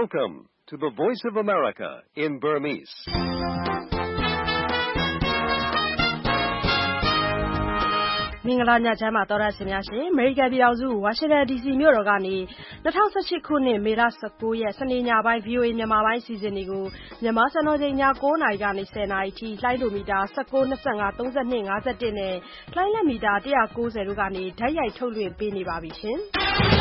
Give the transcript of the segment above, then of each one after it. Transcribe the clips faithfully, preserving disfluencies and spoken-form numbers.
Welcome to the Voice of America in Burmese. ။မင်္ဂလာညချမ်းပါသောရရှင်များရှင်အမေရိကန်ပြည်ထောင်စုဝါရှင်တန် ဒီစီ မြို့တော်ကနေ၂၀၁၈ခုနှစ်မေလ၁၉ရက်စနေညပိုင်း ဗွီအိုအေမြန်မာပိုင်းအစီအစဉ်တွေကိုမြန်မာစံတော်ချိန်ည၉နာရီကနေ၁၀နာရီထိလှိုင်းဒိုမီတာ၁၉ ၂၅ ၃၂ ၅၁နဲ့လှိုင်းလက်မီတာ၁၉၀တို့ကနေဓာတ်ရိုက်ထုတ်လွှင့်ပေးနေပါပြီရှင်။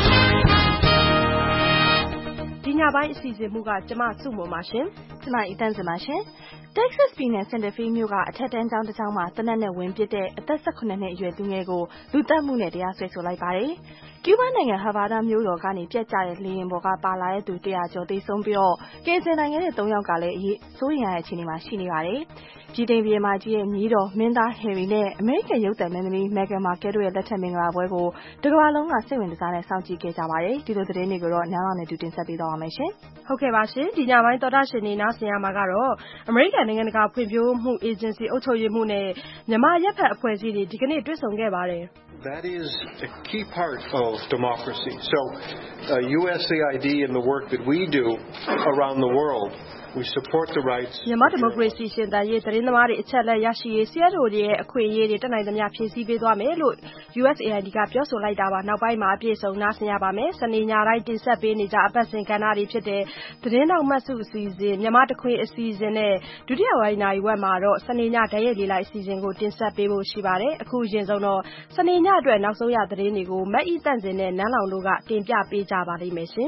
ဒီညပိုင်းအစီအစဉ်မူကကျမစုမွန်ပါရှင်။ကျမအီတန်းစင်ပါရှင်။ Texas ပြည်နယ် Santa Fe မြို့ကအထက်တန်းကျောင်းတစ်ကျောင်းမှာသေနတ်နဲ့ဝင်ပစ်တဲ့အသက်၁၇နှစ်အရွယ်သူငယ်ကိုလူသတ်မှုနဲ့တရားစွဲဆိုလိုက်ပါတယ်။ကျူးဘားနိုင်ငံဟာဗာဒါမြို့တော်ကနေပြတ်ကျတဲ့လေယာဉ်ပေါ်ကပါလာတဲ့သူ၁၀၀ကျော်သေဆုံးပြီးတော့ကယ်ဆယ်နိုင်ခဲ့တဲ့၃ယောက်ကလည်းအရေးစိုးရိမ်ရတဲ့အခြေအနေမှာရှိနေပါတယ်။ဗြိတိန်ပြည်မကြီးရဲ့ညီတော်မင်းသား Harry နဲ့အမေရိကန်ရုပ်သံမင်းသမီး Meghan Markle တို့ရဲ့လက်ထက်မင်္ဂလာပွဲကိုတကမ္ဘာလုံးကစိတ်ဝင်တစားနဲ့စောင့်ကြည့်ခဲ့ကြပါတယ်။ဒီလိုသတင်းတွေကိုတော့နန်းလောင်နဲ့တူတင်ဆက်ပေးသွားပါမယ်ရှင်။ဟုတ်ကဲ့ပါရှင်။ဒီညပိုင်းသောတာရှင်နေနားဆင်ရမှာကတော့အမေရိကန်နိုင်ငံတကာဖွံ့ဖြိုးမှုအေဂျင်စီအုပ်ချုပ်ရေးမှုနဲ့မြန်မာရပ်ဖက်အဖွဲ့အစည်းတွေဒီကနေ့တွေ့ဆုံခဲ့ပါတယ်။ That is a key part of democracy. So uh, U S A I D and the work that we do around the world.We support the rights. မြန်မာဒီမိုကရေစီရှင်သန်ရေးသတင်းသမားတွေအချက်လက်ရရှိရေးဆရာတို့ရဲ့အခွင့်အရေးတွေတက်နိုင်သမျှဖြည့်ဆည်းပေးသွားမယ်လို့ U S A I D ကပြောဆိုလိုက်တာပါနောက်ပိုင်းမှာအပြည့်စုံနားဆင်ရပါမယ်စနေညတိုင်းတင်ဆက်ပေးနေကြအပတ်စဉ်ကဏ္ဍတွေဖြစ်တဲ့သတင်းတော်မှတ်စုအစီအစဉ်မြန်မာတခွင်အစီအစဉ်နဲ့ဒုတိယပိုင်းနာရီဝက်မှာတော့စနေညဓာတ်ရိုက်လေးလိုက်အစီအစဉ်ကိုတင်ဆက်ပေးဖို့ရှိပါတယ်အခုအရင်ဆုံးတော့စနေညအတွက်နောက်ဆုံးရသတင်းတွေကိုမတ်ဤတန့်စင်နဲ့နန်းလောင်တို့ကတင်ပြပေးကြပါလိမ့်မယ်ရှင်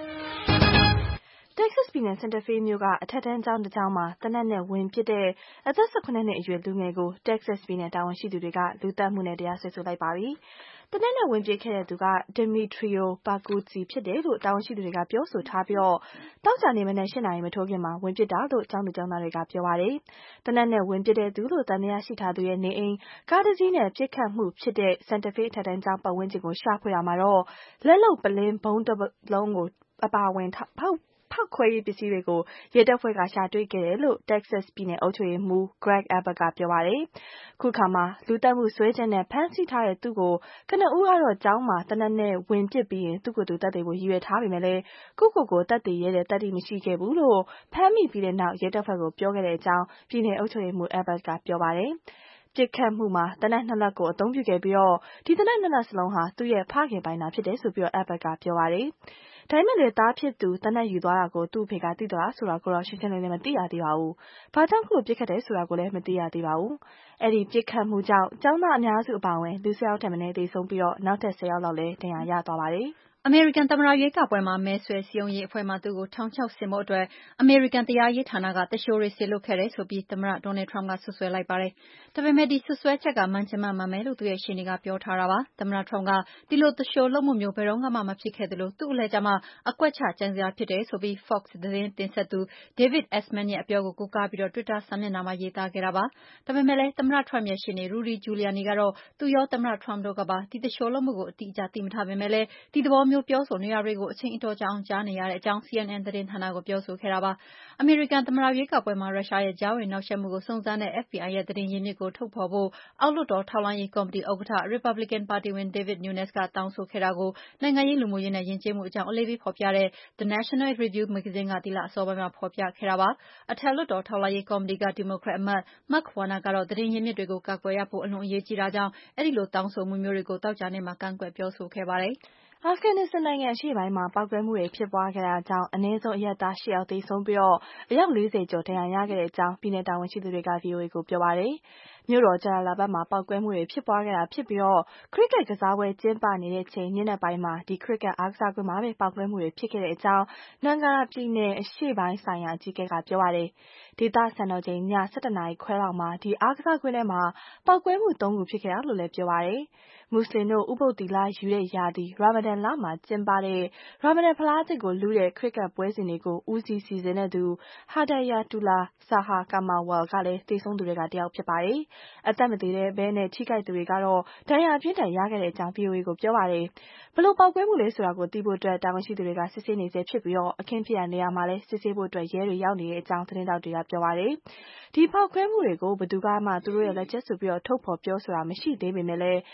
Texas ပြည်နယ် Santa Fe မြို့ကအထက်တန်းကျောင်းတစ်ကျောင်းမှာသေနတ်နဲ့ဝင်ပစ်တဲ့အသက်၁၇နှစ်အရွယ်လူငယ်ကို Texas ပြည်နယ်တာဝန်ရှိသူတွေကလူသတ်မှုနဲ့တရားစွဲဆိုလိုက်ပါပြီ။သေနတ်နဲ့ဝင်ပစ်ခဲ့တဲ့သူက Demetrio Berguzzi ဖြစ်တယ်လို့တာဝန်ရှိသူတွေကပြောဆိုထားပြီးတော့တောက်ကြနေမနဲ့၈နာရီမထိုးခင်မှာဝင်ပစ်တာလို့ကျောင်းသူကျောင်းသားတွေကပြောပါတယ်။သေနတ်နဲ့ဝင်ပစ်တဲ့သူလို့တန်တရားရှိထားသူရဲ့နေအိမ်ကားတစ်စီးနဲ့ပစ်ခတ်မှုဖြစ်တဲ့ Santa Fe အထက်တန်းကျောင်းပတ်ဝန်းကျင်ကိုရှာဖွေတာမှာတော့လက်လုံပလင်းဘုံတစ်လုံးကိုအပါဝင်ဖောက်ဖောက်ခွဲရေးပစ္စည်းတွေကိုရဲတပ်ဖွဲ့ကရှာတွေ့ခဲ့တယ်လို့ Texas ပြည်နယ်အုပ်ချုပ်ရေးမှူး Greg Abbott ကပြောပါတယ်။ခုခါမှာလူသတ်မှုစွဲချက်နဲ့ဖမ်းဆီးထားတဲ့သူကိုကနဦးကတော့ကျောင်းမှာသေနတ်နဲ့ဝင်ပစ်ပြီးရင်သူ့ကိုယ်သူတပ်တွေကိုရည်ရွယ်ထားပေမဲ့လည်းကိုကိုကိုတပ်တွေရဲတဲ့တပ်တိမရှိခဲ့ဘူးလို့ဖမ်းမိပြီးတဲ့နောက်ရဲတပ်ဖွဲ့ကိုပြောခဲ့တဲ့အကြောင်းပြည်နယ်အုပ်ချုပ်ရေးမှူး Abbott ကပြောပါတယ်။ပစ်ခတ်မှုမှာသေနတ်နှစ်လက်ကိုအသုံးပြုခဲ့ပြီးတော့ဒီသေနတ်နှစ်လက်စလုံးဟာသူ့ရဲ့ဖခင်ပိုင်တာဖြစ်တယ်ဆိုပြီးတော့ Abbott ကပြောပါတယ်။ဒါပေမဲ့လေသားဖြစ်သူသေနတ်ယူသွားတာကိုသူ့အဖေကသိသလားဆိုတာကိုတော့ရှင်းရှင်းလင်းလင်းမသိရသေးပါဘူး။ဘာကြောင့်ခုလိုပစ်ခတ်တယ်ဆိုတာကိုလည်းမသိရသေးပါဘူး။အဲ့ဒီပစ်ခတ်မှုကြောင့်ကျောင်းသားအများစုအပါအဝင်လူ၁၀ယောက်ထက်မနည်းသေဆုံးပြီးတော့နောက်ထပ်၁၀ယောက်လောက်လည်းဒဏ်ရာရသွားပါတယ်။အမေရိကန်သမ္မတရွေးကောက်ပွဲမှာမဲဆွယ်စည်းရုံးရေးအဖွဲ့မှသူ့ကိုထောင်ချောက်ဆင်ဖို့အတွက်အမေရိကန်တရားရေးဌာနကသူလျှိုတွေစေလွှတ်ခဲ့တယ်ဆိုပြီးသမ္မတ Donald Trump ကစွပ်စွဲလိုက်ပါတယ်။ဒါပေမဲ့ဒီစွပ်စွဲချက်ကမှန်ချင်မှမှန်မယ်လို့သူ့ရဲ့ရှေ့နေကပြောထားတာပါ။သမ္မတ Trump ကဒီလိုသူလျှိုလုပ်မှုမျိုးဘယ်တော့မှမဖြစ်ခဲ့သလိုသူ့အလှည့်ကျမှအကွက်ချကြံစရာဖြစ်တယ်ဆိုပြီး Fox သတင်းတင်ဆက်သူ David Ellsman ရဲ့အပြောကိုကိုးကားပြီးတော့ Twitter စာမျက်နှာမှာရေးသားခဲ့တာပါ။ဒါပေမဲ့လည်းသမ္မတ Trump ရဲ့ရှေ့နေ Rudy Giuliani ကတော့သူရောသမ္မတ Trump တို့ကပါဒီသူလျှိုလုပ်မှုကိုအတိအကျသိမထားပေမဲ့လည်းဒီသဘောမျိုးပြောဆိုနေတာတွေကိုအချိန်အတော်ကြာအောင်ကြားနေရတဲ့အကြောင်း C N N သတင်းဌာနကိုပြောဆိုခဲ့တာပါ။အမေရိကန်သမ္မတရွေးကောက်ပွဲမှာရုရှားရဲ့ကြားဝင်နှောက်ယှက်မှုကိုစုံစမ်းတဲ့ F B I ရဲ့သတင်းရင်းမြစ်ကိုထုတ်ဖော်ဖို့အောက်လွှတ်တော်ထောက်လှမ်းရေးကော်မတီဥက္ကဋ္ဌ Republican ပါတီဝင် David Nunes ကတောင်းဆိုခဲ့တာကိုနိုင်ငံရေးလူမှုရေးနဲ့ယဉ်ကျေးမှုအကြောင်းအလေးပေးဖော်ပြတဲ့ The National Review မဂ္ဂဇင်းကဒီလအစောပိုင်းမှာဖော်ပြခဲ့တာပါ။အထက်လွှတ်တော်ထောက်လှမ်းရေးကော်မတီကဒီမိုကရက်အမတ် Mark Warner ကတော့သတင်းရင်းမြစ်တွေကိုကာကွယ်ရဖို့အလွန်အရေးကြီးတာကြောင့်အဲဒီလိုတောင်းဆိုမှုမျိုးတွေကိုသောကြာနေ့မှာကန့်ကွက်ပြောဆိုခဲ့ပါတယ်။အာဖဂန်နစ္စတန်နိုင်ငံအရှေ့ပိုင်းမှာပေါက်ကွဲမှုတွေဖြစ်ပွားခဲ့တာကြောင့်အနည်းဆုံးအရပ်သား၈ယောက်သေဆုံးပြီးတော့အယောက်၄၀ကျော်ဒဏ်ရာရခဲ့တဲ့အကြောင်းပြည်내တာဝန်ရှိသူတွေက V O A ကိုပြောပါတယ်။မြို့တော်ဂျလာလာဘတ်မှာပေါက်ကွဲမှုတွေဖြစ်ပွားခဲ့တာဖြစ်ပြီးတော့ခရစ်ကက်ကစားပွဲကျင်းပနေတဲ့ချိန်ညနေပိုင်းမှာဒီခရစ်ကက်အားကစားကွင်းမှာပဲပေါက်ကွဲမှုတွေဖြစ်ခဲ့တဲ့အကြောင်းနန်ဂါပြည်နယ်အရှေ့ပိုင်းဆိုင်ရာအကြီးအကဲကပြောပါတယ်။ဒေသစံတော်ချိန်ည၁၁နာရီခွဲလောက်မှာဒီအားကစားကွင်းထဲမှာပေါက်ကွဲမှု၃ခုဖြစ်ခဲ့တာလို့လည်းပြောပါတယ်။မွတ်စလင်တို့ဥပုသ်သီလယူတဲ့ရာသီရာမဒန်လမှာကျင်းပတဲ့ရာမဒန်ဖလားသစ်ကိုလူတဲ့ခရစ်ကက်ပွဲစဉ်တွေကိုဦးစီးစီစဉ်တဲ့သူ Hidayatullah Saha Kamalwal ကလည်းသေဆုံးသူတွေကတယောက်ဖြစ်ပါတယ်။အသက်မသေတဲ့ဘဲနဲ့ထိခိုက်သူတွေကတော့ဒဏ်ရာပြင်းထန်ရခဲ့တဲ့အကြောင်း V O A ကိုပြောပါတယ်။ဘလို့ပေါက်ကွဲမှုလဲဆိုတာကိုသိဖို့အတွက်တာဝန်ရှိသူတွေကစစ်ဆေးနေဆဲဖြစ်ပြီးတော့အခင်းဖြစ်ရနေရာမှာလည်းစစ်ဆေးဖို့အတွက်ရဲတွေရောက်နေတဲ့အကြောင်းသတင်းတောက်တွေကပြောပါတယ်။ဒီပေါက်ကွဲမှုတွေကိုဘယ်သူကမှသူတို့ရဲ့လက်ချက်ဆိုပြီးတော့ထုတ်ဖော်ပြောဆိုတာမရှိသေးပေမဲ့လည်း I S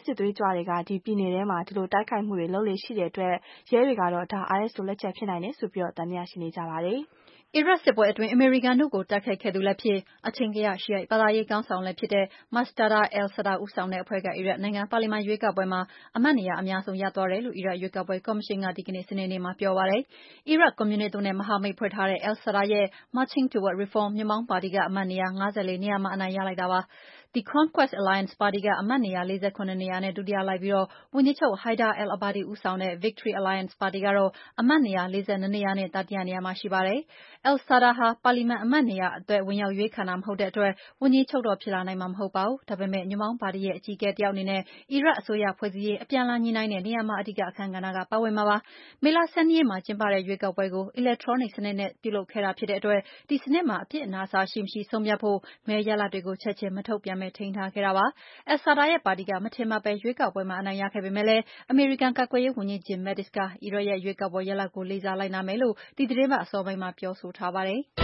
စစ်သွေးကြွတွေကဒီပြည်နယ်ထဲမှာဒီလိုတိုက်ခိုက်မှုတွေလုပ်လေရှိတဲ့အတွက်ရဲတွေကတော့ဒါ I S တို့လက်ချက်ဖြစ်နိုင်တယ်ဆိုပြီးတော့တန်မြရှိနေကြပါတယ်။အီရတ်စစ်ပွဲအတွင်းအမေရိကန်တို့ကိုတိုက်ခိုက်ခဲ့သူလည်းဖြစ်အထင်ကရရှိရိုက်ဘာသာရေးကောင်းဆောင်လည်းဖြစ်တဲ့ Muqtada al-Sadr ဦးဆောင်တဲ့အဖွဲ့ကအီရတ်နိုင်ငံပါလီမန်ရွေးကောက်ပွဲမှာအမတ်နေရာအများဆုံးရသွားတယ်လို့အီရတ်ရွေးကောက်ပွဲကော်မရှင်ကဒီကနေ့စနေနေ့မှာပြောပါတယ်။အီရတ်ကွန်မြူနစ်တို့နဲ့မဟာမိတ်ဖွဲ့ထားတဲ့ al-Sadr ရဲ့ Marching Toward Reform ညွန့်ပေါင်းပါတီကအမတ်နေရာ၅၄နေရာမှာအနိုင်ရလိုက်တာပါ။ The Conquest Alliance ပါတီကအမတ်နေရာ၄၇နေရာနဲ့ဒုတိယလိုက်ပြီးတော့ဝန်ကြီးချုပ် Haider al-Abadi ဦးဆောင်တဲ့ Victory Alliance ပါတီကတော့အမတ်နေရာ၄၂နေရာနဲ့တတိယနေရာမှာရှိပါတယ်။ al-Sadr ဟာပါလီမန်အမတ်နေရာအတွက်ဝင်ရောက်ရွေးခံတာမဟုတ်တဲ့အတွက်ဝန်ကြီးချုပ်တော့ဖြစ်လာနိုင်မှာမဟုတ်ပါဘူး။ဒါပေမဲ့ညွန့်ပေါင်းပါတီရဲ့အကြီးအကဲတယောက်အနေနဲ့အီရတ်အစိုးရဖွဲ့စည်းရေးအပြန်အလှန်ညှိနှိုင်းတဲ့နေရာမှာအဓိကအခန်းကဏ္ဍကပါဝင်မှာပါ။မေလ၁၂ရက်မှာကျင်းပတဲ့ရွေးကောက်ပွဲကိုအီလက်ထရောနစ်စနစ်နဲ့ပြုလုပ်ခဲ့တာဖြစ်တဲ့အတွက်ဒီစနစ်မှာအပြစ်အနာအဆာရှိမရှိဆုံးဖြတ်ဖို့မဲရလဒ်တွေကိုချက်ချင်းမထုတ်ပြန်ပဲထိန်းထားခဲ့တာပါ။ al-Sadr ရဲ့ပါတီကမထင်မှတ်ပဲရွေးကောက်ပွဲမှာအနိုင်ရခဲ့ပေမဲ့လည်းအမေရိကန်ကာကွယ်ရေးဝန်ကြီး Jim Mattis ကအီရတ်ရဲ့ရွေးကောက်ပွဲရလဒ်ကိုလေးစားလိုက်နာမယ်လို့ဒီသတင်းပတ်အစောပိုင်းမှာပြောဆိုထားပါတယ်။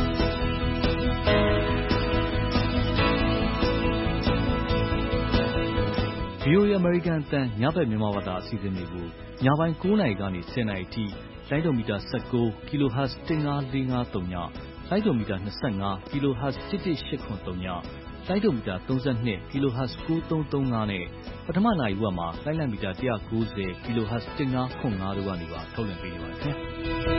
V O A အမေရိကန်အသံညဘက်မြန်မာဘာသာအစီအစဉ်တွေကိုညပိုင်း၉နာရီကနေ၁၀နာရီအထိလိုင်းဒိုမီတာ၁၉ kHz ၁၅၄၅၃ညလိုင်းဒိုမီတာ၂၅ kHz ၁၁၈၇၃ညလိုင်းဒိုမီတာ၃၂ kHz ၉၃၃၅နဲ့ပထမနာရီဝက်မှာလိုင်းလံမီတာ၁၉၀ kHz ၁၅၇၅တို့ကနေပါထုတ်လွှင့်ပေးနေပါတယ်ခင်ဗျာ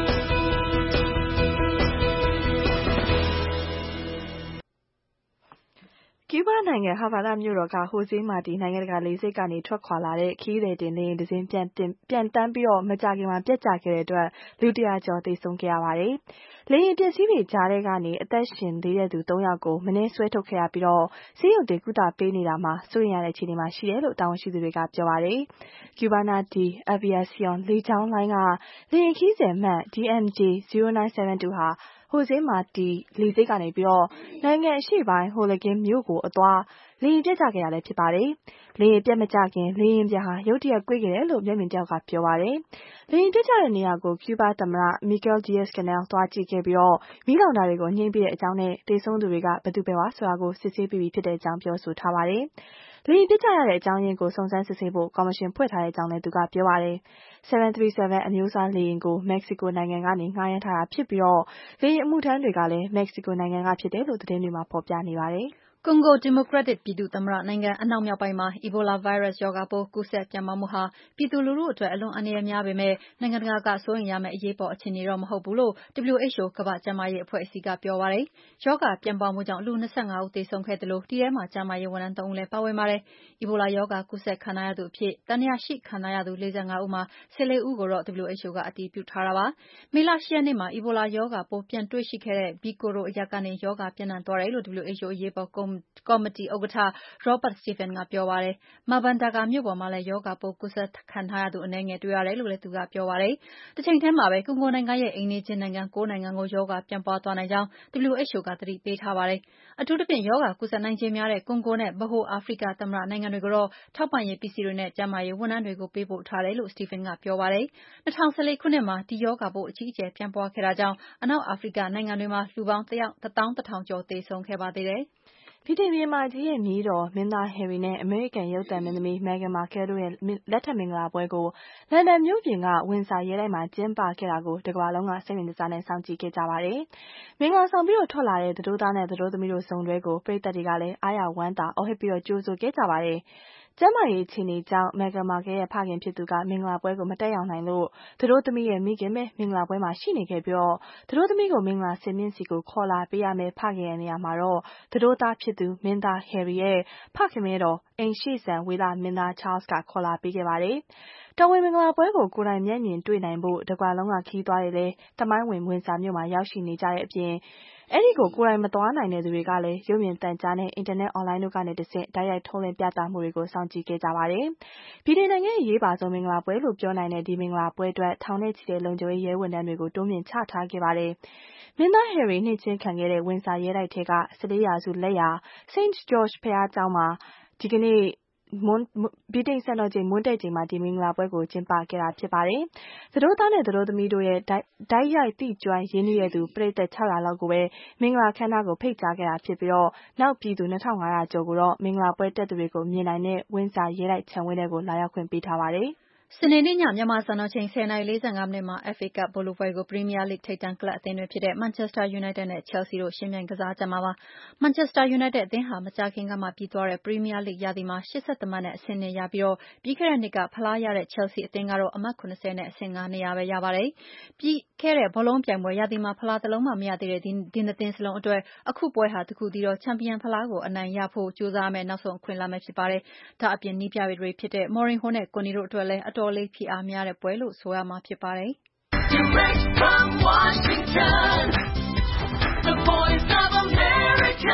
ကျူးဘားနိုင်ငံဟာဗာဒမြို့တော်ကဟိုဇေးမာတီနိုင်ငံတကာလေဆိပ်ကနေထွက်ခွာလာတဲ့ခရီးသည်တင်လေယာဉ်တစ်စင်းပြန်ပြန်တန်းပြီးတော့မကြာခင်မှာပြတ်ကျခဲ့တဲ့အတွက်လူတရာကျော်သေဆုံးခဲ့ရပါတယ်။လေယာဉ်ပျက်စီးတွေကြားထဲကနေအသက်ရှင်သေးတဲ့သူ၃ယောက်ကိုမနေ့ဆွဲထုတ်ခဲ့ရပြီးတော့ဆေးရုံတင်ကုသပေးနေတာမှာစိုးရိမ်ရတဲ့အခြေအနေမှာရှိတယ်လို့တာဝန်ရှိသူတွေကပြောပါတယ်။ Cubana de Aviación လေကြောင်းလိုင်းကလေယာဉ်ခရီးစဉ်အမှတ် D M J ဇီရိုနိုင်းဆဲဗန်တူဟာဟိုဇေးမာတီလေဆိပ်ကနေပြီးတော့နိုင်ငံအရှေ့ပိုင်းဟိုလကင်းမြို့ကိုအသွားလေယာဉ်ပြတ်ကျခဲ့တာလည်းဖြစ်ပါတယ်။လေယာဉ်ပြတ်မကျခင်လေယာဉ်ပျံဟာရုတ်တရက်ကွေ့ခဲ့တယ်လို့မျက်မြင်တယောက်ကပြောပါတယ်။လေယာဉ်ပြတ်ကျတဲ့နေရာကိုကျူးဘားသမ္မတ Miguel Diaz-Canel သွားကြည့်ခဲ့ပြီးတော့မီးလောင်တာတွေကိုညှိပြီးတဲ့အကြောင်းနဲ့သေဆုံးသူတွေကဘယ်သူဘယ်ဝါဆိုတာကိုစစ်ဆေးပြီးပြီဖြစ်တဲ့အကြောင်းပြောဆိုထားပါတယ်။လေယာဉ်ပြတ်ကျရတဲ့အကြောင်းရင်းကိုစုံစမ်းစစ်ဆေးဖို့ကော်မရှင်ဖွဲ့ထားတဲ့အကြောင်းလည်းသူကပြောပါတယ်။ 737အမျိုးအစားလေယာဉ်ကိုမက္ကဆီကိုနိုင်ငံကနေငှားရမ်းထားတာဖြစ်ပြီးတော့လေယာဉ်အမှုထမ်းတွေကလည်းမက္ကဆီကိုနိုင်ငံကဖြစ်တယ်လို့သတင်းတွေမှာဖော်ပြနေပါတယ်။ကွန်ဂိုဒီမိုကရက်တစ်ပြည်သူ့သမ္မတနိုင်ငံအနောက်မြောက်ပိုင်းမှာအီဘိုလာဗိုင်းရပ်စ်ရောဂါပိုးကူးစက်ပြန့်ပွားမှုဟာပြည်သူလူထုအတွက်အလွန်အန္တရာယ်များပေမဲ့နိုင်ငံတကာကစိုးရိမ်ရမယ့်အရေးပေါ်အခြေအနေတော့မဟုတ်ဘူးလို့ W H O ကမ္ဘာ့ကျန်းမာရေးအဖွဲ့အစည်းကပြောပါတယ်။ရောဂါပြန့်ပွားမှုကြောင့်လူ၂၅ဦးသေဆုံးခဲ့သလိုဒီထဲမှာကျန်းမာရေးဝန်ထမ်းသုံးဦးလည်းပါဝင်ပါတယ်။အီဘိုလာရောဂါကူးစက်ခံထားရသူအဖြစ်သံသယရှိခံထားရသူ၄၅ဦးမှာ၁၄ဦးကိုတော့ W H O ကအတည်ပြုထားတာပါ။မေလ၈ရက်နေ့မှာအီဘိုလာရောဂါပိုးပြန်တွေ့ရှိခဲ့တဲ့ Bikoro အရပ်ကနေရောဂါပြန့်နှံ့သွားတယ်လို့ W H O အရေးပေါ်ကော်မတီဥက္ကဋ္ဌ Robert Stephen ကပြောပါတယ်။ Mbandaka မြို့ပေါ်မှာလည်းရောဂါပိုးကူးစက်ခံထားရသူအနည်းငယ်တွေ့ရတယ်လို့လည်းသူကပြောပါတယ်။တချိန်ထဲမှာပဲကွန်ဂိုနိုင်ငံရဲ့အိမ်နီးချင်းနိုင်ငံ၉နိုင်ငံကိုရောဂါပြန့်ပွားသွားနိုင်ကြောင်း W H O ကသတိပေးထားပါတယ်။အထူးသဖြင့်ရောဂါကူးစက်နိုင်ခြေများတဲ့ကွန်ဂိုနဲ့ဗဟိုအာဖရိကသမ္မတနိုင်ငံတွေကိုတော့ထောက်ပံ့ရေးပစ္စည်းတွေနဲ့ကျန်းမာရေးဝန်ထမ်းတွေကိုပေးပို့ထားတယ်လို့ Stephen ကပြောပါတယ်။၂၀၁၄ခုနှစ်မှာဒီရောဂါပိုးအကြီးအကျယ်ပြန့်ပွားခဲ့တာကြောင့်အနောက်အာဖရိကနိုင်ငံတွေမှာလူပေါင်းတသောင်းတထောင်ကျော်သေဆုံးခဲ့ပါသေးတယ်။ဗြိတိန်ဘုရင်မကြီးရဲ့မြေးတော်မင်းသား Harry နဲ့အမေရိကန်ရုပ်သံမင်းသမီး Meghan Markle တို့ရဲ့လက်ထပ်မင်္ဂလာပွဲကိုလန်ဒန်မြို့ပြင်ကဝင်ဆာရဲတိုက်မှာကျင်းပခဲ့တာကိုတကမ္ဘာလုံးကစိတ်ဝင်တစားနဲ့စောင့်ကြည့်ခဲ့ကြပါတယ်။မင်္ဂလာဆောင်ပြီးထွက်လာတဲ့သတို့သားနဲ့သတို့သမီးတို့စုံတွဲကိုပရိသတ်တွေကလည်းအားရဝမ်းသာအော်ဟစ်ပြီးကြိုဆိုခဲ့ကြပါတယ်။ကျန်းမာရေးအခြေအနေကြောင့် Meghan Markle ရဲ့ဖခင်ဖြစ်သူကမင်္ဂလာပွဲကိုမတက်ရောက်နိုင်လို့သတို့သမီးရဲ့မိခင်ပဲမင်္ဂလာပွဲမှာရှိနေခဲ့ပြီးတော့သတို့သမီးကိုမင်္ဂလာစင်မြင့်ဆီကိုခေါ်လာပေးရမယ့်ဖခင်ရဲ့နေရာမှာတော့သတို့သားဖြစ်သူမင်းသား Harry ရဲ့ဖခင်မင်းတော်အိမ်ရှေ့စံဝေလမင်းသား Charles ကခေါ်လာပေးခဲ့ပါတယ်။တော်ဝင်မင်္ဂလာပွဲကိုကိုယ်တိုင်မျက်မြင်တွေ့နိုင်ဖို့တကမ္ဘာလုံးကခရီးသွားတွေလည်းသမိုင်းဝင်ဝင်ဆာမြို့မှာရောက်ရှိနေကြတဲ့အပြင်အဲဒီကိုကိုယ်တိုင်မသွားနိုင်တဲ့သူတွေကလည်းရုပ်မြင်သံကြားနဲ့အင်တာနက်အွန်လိုင်းတို့ကနေတဆင့်တိုက်ရိုက်ထုတ်လွှင့်ပြသမှုတွေကိုစောင့်ကြည့်ခဲ့ကြပါတယ်။ဗြိတိန်နိုင်ငံရဲ့အရေးပါဆုံးမင်္ဂလာပွဲလို့ပြောနိုင်တဲ့ဒီမင်္ဂလာပွဲအတွက်ထောင်နဲ့ချီတဲ့လုံခြုံရေးရဲဝန်ထမ်းတွေကိုတိုးမြှင့်ချထားခဲ့ပါတယ်။မင်းသား Harry နှစ်ချင်းခံခဲ့တဲ့ဝင်ဆာရဲတိုက်ထဲက၁၄ရာစုလက်ရာ Saint George ဘုရားကျောင်းမှာဒီကနေ့မွန်းဗြိတိန်စံတော်ချိန်မွန်းတည့်ချိန်မှာဒီမင်္ဂလာပွဲကိုကျင်းပခဲ့တာဖြစ်ပါတယ်။သတို့သားနဲ့သတို့သမီးတို့ရဲ့တိုက်ရိုက်တိကျွမ်းရင်းနှီးရသူပရိသတ်၆ရာလောက်ကိုပဲမင်္ဂလာခမ်းနားကိုဖိတ်ကြားခဲ့တာဖြစ်ပြီးတော့နောက်ပြည်သူနှစ်ထောင်၅ရာကျော်ကိုတော့မင်္ဂလာပွဲတက်သူတွေကိုမြင်နိုင်တဲ့ဝင်းစာရဲတိုက်ခြံဝင်းတွေကိုလာရောက်ခွင့်ပေးထားပါတယ်။စနေနေ့ညမြန်မာစံတော်ချိန် tenနာရီ၄၅မိနစ်မှာ F A ကပ်ဘောလုံးပွဲကို Premier League ထိပ်တန်းကလပ်အသင်းတွေဖြစ်တဲ့ Manchester United နဲ့ Chelsea တို့ယှဉ်ပြိုင်ကစားကြမှာပါ။ Manchester United အသင်းဟာမကြာခင်ကမှပြီးသွားတဲ့ Premier League ရာသီမှာ၈၁မှတ်နဲ့အဆင့်နှစ်ရပြီးတော့ပြီးခဲ့တဲ့နှစ်ကဖလားရတဲ့ Chelsea အသင်းကတော့အမှတ်၇၀နဲ့အဆင့်၅နေရာပဲရပါတယ်။ပြီးခဲ့တဲ့ဘောလုံးပြိုင်ပွဲရာသီမှာဖလားတစ်လုံးမှမရသေးတဲ့ဒီနှစ်သင်းစလုံးအတွက်အခုပွဲဟာတစ်ခုတည်းသောချန်ပီယံဖလားကိုအနိုင်ရဖို့ကြိုးစားရမယ့်နောက်ဆုံးအခွင့်အလမ်းပဲဖြစ်ပါတယ်။ဒါအပြင်နည်းပြတွေဖြစ်တဲ့ Mourinho နဲ့ Conte တို့အတွက်လည်းအတော်လေးဖိအားများတဲ့ပွဲလို့ဆိုရမှာဖြစ်ပါတယ်။ Direct from Washington, the voice of America,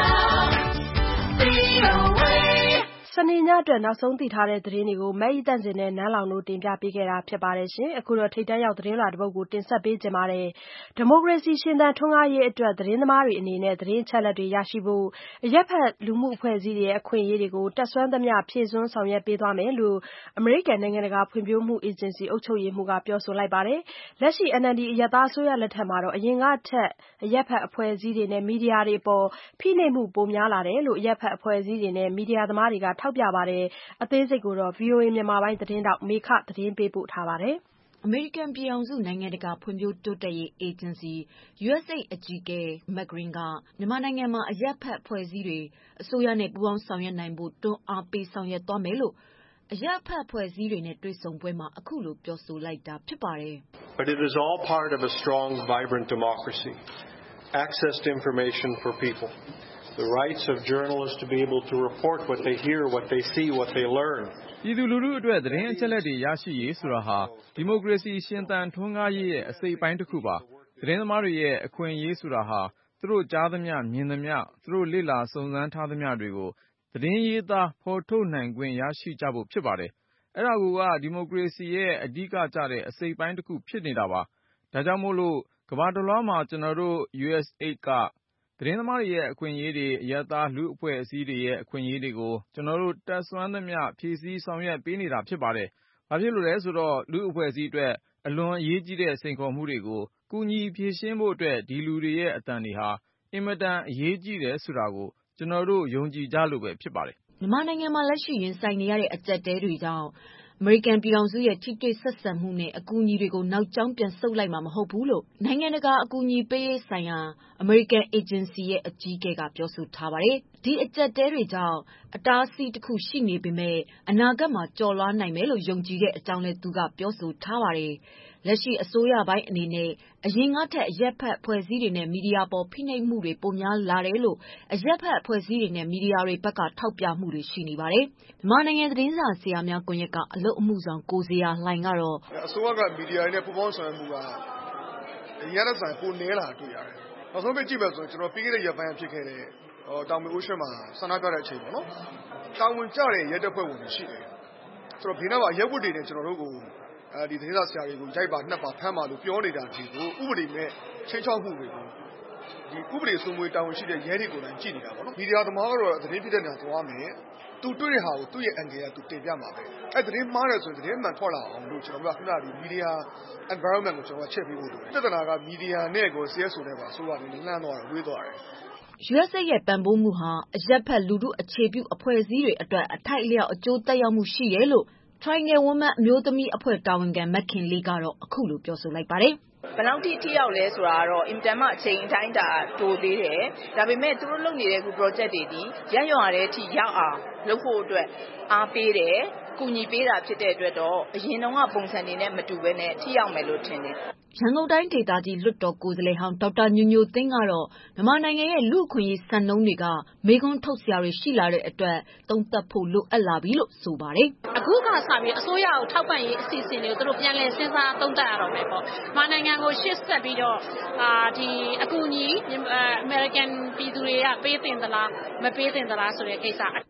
V O A စနေညအတွက်နောက်ဆုံးသိထားတဲ့သတင်းတွေကိုမအိသန့်စင်နဲ့နန်းလောင်တို့တင်ပြပေးခဲ့တာဖြစ်ပါတယ်ရှင်။အခုတော့ထိပ်တန်းရောက်သတင်းလွှာတစ်ပုဒ်ကိုတင်ဆက်ပေးကြပါမယ်။ဒီမိုကရေစီရှင်သန်ထွန်းကားရေးအတွက်သတင်းသမားတွေအနေနဲ့သတင်းအချက်အလက်တွေရရှိဖို့အရက်ဖက်လူမှုအဖွဲ့အစည်းတွေရဲ့အခွင့်အရေးတွေကိုတက်ဆွမ်းသမျှဖြည့်စွန်းဆောင်ရွက်ပေးသွားမယ်လို့အမေရိကန်နိုင်ငံတကာဖွံ့ဖြိုးမှုအေဂျင်စီအုပ်ချုပ်ရေးမှူးကပြောဆိုလိုက်ပါတယ်။လက်ရှိ N L D အရပ်သားအစိုးရလက်ထက်မှာတော့အရင်ကထက်အရက်ဖက်အဖွဲ့အစည်းတွေနဲ့မီဒီယာတွေအပေါ်ဖိနှိပ်မှုပိုများလာတယ်လို့အရက်ဖက်အဖွဲ့အစည်းတွေနဲ့မီဒီယာသမားတွေကထောက်ပြပါတယ်။အသေးစိတ်ကိုတော့ V O A မြန်မာပိုင်းသတင်းထောက်မေခသတင်းပေးပို့ထားပါတယ်။အမေရိကန်ပြည်ထောင်စုနိုင်ငံတကာဖွံ့ဖြိုးတိုးတက်ရေးအေဂျင်စီ U S A I D အကြီးအကဲ Matt Green ကမြန်မာနိုင်ငံမှာအရပ်ဖက်အဖွဲ့အစည်းတွေအစိုးရနဲ့ပူးပေါင်းဆောင်ရွက်နိုင်ဖို့တွန်းအားပေးဆောင်ရွက်သွားမယ်လို့အရပ်ဖက်အဖွဲ့အစည်းတွေနဲ့တွေ့ဆုံပွဲမှာအခုလိုပြောဆိုလိုက်တာဖြစ်ပါတယ်။ But it is all part of a strong, vibrant democracy. Access to information for people. The rights of journalists to be able to report what they hear, what they see, what they learn. ပြည်သူလူထုအတွက်သတင်းအချက်အလက်တွေရရှိရေးဆိုတာဟာဒီမိုကရေစီရှင်သန်ထွန်းကားရေးရဲ့အစိတ်အပိုင်းတစ်ခုပါ။သတင်းသမားတွေရဲ့အခွင့်အရေးဆိုတာဟာသူတို့ကြားသမျှမြင်သမျှသူတို့လေ့လာစုံစမ်းထားသမျှတွေကိုသတင်းရေးသားဖော်ထုတ်နိုင်ခွင့်ရရှိကြဖို့ဖြစ်ပါတယ်။အဲ့ဒါကဒီမိုကရေစီရဲ့အဓိကကျတဲ့အစိတ်အပိုင်းတစ်ခုဖြစ်နေတာပါ။ဒါကြောင့်မို့လို့ကမ္ဘာတစ်လွှားမှာကျွန်တော်တို့ U S A I D ကသတင်းသမားတွေရဲ့အခွင့်အရေးတွေအရပ်သားလူ့အဖွဲ့အစည်းတွေရဲ့အခွင့်အရေးတွေကိုကျွန်တော်တို့တက်ဆွမ်းသမျှဖြည့်ဆည်းဆောင်ရွက်ပေးနေတာဖြစ်ပါတယ်။ဘာဖြစ်လို့လဲဆိုတော့လူ့အဖွဲ့အစည်းအတွက်အလွန်အရေးကြီးတဲ့စိန်ခေါ်မှုတွေကိုကူညီဖြေရှင်းဖို့အတွက်ဒီလူတွေရဲ့အသံတွေဟာအင်မတန်အရေးကြီးတယ်ဆိုတာကိုကျွန်တော်တို့ယုံကြည်ကြလို့ပဲဖြစ်ပါတယ်။မြန်မာနိုင်ငံမှာလက်ရှိရင်ဆိုင်နေရတဲ့အကျပ်တဲတွေကြောင့်အမေရိကန်ပြည်ထောင်စုရဲ့ထိတွေ့ဆက်ဆံမှုနဲ့အကူအညီတွေကိုနောက်ကျောင်းပြန်ဆုတ်လိုက်မှာမဟုတ်ဘူးလို့နိုင်ငံတကာအကူအညီပေးရေးဆိုင်ရာအမေရိကန်အေဂျင်စီရဲ့အကြီးအကဲကပြောဆိုထားပါတယ်။ဒီအကျပ်တဲတွေကြောင့်အတားအဆီးတစ်ခုရှိနေပေမဲ့အနာဂတ်မှာကျော်လွှားနိုင်မယ်လို့ယုံကြည်တဲ့အကြောင်းလည်းသူကပြောဆိုထားပါတယ်။လက်ရှိအစိုးရပိုင်းအနေနဲ့အရင်ကထက်အရက်ဖက်အဖွဲ့အစည်းတွေနဲ့မီဒီယာပေါ်ဖိနှိပ်မှုတွေပိုများလာတယ်လို့အရက်ဖက်အဖွဲ့အစည်းတွေနဲ့မီဒီယာတွေဘက်ကထောက်ပြမှုတွေရှိနေပါတယ်။မြန်မာနိုင်ငံသတင်းစာဆရာများကွန်ရက်ကအလုပ်အမှုဆောင်ကိုဇေယျလှိုင်ကတော့အစိုးရကမီဒီယာတွေနဲ့ပူးပေါင်းဆောင်ရွက်မှုကအရင်ကတည်းကပိုနည်းလာတွေ့ရတယ်။နောက်ဆုံးပဲကြည့်မယ်ဆိုရင်ကျွန်တော်ပြီးခဲ့တဲ့ရက်ပိုင်းဖြစ်ခဲ့တဲ့တောင်မေအိုးရှင်းမှာဆန္ဒပြတဲ့အချိန်ပေါ့နော်။တာဝန်ကျတဲ့ရဲတပ်ဖွဲ့ဝင်တွေရှိတယ်။ဆိုတော့ဘေးနားမှာရဲဝတ်တွေနဲ့ကျွန်တော်တို့ကိုအဲဒီသတင်းစာဆရာတွေကိုရိုက်ပါနှက်ပါဖမ်းပါလို့ပြောနေတာဒီကိုဥပဒေမဲ့ချိန်ချောက်မှုတွေကိုဒီဥပဒေစိုးမိုးတာဝန်ရှိတဲ့ရဲတွေကိုလည်းကြည့်နေတာပေါ့နော်။မီဒီယာသမားကတော့သတင်းဖြစ်တဲ့နေရာသွားမယ်။သူတွေ့တဲ့ဟာကိုသူ့ရဲ့အန်ဂယ်ကသူတင်ပြမှာပဲ။အဲသတင်းမှားတယ်ဆိုရင်သတင်းမှန်ထွက်လာအောင်လို့ကျွန်တော်တို့ကခုနကဒီမီဒီယာ environment ကိုကျွန်တော်ကချက်ပေးဖို့လိုတယ်။ပြဿနာကမီဒီယာနဲ့ကို C S O နဲ့ပါဆိုတော့ဒီလမ်းသွားတယ်ဝေးသွားတယ်။ U S A ရဲ့ပံ့ပိုးမှုဟာအရက်ဖက်လူထုအခြေပြုအဖွဲ့အစည်းတွေအတွက်အထိုက်အလျောက်အကျိုးသက်ရောက်မှုရှိတယ်လို့ Triangle Women အမျိုးသမီးအဖွဲ့တာဝန်ခံမခင်လေးကတော့အခုလိုပြောဆိုလိုက်ပါတယ်ဘယ်လောက်ထိထိရောက်လဲဆိုတာကတော့အင်တန်မှအချိန်အတိုင်းတာတိုးသေးတယ်ဒါပေမဲ့သူတို့လုပ်နေတဲ့ခု project တွေဒီရရွာတဲ့အထိရောက်အောင်လုပ်ဖို့အတွက်အားပေးတယ်ကူညီပေးတာဖြစ်တဲ့အတွက်တော့အရင်တုန်းကပုံစံနေနဲ့မတူဘဲနဲ့ထိရောက်မယ်လို့ထင်တယ်ရန်ကုန်တိုင်းဒေသကြီးလွှတ်တော်ကိုယ်စားလှယ်ဟောင်းဒေါက်တာညိုညိုသိန်းကတော့မြန်မာနိုင်ငံရဲ့လူ့အခွင့်အရေးစံနှုန်းတွေကမေခွန်းထုတ်စရာတွေရှိလာတဲ့အတွက်သုံးသပ်ဖို့လိုအပ်လာပြီလို့ဆိုပါတယ်။အခုကစပြီးအစိုးရကိုထောက်ပံ့ရေးအစီအစဉ်တွေကိုသူတို့ပြန်လည်စဉ်းစားသုံးသပ်ရတော့မယ်ပေါ့။မြန်မာနိုင်ငံကိုရှေ့ဆက်ပြီးတော့အာဒီအကူအညီအမေရိကန်ပြည်သူတွေကပေးတင်သလားမပေးတင်သလားဆိုတဲ့ကိစ္စ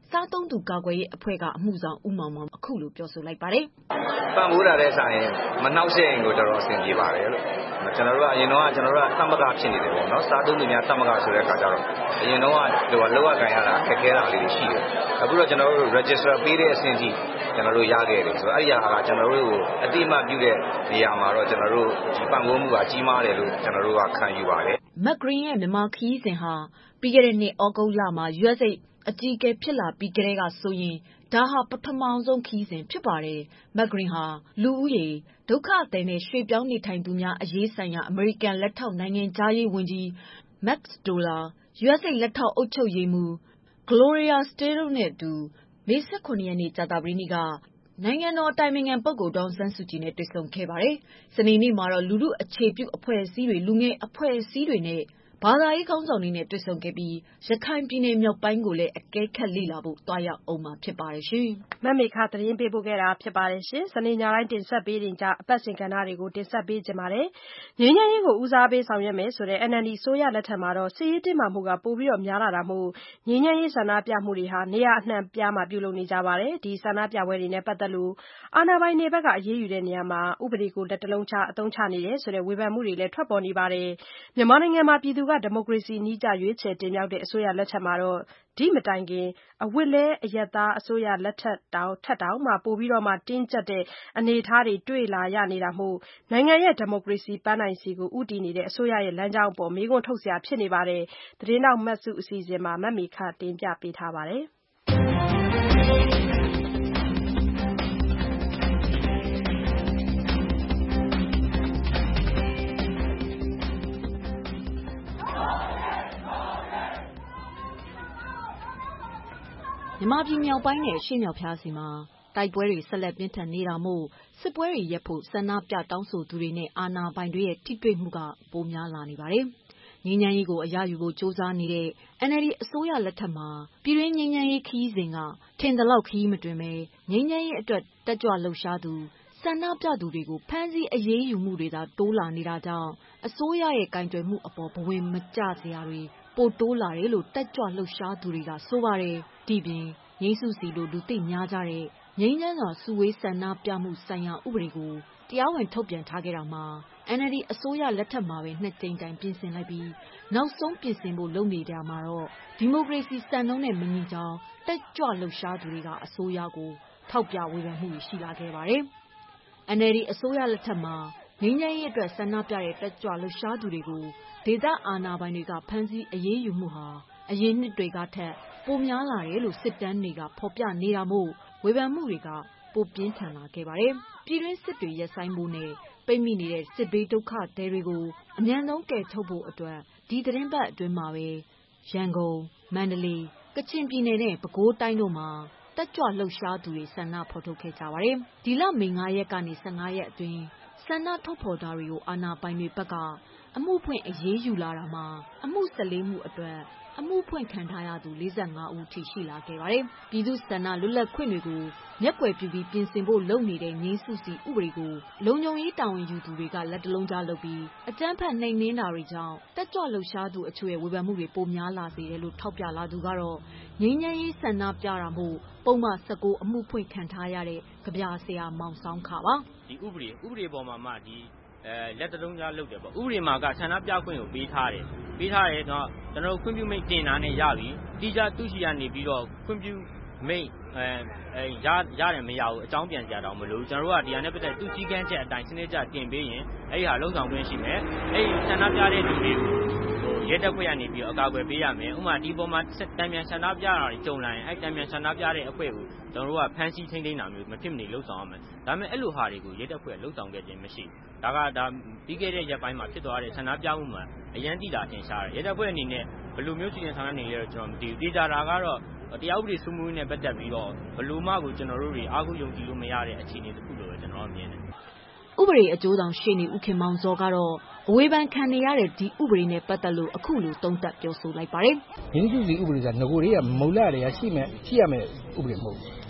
စားသုံးသူကာကွယ်ရေးအဖွဲ့ကအမှုဆောင်ဦးမောင်မောင်အခုလိုပြောဆိုလိုက်ပါတယ်။ပံ့ပိုးတာတဲ့ဆိုင်မနှောက်ယှက်ရင်ကိုတော်တော်အဆင်ပြေပါတယ်လို့ကျွန်တော်တို့ကအရင်တော့ကျွန်တော်တို့ကသမဂဖြစ်နေတယ်ပေါ့နော်စားသုံးသူများသမဂဆိုတဲ့အခါကျတော့အရင်တော့ကလောလောကန်ရတာခက်ခဲတာလေးရှိတယ်အခုတော့ကျွန်တော်တို့ register ပေးတဲ့အဆင့်ထိကျွန်တော်တို့ရခဲ့တယ်ဆိုတော့အဲ့ဒီဟာကကျွန်တော်တို့ကိုအတိအမှပြုတဲ့နေရာမှာတော့ကျွန်တော်တို့ဒီပံ့ပိုးမှုကကြီးမားတယ်လို့ကျွန်တော်တို့ကခံယူပါတယ်မက်ဂရင်းရဲ့မြန်မာခီးစဉ်ဟာပြီးခဲ့တဲ့နှစ်ဩဂုတ်လမှာ ယူအက်စ်အေအကြီးအကဲဖြစ်လာပြီးကတည်းကဆိုရင်ဒါဟာပထမဆုံးခီးစဉ်ဖြစ်ပါတယ်မက်ဂရင်ဟာလူဦးရေဒုက္ခသည်နဲ့ရွှေ့ပြောင်းနေထိုင်သူများအရေးဆိုင်ရာအမေရိကန်လက်ထောက်နိုင်ငံသားရေးဝန်ကြီး Max Toller ယူအက်စ်အေလက်ထောက်အုပ်ချုပ်ရေးမှူး Gloria Steinem နဲ့အတူမေ ၁၇ ရက်နေ့ကြာသပတေးနေ့ကနိုင်ငံတော်အတိုင်ပင်ခံပုဂ္ဂိုလ်ဒေါ်အောင်ဆန်းစုကြည်နဲ့တွေ့ဆုံခဲ့ပါတယ်။စနေနေ့မှာတော့လူထုအခြေပြုအဖွဲ့အစည်းတွေလူငယ်အဖွဲ့အစည်းတွေနဲ့ဘာသာရေးခေါင်းဆောင်တွေနဲ့တွေ့ဆုံခဲ့ပြီးရခိုင်ပြည်နယ်မြောက်ပိုင်းကိုလည်းအကဲခတ်လေ့လာဖို့တွားရောက်အောင်မှာဖြစ်ပါတယ်ရှင်။မမေခသတင်းပေးပို့ခဲ့တာဖြစ်ပါတယ်ရှင်။စနေညတိုင်းတင်ဆက်ပေးနေကြအပတ်စဉ်ကဏ္ဍတွေကိုတင်ဆက်ပေးကြပါမယ်။ငြိမ်းချမ်းရေးကိုဦးစားပေးဆောင်ရွက်မယ်ဆိုတဲ့ အန်အယ်လ်ဒီ အစိုးရလက်ထက်မှာတော့စစ်ရေးတင်းမာမှုကပိုပြီးများလာတာမို့ငြိမ်းချမ်းရေးဆန္ဒပြမှုတွေဟာနေရာအနှံ့ပြားမှာပြုလုပ်နေကြပါတယ်။ဒီဆန္ဒပြပွဲတွေနဲ့ပတ်သက်လို့အာဏာပိုင်တွေဘက်ကအရေးယူတဲ့နေရာမှာဥပဒေကိုလက်တလုံးချအသုံးချနေတယ်ဆိုတဲ့ဝေဖန်မှုတွေလည်းထွက်ပေါ်နေပါတယ်။မြန်မာနိုင်ငံမှာပြည်သူကဒီမိုကရေစီနည်းကျရွေးချယ်တင်မြှောက်တဲ့အစိုးရလက်ထက်မှာတော့ဒီမတိုင်ခင်အဝတ်လဲအရပ်သားအစိုးရလက်ထက်တောင်ထက်တောင်မှပိုပြီးတော့မှတင်းကျပ်တဲ့အနေအထားတွေတွေ့လာရနေတာမို့နိုင်ငံရဲ့ဒီမိုကရေစီပန်းတိုင်စီကိုဥတည်နေတဲ့အစိုးရရဲ့လမ်းကြောင်းအပေါ်မေးခွန်းထုတ်စရာဖြစ်နေပါတယ်။သတင်းတောက်မတ်စုအစီအစဉ်မှာမတ်မီခတင်ပြပေးထားပါတယ်။မြန်မာပြည်မြောက်ပိုင်းနဲ့ရှေ့မြောက်ဖျားစီမှာတိုက်ပွဲတွေဆက်လက်ပြင်းထန်နေတာမို့စစ်ပွဲတွေရပ်ဖို့ဆန္ဒပြတောင်းဆိုသူတွေနဲ့အာဏာပိုင်တွေရဲ့ထိတွေ့မှုကပိုများလာနေပါတယ်။ငြိမ်းချမ်းရေးကိုအရယူဖို့စ조사နေတဲ့ အန်အယ်လ်ဒီ အစိုးရလက်ထက်မှာပြည်တွင်းငြိမ်းချမ်းရေးခရီးစဉ်ကထင်သလောက်ခရီးမတွင်ပဲငြိမ်းချမ်းရေးအတွက်တက်ကြွလှုပ်ရှားသူဆန္ဒပြသူတွေကိုဖမ်းဆီးအရေးယူမှုတွေသာတိုးလာနေတာကြောင့်အစိုးရရဲ့ကင်တွယ်မှုအပေါ်ဘဝင်မကျစရာတွေပိုတိုးလာတယ်လို့တက်ကြွလှုပ်ရှားသူတွေကဆိုပါတယ်။ဒီပြင်ငြိမ်းစုစီလိုလူသိများကြတဲ့ငြိမ်းချမ်းစွာစုဝေးဆန္ဒပြမှုဆိုင်ရာဥပဒေကိုတရားဝင်ထုတ်ပြန်ထားခဲ့တာမှာ အန်အယ်လ်ဒီ အစိုးရလက်ထက်မှာပဲနှစ်ကြိမ်တိုင်ပြင်ဆင်လိုက်ပြီးနောက်ဆုံးပြင်ဆင်ဖို့လုပ်နေတာမှာတော့ဒီမိုကရေစီစံနှုန်းနဲ့မညီကြောင်းတက်ကြွလှုပ်ရှားသူတွေကအစိုးရကိုထောက်ပြဝေဖန်မှုရှိလာခဲ့ပါတယ်။ အန်အယ်လ်ဒီ အစိုးရလက်ထက်မှာငြိမ်းချမ်းရေးအတွက်ဆန္ဒပြတဲ့တက်ကြွလှုပ်ရှားသူတွေကိုဒေသအာဏာပိုင်တွေကဖမ်းဆီးအရေးယူမှုဟာအရင်နှစ်တွေကထက်ပိုများလာတယ်လို့စစ်တမ်းတွေကဖော်ပြနေတာမို့ဝေဖန်မှုတွေကပိုပြင်းထန်လာခဲ့ပါတယ်။ပြည်တွင်းစစ်တွေရပ်ဆိုင်းဖို့နဲ့ပိတ်မိနေတဲ့စစ်ဘေးဒုက္ခသည်တွေကိုအမြန်ဆုံးကယ်ထုတ်ဖို့အတွက်ဒီသတင်းပတ်အတွင်းမှာပဲရန်ကုန်၊မန္တလေး၊ကချင်ပြည်နယ်နဲ့ပဲခူးတိုင်းတို့မှာတက်ကြွလှုပ်ရှားသူတွေဆန္ဒဖော်ထုတ်ခဲ့ကြပါတယ်။ဒီလမေ၅ရက်ကနေ၁၅ရက်အတွင်းဆန္ဒထုတ်ဖော်တာတွေကိုအာဏာပိုင်တွေဘက်ကအမှုဖွင့်အရေးယူလာတာမှာအမှု၁၄မှုအတွက်အမှုဖွင့်ခံထားရသူ၄၅ဦးထိရှိလာခဲ့ပါတယ်။ပြည်သူ့ဆန္ဒလွတ်လပ်ခွင့်တွေကိုမျက်ကွယ်ပြုပြီးပြင်ဆင်ဖို့လုပ်နေတဲ့ငြိမ်းစုစီဥပဒေကိုလုံခြုံရေးတာဝန်ယူသူတွေကလက်တလုံးကြားလုပ်ပြီးအကြမ်းဖက်နှိမ်နင်းတာတွေကြောင့်တက်ကြွလှုပ်ရှားသူအချို့ရဲ့ဝေဖန်မှုတွေပိုများလာစေတယ်လို့ထောက်ပြလာသူကတော့ငြိမ်းချမ်းရေးဆန္ဒပြတာမို့ပုံမှန်၁၉အမှုဖွင့်ခံထားရတဲ့ကြပြဆရာမောင်ဆောင်ခပါဒီဥပဒေဥပဒေပေါ်မှာမှဒီအဲလက်တလုံးကြားလုပ်တယ်ပေါ့ဥပဒေမှာကဆန္ဒပြခွင့်ကိုပေးထားတယ်ပေးထားတယ်တော့ကျွန်တော်တို့ခွင့်ပြုမိတ်တင်တာနဲ့ရပြီတိကျသူရှိရနေပြီးတော့ခွင့်ပြုမိတ်အဲအဲရရတယ်မရဘူးအကြောင်းပြန်ကြတော့မလို့ကျွန်တော်တို့ကဒီဟာနဲ့ပတ်သက်သူကြီးကန်းချက်အတိုင်းစနစ်ကျတင်ပေးရင်အဲ့ဒီဟာလုံဆောင်ခွင့်ရှိမယ်အဲ့ဒီဆန္ဒပြတဲ့လူတွေကိုဟိုရဲတပ်ဖွဲ့ကနေပြီးတော့အကာအကွယ်ပေးရမယ်ဥပမာဒီပေါ်မှာတံမြန်ဆန္ဒပြတာတွေကြုံလာရင်အဲ့တံမြန်ဆန္ဒပြတဲ့အဖွဲ့ကိုကျွန်တော်တို့ကဖမ်းဆီးထိန်းသိမ်းတာမျိုးမဖြစ်မနေလုံဆောင်ရမယ်ဒါပေမဲ့အဲ့လိုဟာတွေကိုရဲတပ်ဖွဲ့လုံဆောင်ခဲ့ခြင်းမရှိဒါကဒါပြီးခဲ့တဲ့ရက်ပိုင်းမှာဖြစ်သွားတဲ့ဆန္ဒပြမှုမှာအရန်တိတာထင်ရှားတယ်ရဲတပ်ဖွဲ့အနေနဲ့ဘယ်လိုမျိုးစီစဉ်ဆောင်ရွက်နေလဲတော့ကျွန်တော်မသိဘူးတေချာတာကတော့တရားဥပဒေစိုးမိုးရေးနဲ့ပတ်သက်ပြီးတော့ဘယ်လိုမှကိုကျွန်တော်တို့တွေအားကိုးယုံကြည်လို့မရတဲ့အခြေအနေတစ်ခုလိုပဲကျွန်တော်မြင်တယ်ဥပဒေအကျိုးဆောင်ရှေ့နေဦးခင်မောင်စောကတော့အဝေဖန်ခံနေရတဲ့ဒီဥပဒေနဲ့ပတ်သက်လို့အခုလိုသုံးသပ်ပြောဆိုလိုက်ပါတယ်။ငြိမ်းစုစီဥပဒေကငကိုတွေကမုံလာတွေကရှိမဲ့ရှိရမယ်ဥပဒေမဟုတ်ဘူး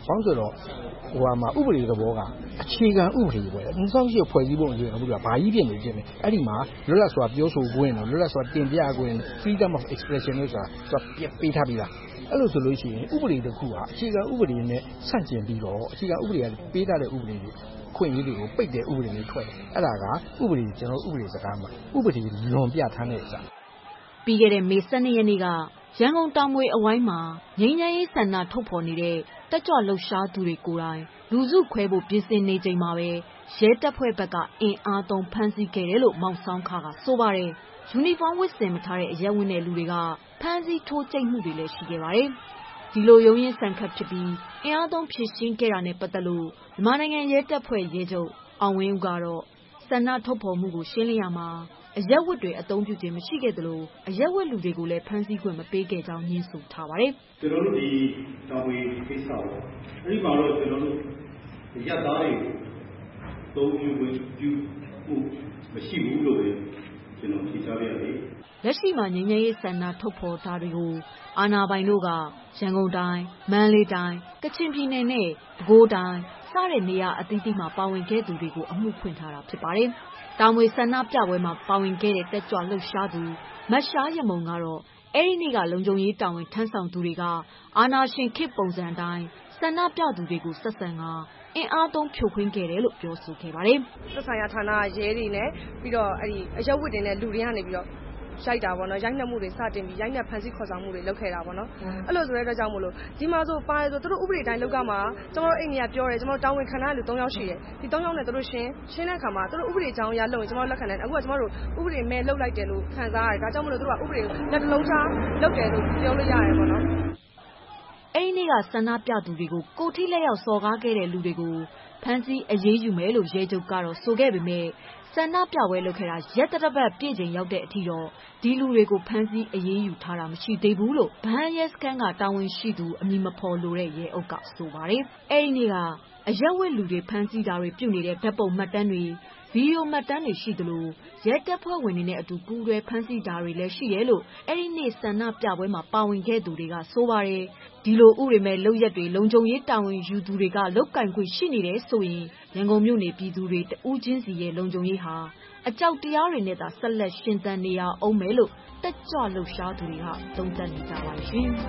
ဘာလို့ဆိုတော့ဟိုမှာဥပဒေသဘောကအခြေခံဥပဒေပဲ၂၀၀၈ဖွဲ့စည်းပုံအခြေခံဥပဒေကဘာကြီးဖြစ်နေခြင်းလဲအဲ့ဒီမှာလွတ်လပ်စွာပြောဆိုခွင့်နဲ့လွတ်လပ်စွာတင်ပြခွင့် freedom of expression လို့ဆိုတာသူပေးထားပြီးသားအဲ့လိုဆိုလို့ရှိရင်ဥပဒေတစ်ခုဟာအခြေခံဥပဒေနဲ့ဆန့်ကျင်ပြီးတော့အခြေခံဥပဒေကပေးထားတဲ့ဥပဒေတွေခွင့်ရည်တွေကိုပိတ်တဲ့ဥပဒေတွေထွက်အဲ့ဒါကဥပဒေကျွန်တော်ဥပဒေစကားမှာဥပဒေလွန်ပြဋ္ဌာန်းတဲ့အစားပြီးခဲ့တဲ့မေ၁၂ရက်နေ့ကရန်ကုန်တောင်မွေအဝိုင်းမှာငြိမ်းချမ်းရေးဆန္ဒထုတ်ဖော်နေတဲ့တက်ကြွလှုပ်ရှားသူတွေကိုယ်တိုင်လူစုခွဲဖို့ပြင်ဆင်နေချိန်မှာပဲရဲတပ်ဖွဲ့ဘက်ကအင်အားသုံးဖမ်းဆီးခဲ့တယ်လို့မောင်ဆောင်းခါကဆိုပါတယ်။ယူနီဖောင်းဝတ်ဆင်မထားတဲ့အရက်ဝတ်တဲ့လူတွေကဖမ်းဆီးထိုးကျိတ်မှုတွေလည်းရှိခဲ့ပါတယ်။ဒီလိုရုံးရင်းဆန်ခတ်ဖြစ်ပြီးအင်အားသုံးဖြည့်ရှင်းခဲ့တာနဲ့ပတ်သက်လို့မြန်မာနိုင်ငံရဲတပ်ဖွဲ့ရဲချုပ်အောင်ဝင်းဦးကတော့ဆန္ဒထုတ်ဖော်မှုကိုရှင်းလင်းရမှာအရက်ဝတ်တွေအသုံးပြုခြင်းမရှိခဲ့သလိုအရက်ဝတ်လူတွေကိုလည်းဖမ်းဆီးခွင့်မပေးခဲ့ကြောင်းညင်းဆိုထားပါတယ်။ကျွန်တော်တို့ဒီတောင်ဝေကိစ္စပေါ့အဲ့ဒီမှာတော့ကျွန်တော်တို့ရက်သားတွေသုံးပြုခွင့်ပြုမှုမရှိဘူးလို့ကျွန်တော်ဖြေကြားပြရတယ်။လက်ရှိမှာငြိမ်းချမ်းရေးဆန္ဒထုတ်ဖော်တာတွေကိုအာဏာပိုင်တို့ကရန်ကုန်တိုင်းမန္တလေးတိုင်းကချင်ပြည်နယ်နဲ့ပဲခူးတိုင်းစတဲ့နေရာအသီးသီးမှာပါဝင်ခဲ့သူတွေကိုအမှုဖွင့်ထားတာဖြစ်ပါတယ်။တောင်ဝေဆန္ဒပြပွဲမှာပါဝင်ခဲ့တဲ့တက်ကြွလှုပ်ရှားသူမရှားရမုံကတော့အဲ့ဒီနေ့ကလုံခြုံရေးတာဝန်ထမ်းဆောင်သူတွေကအာဏာရှင်ခေတ်ပုံစံအတိုင်းဆန္ဒပြသူတွေကိုဆက်ဆံကအင်အားသုံးဖြိုခွင်းခဲ့တယ်လို့ပြောဆိုခဲ့ပါတယ်။သက်ဆိုင်ရာဌာနရဲတွေနဲ့ပြီးတော့အဲ့ဒီအရက်ဝတ်တွေနဲ့လူတွေကနေပြီးတော့ရိုက်တာပေါ့နော်ရိုက်နှက်မှုတွေစတင်ပြီးရိုက်နှက်ဖန်ဆီးခေါ်ဆောင်မှုတွေလုပ်ခဲ့တာပေါ့နော်အဲ့လိုဆိုတဲ့အတွက်ကြောင့်မို့လို့ဒီမှာဆိုပါတယ်ဆိုသူတို့ဥပဒေတိုင်းလောက်ကမှာကျွန်တော်တို့အိမ်ကြီးကပြောတယ်ကျွန်တော်တောင်းဝင်ခံရတဲ့လူ၃ယောက်ရှိတယ်ဒီ၃ယောက်နဲ့သူတို့ရှင်းရှင်းတဲ့အခါမှာသူတို့ဥပဒေကြောင်းအရလုပ်ရင်ကျွန်တော်လက်ခံတယ်အခုကကျွန်တော်တို့ဥပဒေမဲ့လုပ်လိုက်တယ်လို့ခံစားရတယ်ဒါကြောင့်မို့လို့သူတို့ကဥပဒေလက်တစ်လုံးချလုပ်တယ်လို့ပြောလို့ရတယ်ပေါ့နော်အဲ့ဒီနေ့ကဆန္ဒပြသူတွေကိုကိုထိလက်ရောက်စော်ကားခဲ့တဲ့လူတွေကိုဖမ်းဆီးအရေးယူမယ်လို့ရဲချုပ်ကတော့ဆိုခဲ့ပေမဲ့ဆန္ဒပြပွဲလုပ်ခဲ့တာရက်တပတ်ပြည့်ချိန်ရောက်တဲ့အထိတော့ဒီလူတွေကိုဖမ်းဆီးအရေးယူထားတာမရှိသေးဘူးလို့ဗဟန်းရဲစခန်းကတာဝန်ရှိသူအမည်မဖော်လိုတဲ့ရဲအုပ်ကဆိုပါတယ်။အဲ့ဒီနေ့ကအရက်ဝတ်လူတွေဖမ်းဆီးတာတွေပြုနေတဲ့ဓာတ်ပုံမှတ်တမ်းတွေဗီဒီယိုမှတ်တမ်းတွေရှိသလိုရဲတပ်ဖွဲ့ဝင်တွေနဲ့အတူပူးတွဲဖမ်းဆီးတာတွေလည်းရှိရဲလို့အဲ့ဒီနေ့ဆန္ဒပြပွဲမှာပါဝင်ခဲ့သူတွေကဆိုပါတယ်။ဒီလိုဥပဒေမဲ့လုပ်ရက်တွေလုံခြုံရေးတာဝန်ယူသူတွေကလုတ်ကင်ခွင့်ရှိနေတယ်ဆိုရင်ရန်ကုန်မြို့နေပြည်သူတွေတဦးချင်းစီရဲ့လုံခြုံရေးဟာအကြောက်တရားတွေနဲ့သာဆက်လက်ရှင်သန်နေရအောင်မယ်လို့တက်ကြွလှုပ်ရှားသူတွေကသုံးသပ်နေကြပါရှင်။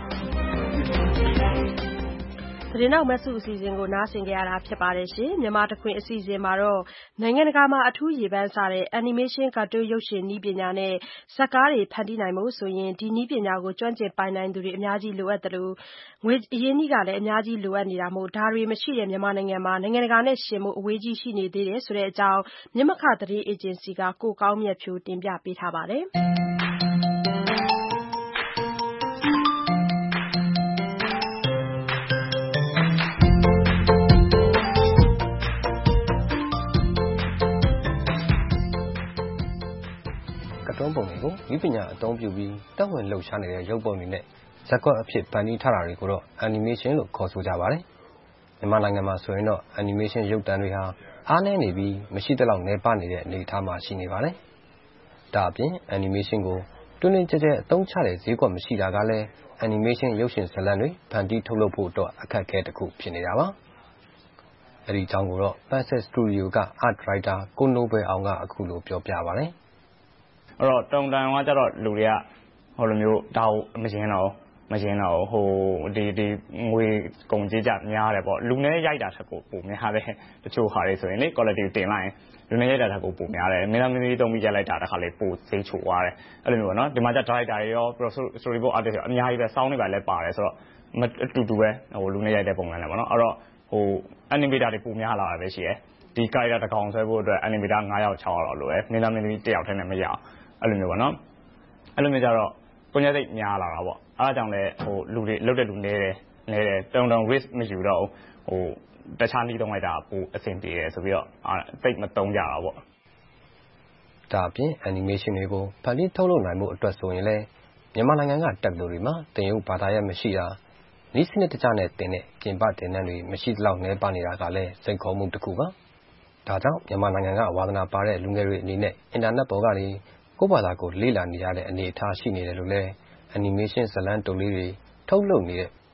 သတင်းနောက်မဆုအစီအစဉ်ကိုနားဆင်ကြရတာဖြစ်ပါတယ်ရှင်မြန်မာတခွင်အစီအစဉ်မှာတော့နိုင်ငံတကာမှာအထူးရေပန်းစားတဲ့ animation ကာတွန်းရုပ်ရှင်နည်းပညာနဲ့ဇာတ်ကားတွေဖန်တီးနိုင်ဖို့ဆိုရင်ဒီနည်းပညာကိုကျွမ်းကျင်ပိုင်နိုင်သူတွေအများကြီးလိုအပ်တယ်လို့ငွေအရင်းနှီးကလည်းအများကြီးလိုအပ်နေတာမို့ဒါတွေမရှိတဲ့မြန်မာနိုင်ငံမှာနိုင်ငံတကာနဲ့ရှင်မှုအဝေးကြီးရှိနေသေးတယ်ဆိုတဲ့အကြောင်းမြမခသတင်းအေဂျင်စီကကိုကောင်းမြတ်ဖြိုးတင်ပြပေးထားပါတယ်။တွန်းပုံတွေကိုဤပညာအသုံးပြုပြီးတက်ဝင်လှုပ်ရှားနေတဲ့ရုပ်ပုံတွေနဲ့ဇာတ်ကွက်အဖြစ်ဖန်တီးထားတာတွေကိုတော့ animation လို့ခေါ်ဆိုကြပါတယ်။မြန်မာနိုင်ငံမှာဆိုရင်တော့ animation ရုပ်သံတွေဟာအားနည်းနေပြီးမရှိသလောက်နည်းပါးနေတဲ့အနေအထားမှာရှိနေပါတယ်။ဒါအပြင် animation ကိုတွင်းတွင်းကျဲကျဲအသုံးချတဲ့ဈေးကွက်မရှိတာကလည်း animation ရုပ်ရှင်ဇာတ်လမ်းတွေဖန်တီးထုတ်လုပ်ဖို့တော့အခက်အခဲတစ်ခုဖြစ်နေတာပါ။အဲဒီအကြောင်းကိုတော့ Pansy Studio က Art Director ကိုနိုဘယ်အောင်ကအခုလိုပြောပြပါတယ်။အဲ့တော့တုံတန်ကကြတော့လူတွေကဟိုလိုမျိုးဒါကိုမရှင်းတော့မရှင်းတော့ဟိုဒီဒီငွေကုန်ကြေးကြများတယ်ပေါ့လူနဲ့ရိုက်တာထက်ကိုပိုများတယ်တချို့ဟာတွေဆိုရင်လေ quality တင်လိုက်ရင်လူနဲ့ရိုက်တာထက်ကိုပိုများတယ်မင်းသားမင်းသမီးတုံးပြီးရိုက်လိုက်တာတခါလေပိုစိတ်ချိုသွားတယ်အဲ့လိုမျိုးပေါ့နော်ဒီမှာကျ director တွေရော storyboard artist တွေအများကြီးပဲ sound တွေပါလဲပါတယ်ဆိုတော့အတူတူပဲဟိုလူနဲ့ရိုက်တဲ့ပုံစံနဲ့ပေါ့နော်အဲ့တော့ဟို animator တွေပိုများလာတာပဲရှိတယ်ဒီ character တစ်ကောင်ဆွဲဖို့အတွက် animator ၅ယောက်၆ယောက်လောက်လိုပဲမင်းသားမင်းသမီးတစ်ယောက်တည်းနဲ့မရအောင်အဲ့လိုမျိုးပေါ့နော်အဲ့လိုမျိုးကြတော့ကိုညစိတ်များလာတာပေါ့အားကြောင့်လဲဟိုလူတွေလုတ်တဲ့လူနေတယ်နေတယ်တုံတုံ risk မယူတော့ဟိုတခြားနည်းသုံးလိုက်တာပိုအဆင်ပြေတယ်ဆိုပြီးတော့စိတ်မသုံးကြတာပေါ့ဒါအပြင် animation တွေကိုဖန်တီးထုတ်လုပ်နိုင်မှုအတွက်ဆိုရင်လဲမြန်မာနိုင်ငံကတက်လို့တွေမှာတင်ရုပ်ဘာသာရပ်မရှိတာနည်းစနစ်တကျနဲ့တင်တဲ့ပြင်ပတင်တဲ့တွေမရှိသလောက်နည်းပါနေတာကလည်းစိတ်ခေါ်မှုတစ်ခုပါဒါကြောင့်မြန်မာနိုင်ငံကဝါသနာပါတဲ့လူငယ်တွေအနေနဲ့အင်တာနက်ပေါ်ကနေကိုယ့်ဘာသာကိုလေ့လာနေရတဲ့အနေအထားရှိနေတယ်လို့လဲ animation ဇာတ်လမ်းတုပ်လေးတွေထုတ်လုပ်နေတဲ့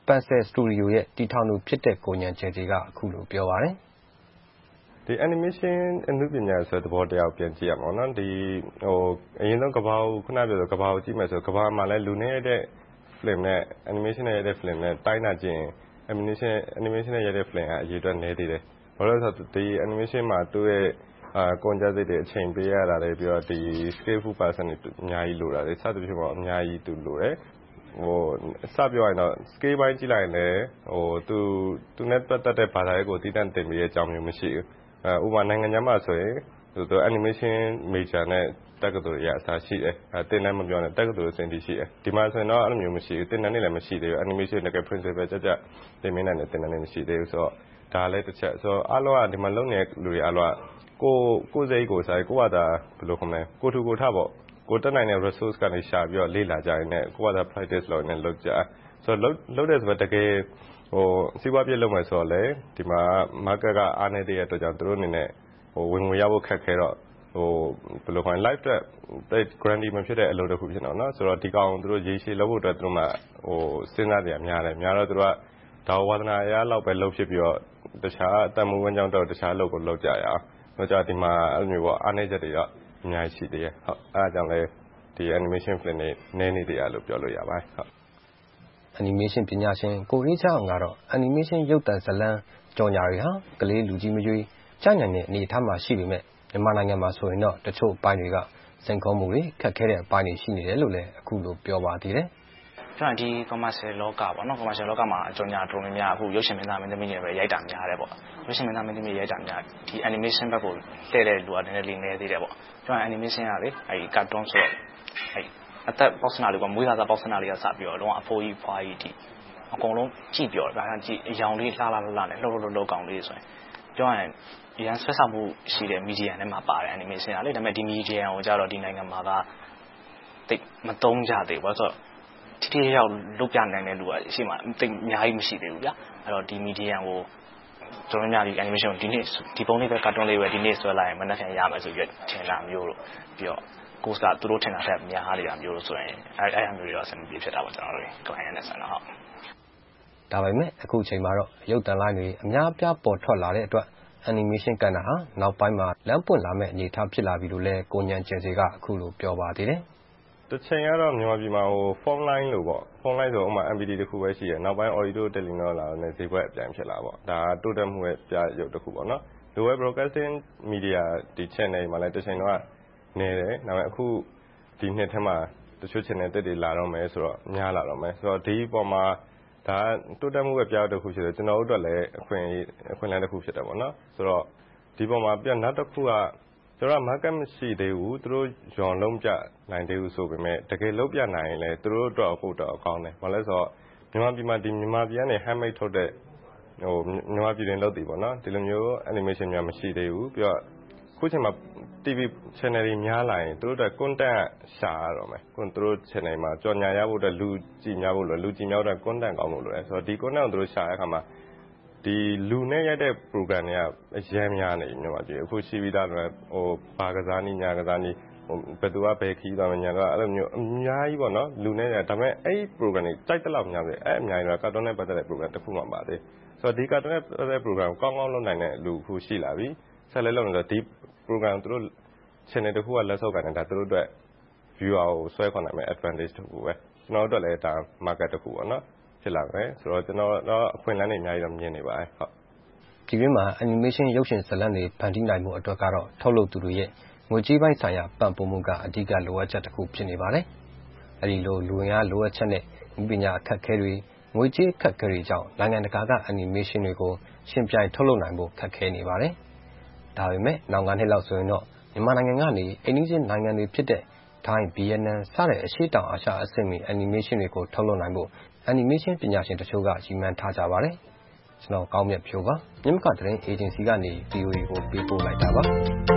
Pencil Studio ရဲ့တည်ထောင်သူဖြစ်တဲ့ကိုဉာဏ်ကျယ်ကြီးကအခုလိုပြောပါတယ်ဒီ animation အနုပညာဆိုတဲ့သဘောတရားကိုပြန်ကြည့်ရမှာเนาะဒီဟိုအရင်ဆုံးကဘာကိုခုနပြောဆိုကဘာကိုကြည့်မယ်ဆိုကဘာမှာလဲလူနဲ့တဲ့ film နဲ့ animation နဲ့ရတဲ့ film နဲ့တိုင်းတာကြည့်ရင် animation animation နဲ့ရတဲ့ film ကအရေးအတွက်နည်းသေးတယ်ဘာလို့လဲဆိုတော့ဒီ animation မှာသူ့ရဲ့အာကွန်ကြစိတ်တွေအချိန်ပေးရတာတွေပြီးတော့ဒီ skillful person တွေအများကြီးလိုတာလေစသဖြင့်ပေါ့အများကြီးသူလိုတယ်ဟိုစပြောရင်တော့ scale ပိုင်းကြည့်လိုက်ရင်လည်းဟိုသူသူနဲ့ပတ်သက်တဲ့ဘာသာရေးကိုတည်တံ့တင်ပေးတဲ့အကြောင်းမျိုးမရှိဘူးအဲဥပမာနိုင်ငံခြားမှာဆိုရင်သူ animation major နဲ့တက္ကသိုလ်ရအစားရှိတယ်အဲတင်လည်းမပြောနဲ့တက္ကသိုလ်အဆင့်ထိရှိတယ်ဒီမှာဆိုရင်တော့အဲ့လိုမျိုးမရှိဘူးတင်တန်းနေလည်းမရှိသေးဘူး animation တကယ် principle ကြကြတင်မင်းနိုင်တဲ့တင်တန်းနေမရှိသေးဘူးဆိုတော့ဒါလည်းတစ်ချက်ဆိုတော့အားလုံးကဒီမှာလုံနေတဲ့လူတွေအားလုံးကကိုကိုစိတ်ကိုစားကိုကသာဘယ်လိုခေါ်မလဲကိုထူကိုထပေါ့ကိုတက်နိုင်တဲ့ resource ကနေရှာပြီးတော့လေ့လာကြရင်လည်းကိုကသာ practice လုပ်နေလုပ်ကြဆိုတော့လုပ်တဲ့ဆိုတော့တကယ်ဟိုစီးပွားပြည့်လုပ်မယ်ဆိုတော့လေဒီမှာ market ကအားနေတဲ့အတွက်ကြောင့်သူတို့အနေနဲ့ဟိုဝင်ငွေရဖို့ခက်ခဲတော့ဟိုဘယ်လိုခေါ်လဲ live တက် grandly မဖြစ်တဲ့အလုပ်တစ်ခုဖြစ်တော့เนาะဆိုတော့ဒီကောင်သူတို့ရေရှည်လုပ်ဖို့အတွက်သူတို့မှဟိုစဉ်းစားကြရများတယ်များတော့သူတို့ကဒါဝါသနာအရာလောက်ပဲလုပ်ဖြစ်ပြီးတော့တခြားအတမှုဝန်းကြောင်းတော့တခြားအလုပ်ကိုလုပ်ကြရအောင်တော့ကြဒီမှာအဲ့လိုမျိုးပေါ့အားနေချက်တွေတော့အများကြီးရှိသေးတယ်ဟုတ်အဲ့ဒါကြောင့်လဲဒီ animation film တွေနည်းနေသေးတယ်လို့ပြောလို့ရပါတယ်ဟုတ် animation ပညာရှင်ကိုအေးချောင်းကတော့ animation ရုပ်သံဇာတ်လမ်းကြော်ညာတွေဟာကလေးလူကြီးမရွေးကြနိုင်တဲ့အနေအထားမှာရှိပေမဲ့မြန်မာနိုင်ငံမှာဆိုရင်တော့တချို့ပိုင်းတွေကစိန်ခေါ်မှုတွေခက်ခဲတဲ့အပိုင်းတွေရှိနေတယ်လို့လည်းအခုလိုပြောပါသေးတယ်ကျွန်တော်ဒီ commercial လောကပေါ့နော် commercial လောကမှာအကြောင်းညာတော်များများအခုရုပ်ရှင်မင်းသားမင်းသမီးတွေပဲရိုက်တာများတယ်ပေါ့ရုပ်ရှင်မင်းသားမင်းသမီးရိုက်တာများဒီ animation ဘက်ကိုတည့်တဲ့လူကနည်းနည်းလေးနည်းသေးတယ်ပေါ့ကျွန်တော် animation ကလေအဲဒီ cartoon ဆိုတော့အဲဒီအသက်ပေါက်စနာလေးကမွေးလာတာပေါက်စနာလေးကစပြီးတော့လုံးဝအဖိုးကြီးဖွားကြီးဒီအကုန်လုံးကြည့်ပြောတယ်ဒါကကြည့်အယောင်လေးလှလှလှလှနဲ့လှုပ်လှုပ်လှုပ်ကောင်လေးဆိုရင်ပြောရင်ရန်ဆွဲဆောင်မှုရှိတဲ့ media ထဲမှာပါတယ် animation ကလေဒါပေမဲ့ဒီ media ကိုကြတော့ဒီနိုင်ငံမှာကတိတ်မသုံးကြသေးဘူးဆိုတော့တိတိရောက်လုတ်ပြနိုင်တဲ့လူကအရှိမှတိတ်အများကြီးမရှိသေးဘူးဗျာအဲ့တော့ဒီ media ကိုကျွန်တော်များဒီ animation ကိုဒီနေ့ဒီပုံလေးပဲ cartoon လေးပဲဒီနေ့ဆွဲလိုက်ရင်မနှက်ခံရမယ်ဆိုပြီးထင်တာမျိုးလို့ပြီးတော့ကိုယ်ကသူတို့ထင်တာတဲ့များဟာတွေကမျိုးလို့ဆိုရင်အဲ့အဲ့အမျိုးတွေတော့အဆင်ပြေဖြစ်တာပေါ့ကျွန်တော်တို့ client နဲ့ဆိုတော့ဟုတ်ဒါပေမဲ့အခုချိန်မှာတော့ရုပ်သံလိုင်းတွေအများပြားပေါ်ထွက်လာတဲ့အတွက် animation ကဏ္ဍဟာနောက်ပိုင်းမှာလမ်းပွင့်လာမဲ့အနေအထားဖြစ်လာပြီလို့လဲကိုဉာဏ်ကျယ်စီကအခုလိုပြောပါသေးတယ်တစ်ချိန်ကတော့မြန်မာပြည်မှာဟို phone line လို့ပေါ့ phone line ဆိုဥပမာ M P D တခုပဲရှိတယ်နောက်ပိုင်း audio Telenor လာတဲ့ဈေးကွက်အပြိုင်ဖြစ်လာပေါ့ဒါတိုးတက်မှုရဲ့ပြရုပ်တစ်ခုပေါ့နော်ဒီ web broadcasting media ဒီ channel မှာလည်းတစ်ချိန်တော့နေတယ်ဒါပေမဲ့အခုဒီနှစ်ထဲမှာတချို့ channel တက်တွေလာတော့မယ်ဆိုတော့များလာတော့မယ်ဆိုတော့ဒီပေါ်မှာဒါတိုးတက်မှုပဲပြတစ်ခုရှိတယ်ကျွန်တော်တို့အတွက်လည်းအခွင့်အခွင့်အလမ်းတစ်ခုဖြစ်တယ်ပေါ့နော်ဆိုတော့ဒီပေါ်မှာပြနောက်တစ်ခုကကျွန်တော် market မရှိသေးဘူးသူတို့ရောင်လုံးပြနိုင်သေးဘူးဆိုပေမဲ့တကယ်လုံးပြနိုင်ရင်လည်းသူတို့အတွက်အခုတော့အကောင်းတယ်ဘာလဲဆိုတော့မြန်မာပြည်မှာဒီမြန်မာပြည်ကနေ handmade ထုတ်တဲ့ဟိုမြန်မာပြည်တွင်လုပ်တည်ပေါ့နော်ဒီလိုမျိုး animation များမရှိသေးဘူးပြီးတော့ခုချိန်မှာ T V channel တွေများလာရင်သူတို့အတွက် content ရှာရတော့မယ်ခုသူတို့ channel မှာကြော်ညာရဖို့အတွက်လူကြည့်များဖို့လို့လူကြည့်များတဲ့ content ကောင်းလို့လို့ဆိုတော့ဒီ content ကိုသူတို့ရှာတဲ့အခါမှာဒီလူနဲ့ရိုက်တဲ့ program တွေကအများများနေမြန်မာပြည်အခုရှိပြီးသားတော့ဟိုဘာကစားနည်းညာကစားနည်းဟိုဘယ်သူကဘယ်ခီးသွားမညာတော့အဲ့လိုမျိုးအများကြီးပေါ့နော်လူနဲ့ရဒါပေမဲ့အဲ့ program တွေကြိုက်တဲ့လောက်များပြီအဲ့အများကြီးတော့ cartoon နဲ့ပတ်သက်တဲ့ program တစ်ခုမှမပါသေးဆိုတော့ဒီ cartoon နဲ့ပတ်သက်တဲ့ program ကိုကောင်းကောင်းလုပ်နိုင်တဲ့လူခုရှိလာပြီဆက်လက်လုပ်နေတော့ဒီ program သူတို့ channel တစ်ခုကလက်ဆုပ်ကန်နေတာသူတို့အတွက် viewer ကိုဆွဲခေါ်နိုင်မဲ့ advantage တစ်ခုပဲကျွန်တော်တို့အတွက်လည်းဒါ market တစ်ခုပေါ့နော်ဖြစ်လာမယ်ဆိုတော့ကျွန်တော်တော့အခွင့်အလမ်းတွေအများကြီးတော့မြင်နေပါတယ်ဟုတ်ဒီတွင်မှာ animation ရုပ်ရှင်ဇာတ်လမ်းတွေဖန်တီးနိုင်မှုအတွက်ကတော့ထုတ်လုပ်သူတွေရဲ့ငွေကြေးပိုင်းဆိုင်ရာပံ့ပိုးမှုကအဓိကလိုအပ်ချက်တစ်ခုဖြစ်နေပါတယ်အဲဒီလိုလူဝင်အားလိုအပ်ချက်နဲ့ဥပညာအခက်အခဲတွေငွေကြေးအခက်အခဲတွေကြောင့်နိုင်ငံတကာက animation တွေကိုရှင်ပြိုင်ထုတ်လုပ်နိုင်ဖို့ခက်ခဲနေပါတယ်ဒါပေမဲ့နောင်ကနေလောက်ဆိုရင်တော့မြန်မာနိုင်ငံကနေအိန္ဒိယနိုင်ငံတွေဖြစ်တဲ့ထိုင်းဗီယက်နမ်စတဲ့အရှေ့တောင်အာရှအဆင့်မီ animation တွေကိုထုတ်လုပ်နိုင်ဖို့ animation ပညာရှင်တချို့ကရည်မှန်းထားကြပါတယ်ကျွန်တော်ကောင်းမြတ်ဖြိုးပါမြင်းမကသတင်း agency ကနေ V O A ကိုပေးပို့လိုက်တာပါ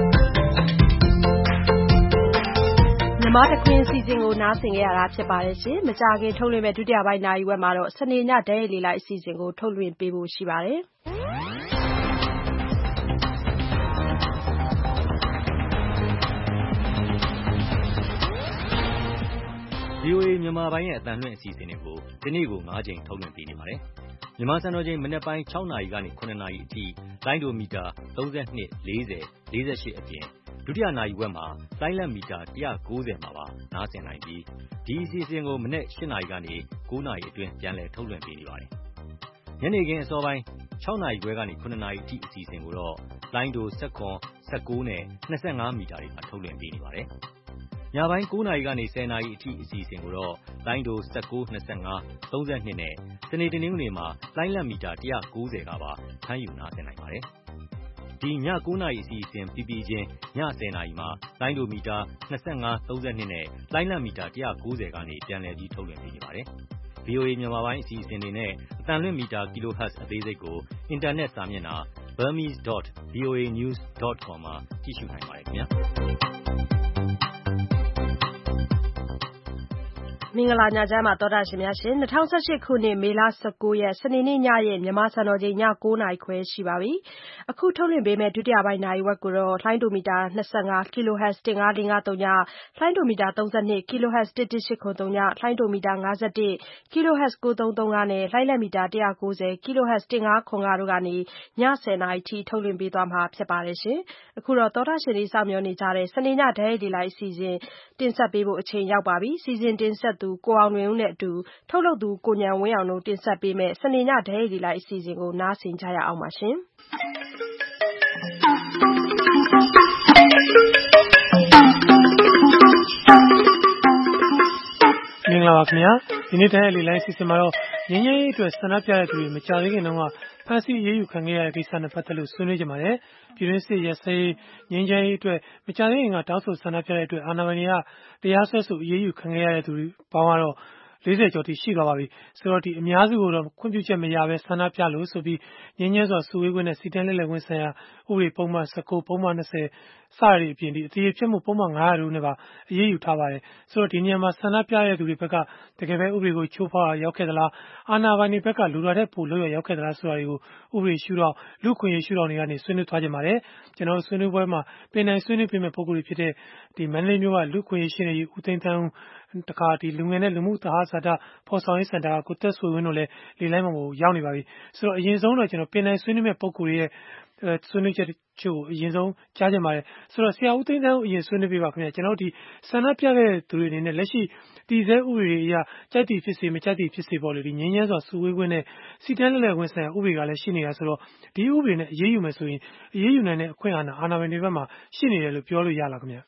မြန်မာတခွင်စီစဉ်ကိုနားဆင်ကြရတာဖြစ်ပါတယ်ရှင်မကြခင်ထုတ်လွှင့်မဲ့ဒုတိယပိုင်းနိုင်ဝက်မှာတော့စနေညဓာတ်ရိုက်လေးလိုက်အစီအစဉ်ကိုထုတ်လွှင့်ပေးဖို့ရှိပါတယ်ရဗွီအိုအေ မြန်မာပိုင်းရဲ့အသံလွှင့်အစီအစဉ်တွေကိုဒီနေ့ကို၅ကြိမ်ထုတ်လွှင့်ပေးနေပါတယ်။မြန်မာစံတော်ချိန်မနက်ပိုင်း၆နာရီကနေ၇နာရီအထိလိုင်းဒိုမီတာ၃၂ ၄၀ ၄၈အပြင်ဒုတိယနာရီဝက်မှာလိုင်းလတ်မီတာ၁၉၀မှာပါနားဆင်နိုင်ပြီးဒီအစီအစဉ်ကိုမနက်၈နာရီကနေ၉နာရီအတွင်းပြန်လည်ထုတ်လွှင့်ပေးနေပါတယ်။ညနေခင်းအစောပိုင်း၆နာရီခွဲကနေ၇နာရီအထိအစီအစဉ်ကိုတော့လိုင်းဒို၁၇ ၁၉နဲ့၂၅မီတာတွေမှာထုတ်လွှင့်ပေးနေပါတယ်။ညပိုင်း၉နာရီကနေ၁၀နာရီအထိအစီအစဉ်ကိုတော့လိုင်းဒို၁၉ ၂၅ ၃၂နဲ့စနေတနင်္ဂနွေမှာလိုင်းလတ်မီတာ၁၉၀ကပါဖမ်းယူနားဆင်နိုင်ပါတယ်။ဒီည၉နာရီအစီအစဉ်ပြီးပြီးချင်းည၁၀နာရီမှာလိုင်းဒိုမီတာ၂၅ ၃၂နဲ့လိုင်းလတ်မီတာ၁၉၀ကနေပြန်လည်ပြီးထုတ်လွှင့်ပေးနေပါတယ်။ ဗွီအိုအေ မြန်မာပိုင်းအစီအစဉ်တွေနဲ့အသံလွှင့်မီတာ kilohertz အသေးစိတ်ကိုအင်တာနက်စာမျက်နှာ burmese dot v o a news dot com မှာကြည့်ရှုနိုင်ပါတယ်ခင်ဗျာ။မင်္ဂလာညချမ်းပါသောတာရှင်များရှင်၂၀၁၈ခုနှစ်မေလ၁၉ရက်စနေနေ့ညရဲ့မြန်မာစံတော်ချိန်ည၉နာရီခွဲရှိပါပြီ။အခုထုတ်လွှင့်ပေးမယ့်ဒုတိယပိုင်းနာရီဝက်ကိုတော့လိုင်းဒိုမီတာ၂၅ kilohertz ၁၅၄၅၃ညလိုင်းဒိုမီတာ၃၂ kilohertz ၁၁၈၇၃ညလိုင်းဒိုမီတာ၅၁ kilohertz ၉၃၃၅နဲ့လိုင်းလတ်မီတာ၁၉၀ kilohertz ၁၅၇၅တို့ကနေည၁၀နာရီထိထုတ်လွှင့်ပေးသွားမှာဖြစ်ပါတယ်ရှင်။အခုတော့သောတာရှင်တွေစောင့်မျှော်နေကြတဲ့စနေညဓာတ်ရိုက်ဒီလိုက်အစီအစဉ်တင်ဆက်ပေးဖို့အချိန်ရောက်ပါပြီ။စီစဉ်တင်ဆက်သူကိုအောင်လွင်ဦးနဲ့အတူထုတ်လုပ်သူကိုဉာဏ်ဝင်းအောင်တို့တင်ဆက်ပေးမယ့်စနေညဓာတ်ရိုက်ဒီလိုက်အစီအစဉ်ကိုနားဆင်ကြရအောင်ပါရှင်။မင်္ဂလာပါခင်ဗျာဒီနေ့ဓာတ်ရိုက်ဒီလိုက်အစီအစဉ်မှာတော့ငင်းငင်းရေးအတွက်ဆန္ဒပြတဲ့သူတွေမကြသေးခင်တုန်းကဖမ်းဆီးအရေးယူခံခဲ့ရတဲ့ကိစ္စနဲ့ပတ်သက်လို့ဆွေးနွေးကြပါတယ်ပြည်တွင်းစစ်ရက်စဲငင်းချမ်းရေးအတွက်မကြသေးခင်ကတောင်းဆိုဆန္ဒပြတဲ့အတွက်အာဏာပိုင်တွေကတရားစွဲဆိုအရေးယူခံခဲ့ရတဲ့သူတွေပေါင်းကတော့၄၀ကျော်တိရှိသွားပါပြီဆိုတော့ဒီအများစုကိုတော့ခွင့်ပြုချက်မရဘဲဆန္ဒပြလို့ဆိုပြီးငင်းညဲစွာစုဝေးခွင့်နဲ့စီတန်းလက်လည်ခွင့်ဆိုင်ရာဥပဒေပုံမှန်၁၉ပုံမှန်၂၀စရတဲ့အပြင်ဒီအသေးဖြစ်မှုပုံမှန်၅၀၀တို့နဲ့ပါအရေးယူထားပါတယ်ဆိုတော့ဒီနေရာမှာဆန္ဒပြတဲ့သူတွေဘက်ကတကယ်ပဲဥပဒေကိုချိုးဖောက်ရောက်ခဲ့သလားအာဏာပိုင်တွေဘက်ကလူတော်တဲ့ပိုလို့ရောက်ခဲ့သလားဆိုတာတွေကိုဥပဒေရှုထောင့်လူခွင့်ရေးရှုထောင့်တွေကနေဆွေးနွေးသွားကြပါတယ်ကျွန်တော်ဆွေးနွေးပွဲမှာပြင်နိုင်ဆွေးနွေးပေးမဲ့ပုံကိုယ်တွေဖြစ်တဲ့ဒီမန္တလေးမြို့ကလူခွင့်ရေးရှင်းနေဦးသိန်းသန်းတခါဒီလူငယ်နဲ့လူမှုသဟဇာတဖော်ဆောင်ရေးစင်တာကကိုသက်ဆွေဝင်းတို့လည်းလေလိုင်းမှာရောက်နေပါပြီဆိုတော့အရင်ဆုံးတော့ကျွန်တော်ပြင်နိုင်ဆွေးနွေးမဲ့ပုံကိုယ်တွေရဲ့ဆွေးနွေးချက်ချို့အရင်ဆုံးကြားကြပါတယ်ဆိုတော့ဆရာဦးသိန်းသန်းအရင်ဆွေးနွေးပေးပါခင်ဗျာကျွန်တော်ဒီဆန္ဒပြတဲ့သူတွေအနေနဲ့လက်ရှိတည်ဆဲဥပဒေအရကြိုက်တီဖြစ်စေမကြိုက်တီဖြစ်စေပေါ့လေဒီငင်းညမ်းစွာစုဝေးခွင့်နဲ့စီတန်းလက်လည်ခွင့်ဆိုင်ရာဥပဒေကလည်းရှိနေတာဆိုတော့ဒီဥပဒေနဲ့အရေးယူမယ်ဆိုရင်အရေးယူနိုင်တဲ့အခွင့်အာဏာအာဏာပိုင်တွေဘက်မှာရှိနေတယ်လို့ပြောလို့ရလားခင်ဗျာ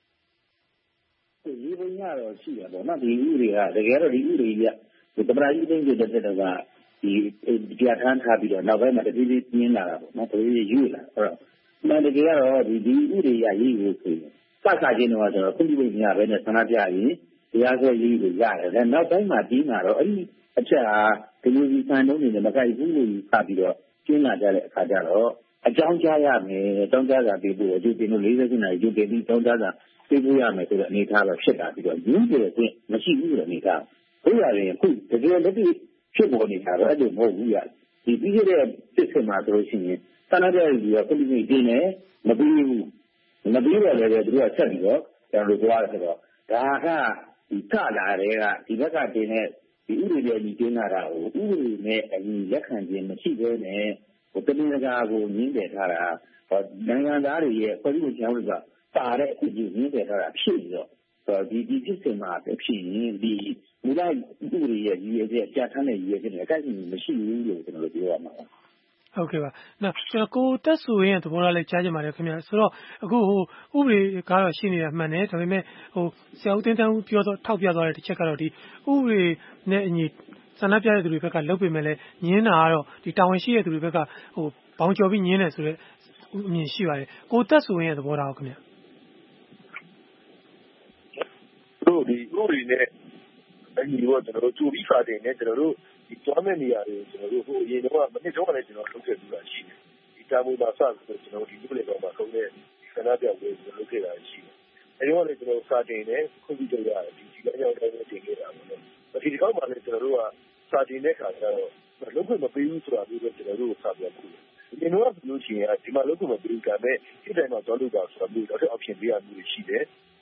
ဒီပုံကတော့ရှိရပေါ့နော်ဒီဥပဒေကတကယ်တော့ဒီဥပဒေကြီးကသမ္မတကြီးသိန်းကျတဲ့တဲ့ကဒီကြာထမ်းထားပြီးတော့နောက်ပိုင်းမှာတဖြည်းဖြည်းပြင်းလာတာပေါ့နော်တဖြည်းဖြည်းယူလာအဲ့တော့မှန်တကယ်ကတော့ဒီဒီဥပဒေရရေးကိုဆိုရင်စစချင်းတော့ကျွန်တော်ခွင့်ပြုလို့မရဘဲနဲ့ဆန္ဒပြရင်တရားစွဲရေးကိုရတယ်ဒါနောက်ပိုင်းမှာပြီးလာတော့အဲ့ဒီအချက်ဟာဒီလိုဒီစံနှုန်းတွေနဲ့မကိုက်ဘူးလို့ယူဆပြီးတော့ကျင်းလာကြတဲ့အခါကျတော့အကြောင်းကြားရမယ်အကြောင်းကြားစာပေးဖို့အကျိုးတင်လို့၄၀နာရီကျိုးတင်ပြီးအကြောင်းကြားစာပေးဖို့ရမယ်ဆိုတဲ့အနေအထားတော့ဖြစ်လာပြီးတော့ရင်းကျတဲ့အတွက်မရှိဘူးဆိုတဲ့အနေအထားဘုရားရင်အခုတကယ်လက်တွေ့ဖြစ်ပေါ်နေတာတော့အဲ့လိုမဟုတ်ဘူးရဒီပြီးခဲ့တဲ့စစ်စစ်မှာဆိုလို့ရှိရင်ဆန္ဒပြရေးကကွန်ပျူတာတင်နေမပြီးဘူးမပြီးတော့လည်းသူကဆက်ပြီးတော့ကျွန်တော်တို့သွားတယ်ဆိုတော့ဒါကဒီကလာတဲ့ကဒီဘက်ကတင်တဲ့ဒီဥပဒေတွေကြီးတင်လာတာကိုဥပဒေနဲ့အညီလက်ခံခြင်းမရှိဘဲနဲ့ဟိုတမင်တကာကိုညှင်းတယ်ထားတာနိုင်ငံသားတွေရဲ့ပြည်သူ့ကျောင်းတွေကပါတဲ့အကြည့်ညှင်းတယ်ထားတာဖြစ်ပြီးတော့ဒီဒီဖြစ်စဉ်မှာဖြစ်ရင်ဒီမူလဥပဒေရဲ့ရည်ရွယ်ချက်ကြာထမ်းတဲ့ရည်ရွယ်ချက်တွေအကိုက်အညီမရှိဘူးလို့ကျွန်တော်တို့ပြောရမှာပါဟုတ်ကဲ့ပါနော်ကျွန်တော်ကိုတက်ဆိုရင်သဘောထားလေးကြားကြပါတယ်ခင်ဗျာဆိုတော့အခုဟိုဥပဒေကတော့ရှိနေတာမှန်တယ်ဒါပေမဲ့ဟိုဆရာဦးတင်းတန်းဦးပြောတော့ထောက်ပြသွားတဲ့တစ်ချက်ကတော့ဒီဥပဒေနဲ့အညီဆန္ဒပြတဲ့သူတွေဘက်ကလုပ်ပေမဲ့လည်းညင်းတာကတော့ဒီတာဝန်ရှိတဲ့သူတွေဘက်ကဟိုဘောင်ကျော်ပြီးညင်းတယ်ဆိုတော့အမြင်ရှိပါတယ်ကိုတက်ဆိုရင်သဘောထားခင်ဗျာတို့ဒီဥပဒေနဲ့အညီတော့ကျွန်တော်တို့ကြိုပြီးဖာတင်နေကျွန်တော်တို့ဒီကျွမ်းမဲ့နေရာတွေကျွန်တော်တို့ဟိုအရင်တော့မနစ်တော့လည်းကျွန်တော်လုပ်ခဲ့ပြီးတာရှိတယ်ဒီတာမွေမှာစဆိုကျွန်တော်ဒီဥပဒေတော်မှာဆုံးတဲ့ဆန္ဒပြပွဲကျွန်တော်လုပ်ခဲ့တာရှိတယ်အဲဒီတော့လည်းကျွန်တော်စာတင်နေခွင့်ပြုကြရတယ်ဒီဒီအကြောင်းတိုင်းတင်ခဲ့တာပေါ့နော်ဒီဒီကောက်မှလည်းကျွန်တော်တို့ကစာတင်တဲ့ခါကျတော့လုပ်ခွင့်မပေးဘူးဆိုတာမျိုးပဲကျွန်တော်တို့စာပြပို့တယ်ဒီလိုဆိုလို့ရှိရင်ဒီမှာလုပ်ခွင့်မပေးဘူးကပဲဒီတိုင်းမှာသွားလို့ပါဆိုတာမျိုးတော့ option ပေးရမျိုးရှိတယ်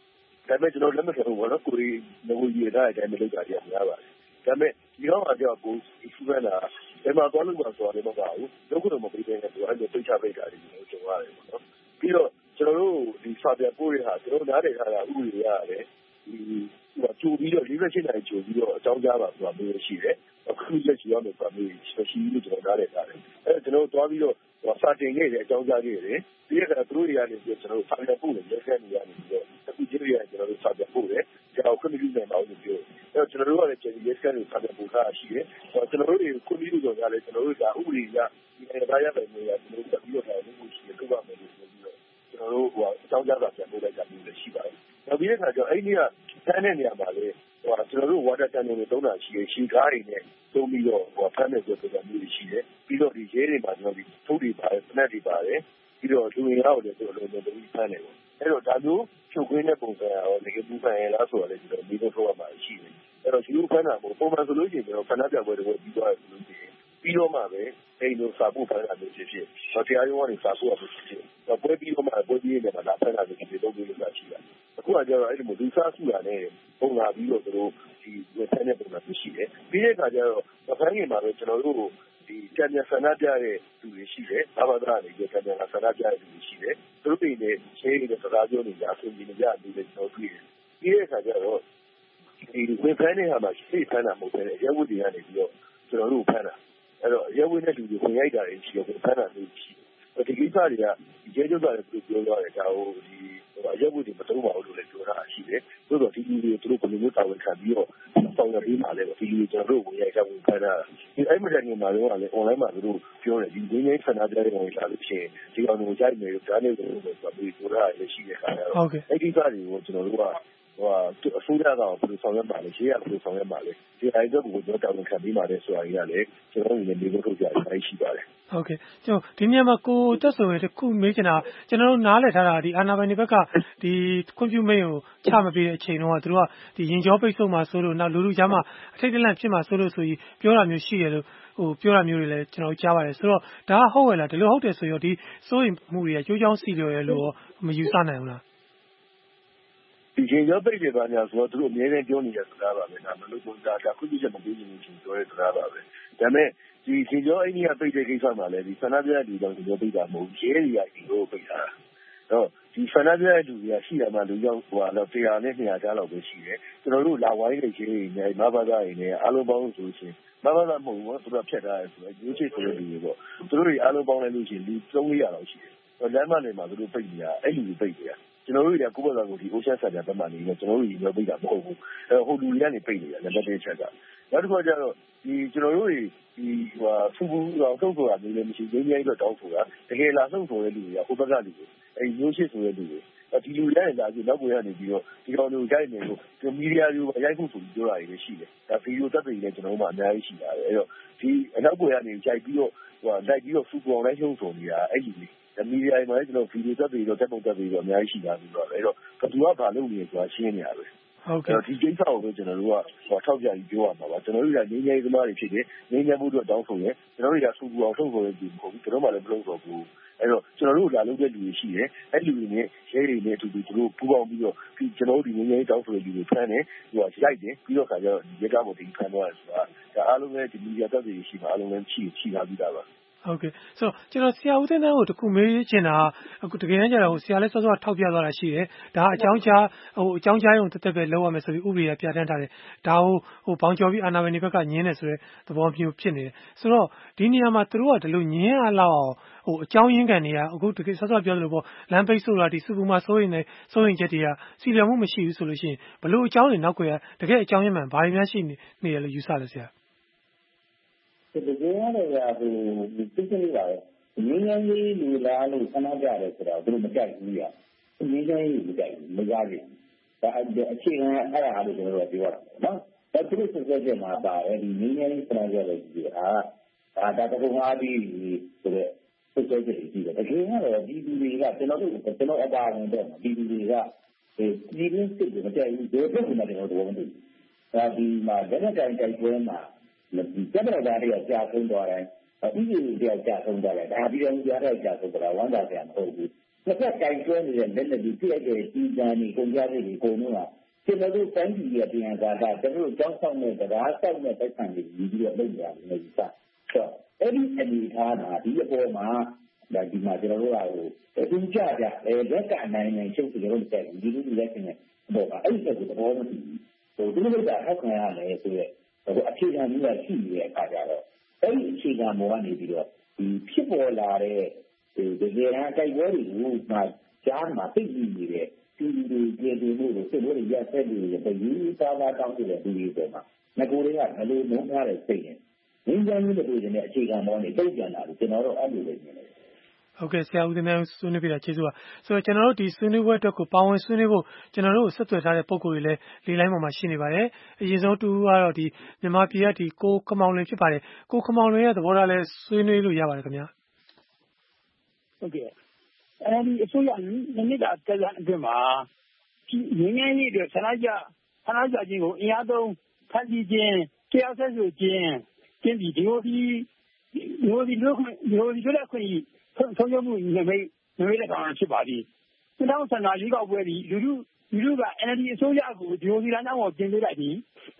ဒါပေမဲ့ကျွန်တော်လက်မခံဘူးဘောနော်ကိုရီငကိုကြီးတဲ့အတိုင်းမလုပ်တာကြီးများပါတယ်ဒါပေမဲ့ဒီတော့အကြောင်းကိုစူးစမ်းတာဘယ်မှာသွားလို့မှဆိုတာလည်းမဟုတ်ဘူးလုံးဝမပြီးတဲ့နဲ့သူအဲ့လိုပိတ်ချပိတ်တာတွေကျွန်တော်ကြုံရတယ်ပေါ့နော်ပြီးတော့ကျွန်တော်တို့ဒီစာပြပို့ရဟာကျွန်တော်နားလည်ထားတာဥပဒေရတယ်ဒီဟိုကြိုပြီးတော့၄၈နိုင်ကြိုပြီးတော့အကြောင်းကြားပါဆိုတာမျိုးရှိတယ်အခုလက်ရှိရမယ်ဆိုတာမျိုးရှိလို့ကျွန်တော်နားလည်ထားတယ်အဲ့ကျွန်တော်သွားပြီးတော့စာတင်ခဲ့တယ်အကြောင်းကြားခဲ့တယ်ပြီးတဲ့အခါသူတို့တွေကနေပြီးကျွန်တော်တို့စာပြပို့တယ်လက်ခံနေရတယ်ပြီးတော့အခုကျေးရကျွန်တော်တို့စာပြပို့တယ်ကျွန်တော်ခွင့်ပြုနိုင်ပါဦးလို့ပြောအဲ့တော့ကျွန်တော်တို့ကလည်းကျေးရက်ကန်ကိုစာပြပို့ထားရှိတယ်ကျွန်တော်တို့တွေခွင့်ပြုလို့ဆိုကြတယ်ကျွန်တော်တို့ကဥပဒေကဒီတရားရမယ်မျိုးရကျွန်တော်တို့ပြီးတော့ထားလို့ရှိတယ်ထုတ်ပါမယ်လို့ပြောပြီးတော့ကျွန်တော်တို့ဟိုအကြောင်းကြားတာပြန်ပို့လိုက်တာမျိုးလည်းရှိပါတယ်နောက်ပြီးတဲ့အခါကျတော့အဲ့ဒီကတန်းတဲ့နေရာမှာလေဟိုကျွန်တော်တို့ water tank တွေသုံးတာရှိတယ်ရှီကားတွေနဲ့သုံးပြီးတော့ဟိုဖမ်းတယ်ဆိုတဲ့ပုံစံမျိုးရှိတယ်ပြီးတော့ဒီရဲတွေမှာကျွန်တော်ဒီထုတ်တွေပါတယ်စနက်တွေပါတယ်ပြီးတော့လူငယ်ရောလည်းကျွန်တော်တို့လည်းဖမ်းတယ်ပေါ့အဲ့တော့ဒါမျိုးချုပ်ခွင်းတဲ့ပုံစံရောတကယ်ပူပန်ရလားဆိုတော့လည်းကျွန်တော်ဒီလိုထုတ်ရမှာရှိတယ်အဲ့တော့ဒီလိုဖမ်းတာပေါ့ပုံမှန်ဆိုလို့ရှိရင်ကျွန်တော်ဖမ်းပြပွဲတွေပြီးသွားတယ်ဆိုလို့ရှိရင်ပြီးတော့မှပဲအဲ့လိုစာပို့ဖမ်းတာမျိုးဖြစ်ဖြစ်တော့တရားရုံးကနေစာပို့ရမှာဖြစ်ဖြစ်တော့ပွဲပြီးတော့မှပွဲပြီးနေမှာလာဖမ်းတာမျိုးဖြစ်ဖြစ်လုပ်ပြီးလို့ရှိတာအခုကကျတော့အဲ့လိုမျိုးလူစားစုတာနဲ့ပုံလာပြီးတော့တို့ဒီဝက်ဆန်းတဲ့ပုံစံမျိုးရှိတယ်ပြီးတဲ့အခါကျတော့ဖမ်းရင်မှာပဲကျွန်တော်တို့ဒီကံမြန်ဆန္ဒပြတဲ့လူတွေရှိတယ်ဘာသာတရားတွေကံမြန်ဆန္ဒပြတဲ့လူတွေရှိတယ်သူတို့တွေနဲ့ရှင်းနေတဲ့စကားပြောနေကြအဆင်ပြေနေကြတယ်လို့ကျွန်တော်တွေ့တယ်ပြီးတဲ့အခါကျတော့ဒီဝက်ဖန်းတဲ့ဟာမှာရှေ့ဖန်းတာမဟုတ်ဘဲရဲဝတ်တွေကနေပြီးတော့ကျွန်တော်တို့ဖန်းတာအဲ့တော့ရဲဝတ်တဲ့လူတွေဝင်ရိုက်တာတွေရှိတော့ဖန်းတာမျိုးရှိတယ်ဒီကိစ္စတွေကရဲကျုပ်ကလည်းပြောပြောရတယ်ဒါဟိုဒီရဲဝတ်တွေမတုံးပါဘူးလို့လည်းပြောတာရှိတယ်သို့တော့ဒီလူတွေသူတို့ဘယ်လိုမျိုးတာဝန်ခံပြီးတော့ဆောင်ရွက်ပေးမှလဲဒီလူတွေကျွန်တော်တို့ဝင်ရိုက်ကြဝင်ဖန်းတာဒီအဲ့မတိုင်ခင်မှာတော့လည်း online မှာသူတို့ပြောတယ်ဒီငင်းငင်းဆန္ဒပြတဲ့ဝင်လာလို့ရှိရင်ဒီကောင်တွေကိုကြိုက်မယ်ဒါနဲ့ဆိုတော့ဆိုပြီးပြောတာလည်းရှိတဲ့ခါကျတော့အဲ့ဒီကိစ္စတွေကိုကျွန်တော်တို့ကဟိုအစိုးရကဘယ်လိုဆောင်ရွက်မှာလဲရှေ့ကဘယ်လိုဆောင်ရွက်မှာလဲဒီအိုင်တော့ကိုကျွန်တော်တာဝန်ခံပြီးမှလည်းဆိုတာကြီးကလည်းကျွန်တော်တို့လည်းဒီလိုထုတ်ပြရတာရှိပါတယ်ဟုတ်ကဲ့ကျွန်တော်ဒီနေရာမှာကိုတက်ဆိုရင်တခုမေးချင်တာကျွန်တော်တို့နားလည်ထားတာဒီအာနာပိုင်တွေဘက်ကဒီကွန်ပျူတာမိတ်ကိုချမပေးတဲ့အချိန်တုန်းကသူတို့ကဒီရင်ကြောပိတ်ဆို့မှာဆိုလို့နောက်လူလူကြားမှာအထိတ်တလန့်ဖြစ်မှာဆိုလို့ဆိုပြီးပြောတာမျိုးရှိတယ်လို့ဟိုပြောတာမျိုးတွေလည်းကျွန်တော်ကြားပါတယ်ဆိုတော့ဒါကဟုတ်ရဲ့လားဒီလိုဟုတ်တယ်ဆိုရောဒီစိုးရိမ်မှုတွေကကြိုးချောင်းစီလျော်ရလို့မယူဆနိုင်ဘူးလားဒီရင်ကြောပိတ်တယ်ပါညာဆိုတော့သူတို့အများကြီးပြောနေရစကားပါပဲဒါမလို့ဆိုတာဒါခုကြည့်ချက်မပေးရင်ချင်းပြောရစကားပါပဲဒါပေမဲ့ဒီရင်ကြောအိန္ဒိယပိတ်တဲ့ကိစ္စမှာလည်းဒီဆန္ဒပြတဲ့လူကြောင့်ရင်ကြောပိတ်တာမဟုတ်ရဲတွေကဒီလိုပိတ်တာတော့ဒီဆန္ဒပြတဲ့လူတွေကရှိရမှလူကြောင့်ဟိုတော့တရားနဲ့နေရာကြားလောက်ပဲရှိတယ်ကျွန်တော်တို့လာဝိုင်းတဲ့ချင်းတွေနဲ့မဘာသာတွေနဲ့အားလုံးပေါင်းဆိုရှင်မဘာသာမဟုတ်ဘူးသူတို့ဖြတ်ထားတယ်ဆိုတော့ရိုးချစ်ဆိုတဲ့လူတွေပေါ့သူတို့တွေအားလုံးပေါင်းလိုက်လို့ရှိရင်လူသုံးလေးရာလောက်ရှိတယ်လမ်းမတွေမှာသူတို့ပိတ်နေတာအဲ့လူတွေပိတ်နေတာကျွန်တော်တို့တွေကကိုယ့်ဘက်ကကိုဒီ ocean center ဘက်မှာနေနေကျွန်တော်တို့ရေရောပိတ်တာမဟုတ်ဘူးအဲဟိုလူတွေကနေပိတ်နေတာနံပါတ်တစ်ချက်ကနောက်တစ်ခါကျတော့ဒီကျွန်တော်တို့တွေဒီဟိုဖူဖူတော့ထုတ်ဆိုတာမျိုးလည်းမရှိသေးဘူးကြီးတော့တောင်းဆိုတာတကယ်လာဆုံးဆိုတဲ့လူတွေကဟိုဘက်ကလူတွေအဲဒီမျိုးရှိဆိုတဲ့လူတွေဒီလူတွေလည်းလာပြီးနောက်ကိုရနေပြီးတော့ဒီကောင်တွေကိုရိုက်နေလို့ဒီမီဒီယာတွေကိုရိုက်ဖို့ဆိုပြီးပြောတာတွေလည်းရှိတယ်ဒါဗီဒီယိုသက်သေတွေလည်းကျွန်တော်တို့မှအများကြီးရှိတာပဲအဲတော့ဒီအနောက်ကိုရနေရိုက်ပြီးတော့ဟိုလိုက်ပြီးတော့ဖူပူအောင်လိုက်ရှုံးဆိုနေတာအဲ့ဒီလေမီဒီယာမှာလည်းကျွန်တော်ဗီဒီယိုသက်သေတော့တက်ပုံတက်ပြီးတော့အများကြီးရှိတာပြီးတော့အဲ့တော့ဘယ်သူကဘာလုပ်နေလဲဆိုတာရှင်းနေရပဲဟုတ်ကဲ့ဒီကိစ္စကိုပဲကျွန်တော်တို့ကဟောထောက်ပြပြီးပြောရမှာပါကျွန်တော်တို့ကငင်းငယ်သမားတွေဖြစ်တယ်ငင်းငယ်မှုတို့တောင်းဆိုရင်ကျွန်တော်တို့ကစူပူအောင်ထုတ်ဆိုတဲ့ဒီမဟုတ်ဘူးကျွန်တော်မှလည်းမလုပ်တော့ဘူးအဲ့တော့ကျွန်တော်တို့လာလုပ်တဲ့လူတွေရှိတယ်အဲ့လူတွေနဲ့ရဲတွေနဲ့အတူတူသူတို့ပူးပေါင်းပြီးတော့ဒီကျွန်တော်တို့ဒီငင်းငယ်တောင်းဆိုတဲ့လူတွေဖမ်းတယ်ဟိုကရိုက်တယ်ပြီးတော့ခါကျတော့ရဲကားပေါ်တင်ဖမ်းသွားတယ်ဆိုတာဒါအားလုံးလည်းဒီမီဒီယာသက်သေရှိမှာအားလုံးလည်းရှိရှိလာပြီးသားပါဟုတ်ကဲ့ဆိုတော့ကျွန်တော်ဆရာဦးသိန်းတန်းကိုတခုမေးချင်တာအခုတကယ်တမ်းကျတော့ဆရာလည်းစောစောထောက်ပြသွားတာရှိတယ်ဒါအကြောင်းကြားဟိုအကြောင်းကြားရုံတက်တက်ပဲလုပ်ရမယ်ဆိုပြီးဥပဒေကပြဋ္ဌာန်းထားတယ်ဒါဟိုဟိုဘောင်ကျော်ပြီးအာဏာပိုင်တွေဘက်ကညင်းတယ်ဆိုတဲ့သဘောမျိုးဖြစ်နေတယ်ဆိုတော့ဒီနေရာမှာသူတို့ကဒီလိုညင်းအားလောက်အောင်ဟိုအကြောင်းရင်းခံတွေကအခုတကယ်စောစောပြောသလိုပေါ့လမ်းပိတ်ဆို့တာဒီစူပူမှာစိုးရင်လည်းစိုးရင်ချက်တွေကစီလျော်မှုမရှိဘူးဆိုလို့ရှိရင်ဘလို့အကြောင်းတွေနောက်ကွယ်ကတကယ်အကြောင်းရင်းမှန်ဘာတွေများရှိနေတယ်လို့ယူဆလဲဆရာတကယ်ရတယ်ကဟိုသိချင်နေတာပဲငင်းငင်းလေးလူလာလို့ဆန္ဒပြတယ်ဆိုတော့သူတို့မကြိုက်ဘူးရငင်းငင်းလေးမကြိုက်ဘူးမကြားဘူးဒါအခြေခံအဲ့ဒါအားလို့ကျွန်တော်တို့ပြောတာနော်ဒါသူတို့ဆက်ဆက်မှာပါတယ်ဒီငင်းငင်းလေးဆန္ဒပြတယ်ဒီဟာဒါဒါတော့ငါးပြီးဆိုတော့ဆက်ဆက်ကြည့်ကြည့်တယ်တကယ်ကတော့ဒီလူတွေကကျွန်တော်တို့ကျွန်တော်အပါဝင်တော့ဒီလူတွေကဒီဒီရင်းစစ်မကြိုက်ဘူးဒီဘက်ကမှကျွန်တော်တို့မသိဘူးဒါဒီမှာလက်နက်ကိုင်တိုက်ပွဲမှာဒီကမ္ဘာသားတွေကကြာဆုံးသွားတယ်ဥပဒေတွေကကြာဆုံးသွားတယ်ဒါပြီးတော့ကြားတဲ့ကြာဆုံးသွားတာဝမ်းသာစရာမဟုတ်ဘူးနှစ်ဖက်ကင်တွဲနေတဲ့လက်လက်ပြီးပြည့်တဲ့ဒီကြံနေကုန်ကြတဲ့ဒီကုန်တော့ကျွန်တော်တို့တိုင်းပြည်ရဲ့ပြန်ကာတာကျွန်တော်တို့ကြောင်းဆောင်တဲ့တရားဆောက်တဲ့ပတ်စံတွေပြီးပြီးတော့လုပ်ကြတယ်လို့စဆိုအဲ့ဒီအနေထားတာဒီအပေါ်မှာဒါဒီမှာကျွန်တော်တို့ကဟိုအင်းကြကြအဲလက်ကအနိုင်နိုင်ချုပ်ကျွန်တော်တို့တက်ဒီလိုလက်ကနေပေါ့အဲ့ဒီဆက်ကိုသဘောမတူဟိုဒီလိုကထောက်ခံရမယ်ဆိုရဲဟိုအခြေခံမျိုးရှိနေတဲ့အခါကျတော့အဲ့ဒီအခြေခံပေါ်ကနေပြီးတော့ဒီဖြစ်ပေါ်လာတဲ့ဒီဒီကံတိုက်ပွဲတွေကိုမှကြားမှာသိနေနေတဲ့ဒီဒီကျေတူမှုကိုစိတ်လို့ရဆက်ပြီးပဲယူသားသားတောင်းတဲ့ဒီဒီပေါ်မှာငကိုတွေကဘယ်လိုနှုံးထားတဲ့စိတ်နဲ့ငင်းကြမ်းလို့ပြောနေတဲ့အခြေခံပေါ်နေတုံ့ပြန်တာကိုကျွန်တော်တို့အဲ့လိုပဲမြင်တယ်ဟုတ်ကဲ့ဆရာဦးတင်နိုင်ဆွေးနွေးပြတာကျေးဇူးပါဆိုတော့ကျွန်တော်တို့ဒီဆွေးနွေးပွဲအတွက်ကိုပါဝင်ဆွေးနွေးဖို့ကျွန်တော်တို့ဆက်သွယ်ထားတဲ့ပုံကိုယ်တွေလည်းလေလိုင်းပေါ်မှာရှိနေပါတယ်အရင်ဆုံးတူကတော့ဒီမြန်မာပြည်ကဒီကိုခမောင်လွင်ဖြစ်ပါတယ်ကိုခမောင်လွင်ရဲ့သဘောထားလဲဆွေးနွေးလို့ရပါတယ်ခင်ဗျာဟုတ်ကဲ့အဲဒီအစိုးရနည်းနည်းတာတက်လာအတွင်းမှာဒီငင်းငင်းကြီးတွေဆန္ဒကြဆန္ဒကြခြင်းကိုအင်အားသုံးဖန်တီးခြင်းတရားဆက်ဆိုခြင်းကျင်းပြီးဒီလိုဒီဒီလိုဒီလိုဒီလိုဒီလိုခွင့်ဆုံးဖြတ်မှုနမိတ်နမိတ်တဲ့ကောင်ဖြစ်ပါသည်၂၀၁၅ရွေးကောက်ပွဲဒီလူလူလူလူက N L D အစိုးရကိုဒီလိုဒီလမ်းကြောင်းကိုပြင်ပေးလိုက်ပြီး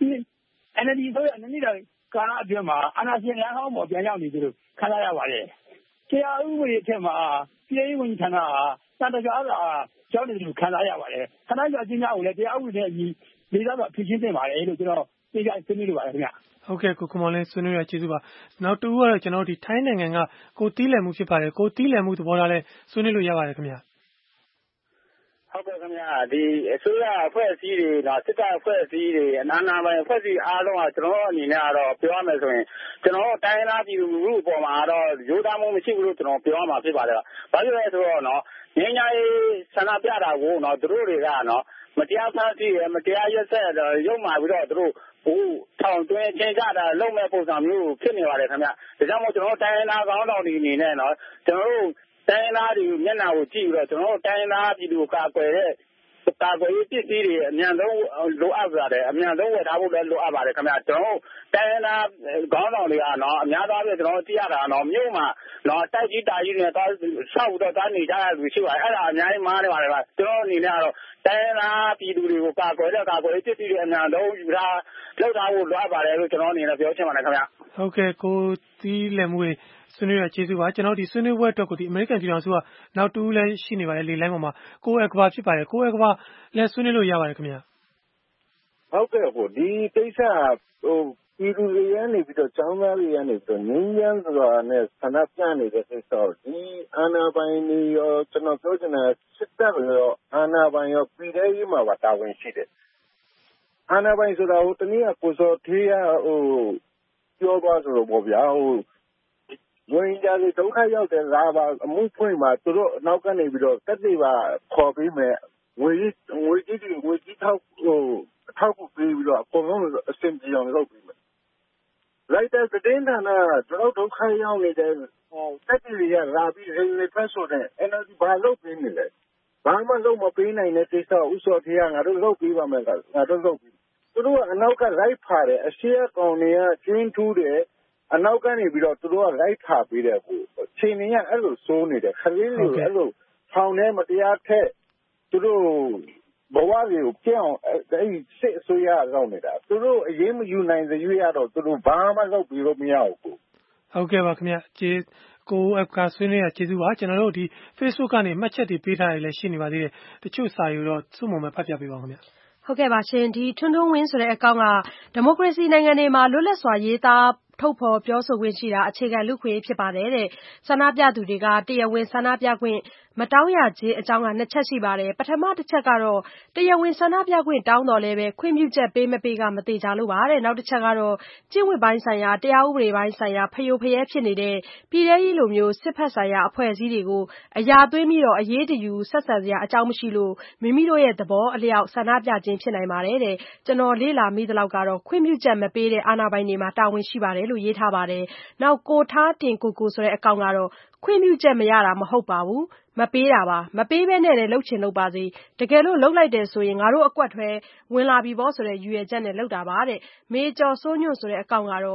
N L D အစိုးရနည်းနည်းတော့ကာလအတွင်းမှာအာဏာရှင်လမ်းဟောင်းပေါ်ပြန်ရောက်နေတယ်လို့ခန့်ရပါတယ်တရားဥပဒေအထက်မှာပြည်ရေးဝန်ကြီးဌာနဟာတန်တကားကကြောက်နေတယ်လို့ခန့်ရပါတယ်ခဏကြာချင်းများကိုလည်းတရားဥပဒေနဲ့အညီဒေသကဖြစ်ရှင်းတင်ပါတယ်လို့ကျွန်တော်သိကြဆွေးနွေးလိုပါတယ်ခင်ဗျဟုတ်ကဲ့ကိုခမောင်လင်းဆွေးနွေးရကျေးဇူးပါနောက်တူကတော့ကျွန်တော်ဒီထိုင်းနိုင်ငံကကိုတီးလည်မှုဖြစ်ပါတယ်ကိုတီးလည်မှုသဘောထားလဲဆွေးနွေးလို့ရပါတယ်ခင်ဗျဟုတ်ကဲ့ခင်ဗျာဒီအစိုးရအဖွဲ့အစည်းတွေတော့စစ်တပ်အဖွဲ့အစည်းတွေအနာနာပိုင်းအဖွဲ့အစည်းအားလုံးကကျွန်တော်အနေနဲ့ကတော့ပြောရမယ်ဆိုရင်ကျွန်တော်တိုင်းသားပြည်သူလူထုအပေါ်မှာတော့ရိုးသားမှုမရှိဘူးလို့ကျွန်တော်ပြောရမှာဖြစ်ပါတယ်။ဘာလို့လဲဆိုတော့နော်ငင်းညာရေးဆန္ဒပြတာကိုနော်သူတို့တွေကနော်မတရားဖန်ဆီးရမတရားရက်ဆက်ရုံမှပြီးတော့သူတို့ဟိုထောင်သွင်းချင်းကြတာလုံမဲ့ပုံစံမျိုးဖြစ်နေပါတယ်ခင်ဗျ။ဒါကြောင့်မို့ကျွန်တော်တိုင်းသားကောင်းတော်တွေအနေနဲ့နော်ကျွန်တော်တို့တိုင်းသားတွေမျက်နှာကိုကြည့်ပြီးတော့ကျွန်တော်တိုင်းသားပြည်သူကာကွယ်တဲ့ကာကွယ်ရေးပစ္စည်းတွေအများဆုံးလိုအပ်ပါတယ်အများဆုံးဝယ်ထားဖို့လည်းလိုအပ်ပါတယ်ခင်ဗျာကျွန်တော်တိုင်းသားခေါင်းဆောင်တွေကနော်အများသားပဲကျွန်တော်ကြည့်ရတာနော်မြို့မှာနော်တိုက်ကြီးတာကြီးနဲ့တော့ဆောက်တော့တာနေကြရလူရှိပါတယ်အဲ့ဒါအများကြီးမားနေပါတယ်ဗျကျွန်တော်အနေနဲ့ကတော့တိုင်းသားပြည်သူတွေကိုကာကွယ်တဲ့ကာကွယ်ရေးပစ္စည်းတွေအများဆုံးယူထားလောက်ထားဖို့လိုအပ်ပါတယ်လို့ကျွန်တော်အနေနဲ့ပြောချင်ပါတယ်ခင်ဗျာဟုတ်ကဲ့ကိုတီးလည်မှုဆွေးနွေးရကျေးဇူးပါကျွန်တော်ဒီဆွေးနွေးပွဲအတွက်ကိုဒီအမေရိကန်ပြည်ထောင်စုကနောက်တူလည်းရှိနေပါတယ်လေလိုင်းပေါ်မှာကိုယ်အကဘာဖြစ်ပါတယ်ကိုယ်အကဘာလည်းဆွေးနွေးလို့ရပါတယ်ခင်ဗျာဟုတ်ကဲ့ဟိုဒီကိစ္စဟိုပြည်သူတွေရနေပြီးတော့ចောင်းသားတွေရနေပြီးတော့ငင်းရမ်းဆိုတာနဲ့ဆန္ဒပြနေတဲ့ကိစ္စဒီအာဏာပိုင်တွေရောကျွန်တော်ပြောချင်တဲ့စစ်တပ်ရောအာဏာပိုင်ရောပြည်ထောင်ရေးမှာတာဝန်ရှိတယ်အာဏာပိုင်ဆိုတာဟိုတနည်းကကိုစောထေးရဟိုပြောသွားဆိုတော့ပေါ့ဗျာဟိုဝင်ကြလေဒုက္ခရောက်တဲ့လာပါအမှုဖွင့်မှာသူတို့အနောက်ကနေပြီးတော့တက်သေးပါခေါ်ပြီးမယ်ငွေငွေကြီးတွေငွေကြီးထောက်ဟိုအထောက်ကူပေးပြီးတော့အကုန်လုံးအဆင်ပြေအောင်လုပ်ပြီးမယ်လိုက်တဲ့တင်းဌာနကကျွန်တော်ဒုက္ခရောက်နေတဲ့ဟိုတက်သေးတွေကလာပြီးရေရေဖက်ဆိုတဲ့ N L D ဘာလုပ်ပြီးနေလဲဘာမှလုပ်မပေးနိုင်တဲ့ကိစ္စဥစ္စာထေးကငါတို့လုပ်ပြီးပါမယ်ကငါတို့လုပ်ပြီးသူတို့ကအနောက်ကလိုက်ဖာတယ်အရှိရကောင်တွေကကျင်းထူးတယ်အနောက်ကနေပြီးတော့သူတို့ကလိုက်ထားပေးတယ်ဟိုချိန်နေရအဲ့လိုစိုးနေတယ်ခလေးလေးအဲ့လိုထောင်ထဲမတရားထက်သူတို့ဘဝတွေကိုကြောက်အဲ့ဒီစစ်အစိုးရရောက်နေတာသူတို့အရေးမယူနိုင်သရွေ့ရတော့သူတို့ဘာမှလုပ်ပြီးလို့မရဘူးကိုဟုတ်ကဲ့ပါခင်ဗျကျေးကိုအကဆွေးနွေးရကျေးဇူးပါကျွန်တော်တို့ဒီ Facebook ကနေမှတ်ချက်တွေပေးထားရလဲရှိနေပါသေးတယ်တချို့စာယူတော့စုံမမဲ့ဖတ်ပြပေးပါခင်ဗျဟုတ်ကဲ့ပါရှင်ဒီထွန်းထွန်းဝင်းဆိုတဲ့အကောင့်ကဒီမိုကရေစီနိုင်ငံတွေမှာလွတ်လပ်စွာရေးသားထုတ်ဖော်ပြောဆိုခွင့်ရှိတာအခြေခံလူ့ခွင့်ဖြစ်ပါတယ်တဲ့ဆန္ဒပြသူတွေကတရားဝင်ဆန္ဒပြခွင့်မတောင်းရခြင်းအကြောင်းကနှစ်ချက်ရှိပါတယ်ပထမတစ်ချက်ကတော့တရားဝင်ဆန္ဒပြခွင့်တောင်းတော်လဲပဲခွင့်ပြုချက်ပေးမပေးကမသေးကြလို့ပါတဲ့နောက်တစ်ချက်ကတော့ကျင့်ဝတ်ပိုင်းဆိုင်ရာတရားဥပဒေပိုင်းဆိုင်ရာဖျို့ဖျဲဖြစ်နေတဲ့ပြည်ထရေးလိုမျိုးစစ်ဖက်ဆိုင်ရာအဖွဲ့အစည်းတွေကိုအရာသွင်းပြီးတော့အရေးတယူဆက်ဆံစရာအကြောင်းမရှိလို့မိမိတို့ရဲ့သဘောအလျောက်ဆန္ဒပြခြင်းဖြစ်နိုင်ပါတယ်တဲ့ကျွန်တော်လေ့လာမိသလောက်ကတော့ခွင့်ပြုချက်မပေးတဲ့အာဏာပိုင်တွေမှာတာဝန်ရှိပါတယ်လို့ရေးထားပါတယ်နောက်ကိုထားတင်ကိုကိုဆိုတဲ့အကောင့်ကတော့ခွင့်ပြုချက်မရတာမဟုတ်ပါဘူးမပေးတာပါမပေးဘဲနဲ့လည်းလှုပ်ချင်လုပ်ပါစေတကယ်လို့လှုပ်လိုက်တယ်ဆိုရင်ငါတို့အကွက်ထွဲဝင်လာပြီပေါ့ဆိုတဲ့ရည်ရွယ်ချက်နဲ့လှုပ်တာပါတဲ့မေကျော်စိုးညွန့်ဆိုတဲ့အကောင့်ကတော့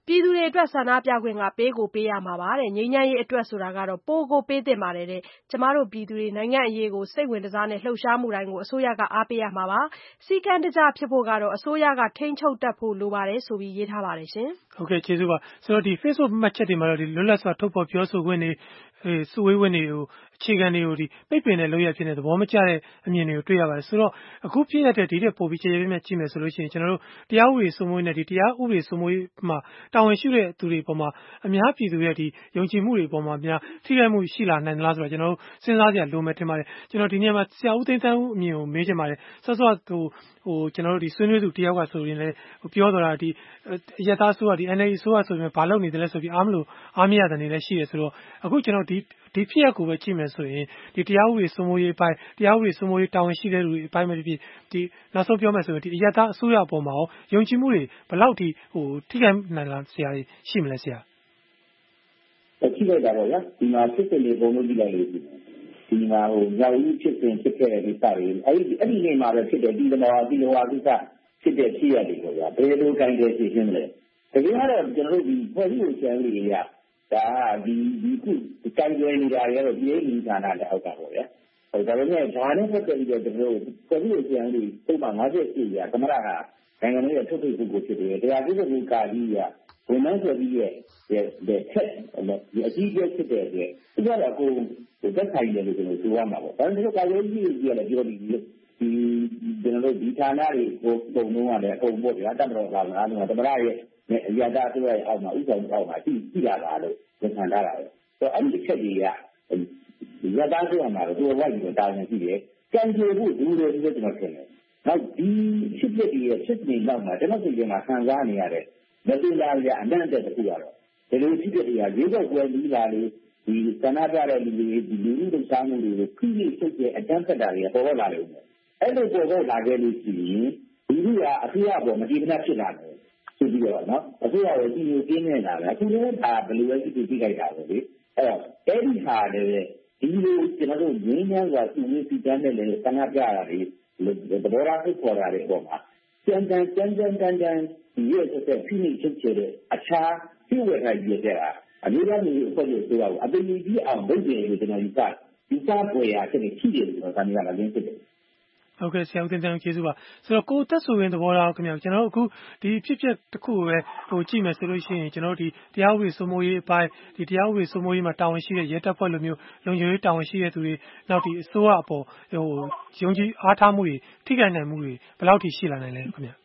ပြည်သူတွေအတွက်ဆန္ဒပြခွင့်ကပေးကိုပေးရမှာပါတဲ့ငြိမ်းချမ်းရေးအတွက်ဆိုတာကတော့ပိုကိုပေးသင့်ပါတယ်တဲ့ကျမတို့ပြည်သူတွေနိုင်ငံအရေးကိုစိတ်ဝင်စားနဲ့လှုပ်ရှားမှုတိုင်းကိုအစိုးရကအားပေးရမှာပါစီကံတကြဖြစ်ဖို့ကတော့အစိုးရကထိန်းချုပ်တတ်ဖို့လိုပါတယ်ဆိုပြီးရေးထားပါတယ်ရှင်ဟုတ်ကဲ့ကျေးဇူးပါဆိုတော့ဒီ Facebook မှတ်ချက်တွေမှာတော့ဒီလွတ်လပ်စွာထုတ်ဖော်ပြောဆိုခွင့်တွေအဲစုဝေးခွင့်တွေကိုအခြေခံတွေကိုဒီပိတ်ပင်တဲ့လုပ်ရဖြစ်နေသဘောမကျတဲ့အမြင်တွေကိုတွေ့ရပါတယ်ဆိုတော့အခုဖြစ်ရတဲ့ဒီတဲ့ပို့ပြီးခြေရင်းနဲ့ကြည့်မယ်ဆိုလို့ရှိရင်ကျွန်တော်တို့တရားဥပဒေစိုးမိုးရေးနဲ့ဒီတရားဥပဒေစိုးမိုးရေးမှာတာဝန်ရှိတဲ့သူတွေပေါ်မှာအများပြည်သူရဲ့ဒီယုံကြည်မှုတွေပေါ်မှာအများထိခိုက်မှုရှိလာနိုင်သလားဆိုတော့ကျွန်တော်တို့စဉ်းစားကြရလိုမယ်ထင်ပါတယ်ကျွန်တော်ဒီနေ့မှာဆရာဦးသိန်းသန်းဦးအမြင်ကိုမေးချင်ပါတယ်ဆော့ဆော့ဟိုဟိုကျွန်တော်တို့ဒီဆွေးနွေးသူတယောက်ကဆိုရင်လည်းပြောတော့တာဒီရသားဆိုကဒီ N L D ဆိုကဆိုရင်ဘာလုပ်နေတယ်လဲဆိုပြီးအားမလို့အားမရတယ်နေလည်းရှိတယ်ဆိုတော့အခုကျွန်တော်ဒီဒီဖြစ်ရပ်ကိုပဲကြည့်မယ်ဆိုရင်ဒီတရားဥပဒေစိုးမိုးရေးပိုင်းတရားဥပဒေစိုးမိုးရေးတာဝန်ရှိတဲ့လူတွေအပိုင်းပဲဖြစ်ဒီနောက်ဆုံးပြောမယ်ဆိုရင်ဒီအရသာအစိုးရအပေါ်မှာရောယုံကြည်မှုတွေဘယ်လောက်ထိဟိုထိခိုက်နိုင်လားဆရာကြီးရှိမလဲဆရာထိခိုက်တာပေါ့ဗျာဒီမှာစစ်စစ်လေးပုံလို့ကြည့်လိုက်လို့ဒီမှာဟိုညောင်ဦးဖြစ်စဉ်ဖြစ်ခဲ့တဲ့ဒီစာတွေအဲ့ဒီအဲ့ဒီနေမှာပဲဖြစ်တယ်ဒီလောဒီလောဟာကိစ္စဖြစ်တဲ့ဖြစ်ရတယ်ပေါ့ဗျာဘယ်လိုကိုင်းတယ်သိရှင်းမလဲတကယ်ကတော့ကျွန်တော်တို့ဒီဖွဲ့စည်းပုံချမ်းလေးတွေကဒါဒီဒီခုကိုင်းတယ်နေတာတွေကတော့ပြည်ရေးဌာနလက်အောက်ကပေါ့ဗျာဟိုဒါပေမဲ့ဒါနဲ့ပတ်သက်ပြီးတော့ကျွန်တော်တို့ဖွဲ့စည်းပုံချမ်းလေးပုံမှန်၅၈ရာသမရကနိုင်ငံရေးရဲ့ထုတ်ထုတ်ပုဂ္ဂိုလ်ဖြစ်တယ်တရားပြုမှုကာကြီးကဝန်ထမ်းဆိုပြီးရဲ့တဲ့ချက်ဒီအကြီးအကျယ်ဖြစ်တဲ့အတွက်ဒီကတော့ကိုသက်ဆိုင်တယ်လို့ကျွန်တော်ပြောရမှာပေါ့ဒါပေမဲ့ကာရေးကြီးကြီးရတယ်ပြောပြီးဒီကျွန်တော်တို့ဒီဌာနတွေကိုပုံလုံးရတယ်အကုန်ပေါ့ဗျာတမတော်ကငါးလုံးကသမရရဲ့အရာသားဆိုရအောင်မှာဥဆောင်အောင်မှာရှိရှိလာတာလို့ဝန်ခံထားတာပဲဆိုတော့အဲ့ဒီချက်ကြီးကရသားဆိုရမှာတော့သူဝိုက်ပြီးတာဝန်ရှိတယ်ကြံကြဖို့ဒူးတယ်ဒီလိုကျွန်တော်ထင်တယ်နောက်ဒီဖြစ်ဖြစ်ဒီဖြစ်နေတော့မှကျွန်တော်စိတ်ထဲမှာခံစားနေရတဲ့မတူလာရအနံ့တဲ့တခုကတော့ဒီလိုဖြစ်ဖြစ်တရားရေတော့ကွယ်ပြီးလာလေဒီသနာပြတဲ့လူတွေဒီလူလူစားမှုတွေကိုခိခိချုပ်တဲ့အတန်းသက်တာတွေပေါ်ပေါ်လာတယ်အဲ့လိုပေါ်ပေါ်လာခဲ့လို့ရှိရင်ဒီလူကအဖေအပေါ်မတည်မနှက်ဖြစ်လာတယ်ဆိုပြီးတော့နော်အဖေကလည်းဒီလိုပြင်းနေတာပဲအခုလည်းဒါဘယ်လိုပဲဖြစ်ဖြစ်ကြိုက်တာပဲလေအဲ့တော့အဲ့ဒီဟာလည်းဒီလိုကျွန်တော်တို့ငင်းငန်းစွာသူဝေးစီတန်းနဲ့လည်းသနာပြတာတွေသဘောထားကိုပေါ်လာတဲ့အပေါ်မှာစံတန်စံတန်တန်တန်ဒီရဲ့တဲ့ဖိနှိပ်ချုပ်ချယ်တဲ့အခြားပြည့်ဝတဲ့ရည်တဲ့ကအမျိုးသားမျိုးအဖွဲ့တွေဆိုတော့အပင်ကြီးအောင်လုပ်တယ်လို့ကျွန်တော်ယူဆယူဆပေါ်ရတဲ့ရှိတယ်လို့ကျွန်တော်ကလည်းလည်းဖြစ်တယ်ဟုတ်ကဲ့ဆရာဦးတင်တန်းကျေးဇူးပါဆိုတော့ကိုတက်ဆိုရင်သဘောထားခင်ဗျာကျွန်တော်တို့အခုဒီဖြစ်ဖြစ်တစ်ခုပဲဟိုကြည့်မယ်ဆိုလို့ရှိရင်ကျွန်တော်တို့ဒီတရားဥပဒေစိုးမိုးရေးအပိုင်းဒီတရားဥပဒေစိုးမိုးရေးမှာတာဝန်ရှိတဲ့ရဲတပ်ဖွဲ့လိုမျိုးလုံခြုံရေးတာဝန်ရှိတဲ့သူတွေနောက်ဒီအစိုးရအပေါ်ဟိုယုံကြည်အားထားမှုတွေထိခိုက်နိုင်မှုတွေဘယ်လောက်ထိရှိလာနိုင်လဲခင်ဗျာ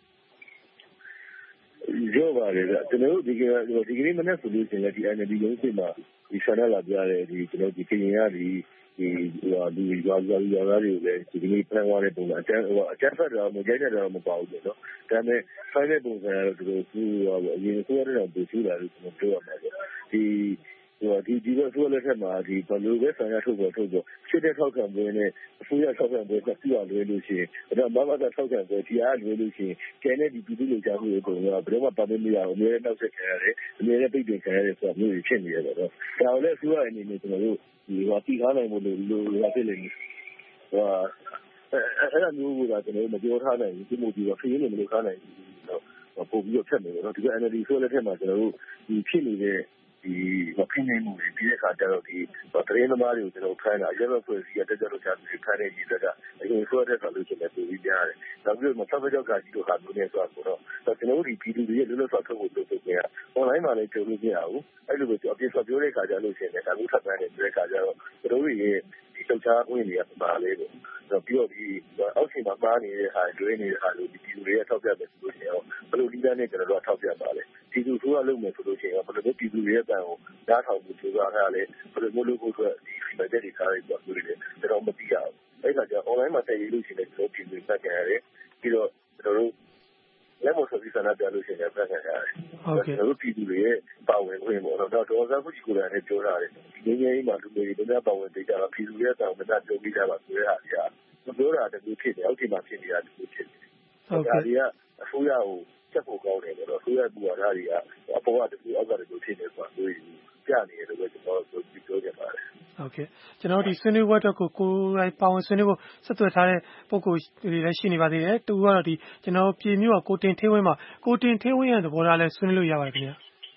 ရောပါတယ်ဗျကျွန်တော်တို့ဒီကဒီကနေ့မနေ့ဆိုလို့ရှိရင်ဒီ N L D ရုံးစစ်မှာဒီဆန္ဒလာပြတဲ့ဒီကျွန်တော်ဒီခင်ရဒီဒီဟိုဒီရွာရွာရွာသားတွေကိုလည်းဒီကနေ့ပြန်သွားတဲ့ပုံစံအကျန်းဟိုအကျန်းဖက်တော့မကြိုက်တော့မပေါ့ဘူးနော်ဒါပေမဲ့ဖိုင်တဲ့ပုံစံကတော့ဒီလိုသူ့ဟိုအရင်ဆိုရတဲ့ပုံစံလာလို့ကျွန်တော်ပြောရမှာပေါ့ဒီဟိုဒီဒီလိုဆိုရတဲ့ထက်မှာဒီဘလိုပဲဆန္ဒထုတ်ပေါ်ထုတ်ပေါ်ဖြစ်တဲ့ထောက်ခံပွဲနဲ့အစိုးရထောက်ခံပွဲကပြရလွယ်လို့ရှိရင်ဒါမှမဟုတ်ထောက်ခံပွဲဒီအားလွယ်လို့ရှိရင်ကျန်တဲ့ဒီပြည်သူ့လူကြားမှုတွေပုံကဘယ်တော့မှပတ်မမရဘူးအများနဲ့နောက်ဆက်ခံရတယ်အများနဲ့ပိတ်ပင်ခံရတယ်ဆိုတာမျိုးတွေဖြစ်နေရတော့ဒါလည်းအစိုးရအနေနဲ့ကျွန်တော်တို့ဒီဟိုတီထားနိုင်ဖို့လို့လို့ရဖြစ်နေတယ်ဟိုအဲ့ဒါမျိုးကကျွန်တော်တို့မပြောထားနိုင်ဘူးဒီမိုဒီကခင်းနေမလို့ထားနိုင်ဘူးတော့ပို့ပြီးတော့ဖြတ်နေတယ်နော်ဒီက N L D ဆိုတဲ့ထက်မှာကျွန်တော်တို့ဒီဖြစ်နေတဲ့ဒီခင်းနေမှုတွေပြီးတဲ့အခါကျတော့ဒီသတင်းသမားတွေကိုကျွန်တော်ဖမ်းတာရဲဘော်ဖွဲ့စည်းရတက်ကြလို့ချာပြီးဖမ်းနေကြီးတက်အရင်ဆိုတဲ့ဆိုလို့ရှိရင်ပို့ပြီးကြားတယ်နောက်ပြီးတော့ဆက်ဖက်ကြောက်ကကြီးတို့ဟာမျိုးနဲ့ဆိုတော့ကျွန်တော်တို့ဒီဗီဒီယိုတွေလွတ်လပ်စွာထုတ်ဖို့လုပ်လို့ပြန် online မှာလည်းကြုံလို့မရဘူးအဲ့လိုပဲအပြည့်စွာပြောတဲ့အခါကျလို့ရှိရင်ဒါမျိုးထပ်ပန်းနေတဲ့အခါကျတော့ကျွန်တော်တို့ရဲ့ဒီလောက်ချာဝင်နေရပါလေပေါ့ပြီးတော့ဒီအောက်ခြေမှာပါနေတဲ့ဟာတွေးနေတဲ့ဟာတွေဒီလူတွေရဲ့ထောက်ပြတယ်ဆိုလို့ရှိရင်ဘယ်လိုဒီသားနဲ့ကျွန်တော်တို့ထောက်ပြပါလဲဒီလူဆိုးကလုပ်မယ်ဆိုလို့ရှိရင်ဘယ်လိုမျိုးပြည်သူတွေရဲ့တန်ကိုနားထောင်ဖို့ကြိုးစားရလဲဘယ်လိုမျိုးလုပ်ဖို့အတွက်ဒီဘက်တွေထားရပြီးတော့ပြောတယ်ကျွန်တော်မသိရဘူးအဲ့ဒါကြောင့် online မှာတက်ရလို့ရှိရင်ကျွန်တော်ပြည်သူတက်ကြရတယ်ပြီးတော့ကျွန်တော်တို့လက်မဆိုပြီးဆန္ဒပြလို့ရှိရင်ပြတ်ခဲ့ရတယ်ဟုတ်ကဲ့ကျွန်တော်တို့ပြည်သူတွေရဲ့ပါဝင်ခွင့်ပေါ့တော့ဒေါ်စံခုကြီးကိုလည်းပြောထားတယ်ဒီငင်းကြီးမှာလူတွေတို့များပါဝင်ပေးကြတာပြည်သူတွေရဲ့တောင်းမတာပြောပြီးကြပါဆိုရတာကြီးမပြောတာတကူဖြစ်တယ်အောက်ခြေမှာဖြစ်နေတာတကူဖြစ်တယ်ဟုတ်ကဲ့ဒါတွေကအစိုးရကိုချက်ဖို့ကောင်းတယ်တော့အစိုးရကဒါတွေကအပေါ်ကတကူအောက်ကတကူဖြစ်နေဆိုတာတွေ့ပြနေတယ်လို့ပဲကျွန်တော်တို့ပြောကြပါတယ်ဟုတ်ကဲ့ကျွန်တော်ဒီဆွေးနွေးပွဲတော့ကိုကိုယ်တိုင်ပါဝင်ဆွေးနွေးဖို့ဆက်သွယ်ထားတဲ့ပုံကိုတွေလည်းရှိနေပါသေးတယ်တူကတော့ဒီကျွန်တော်ပြည်မျိုးကကိုတင်ထေးဝင်းမှာကိုတင်ထေးဝင်းရဲ့သဘောထားလဲဆွေးနွေးလို့ရပါတယ်ခင်ဗျာ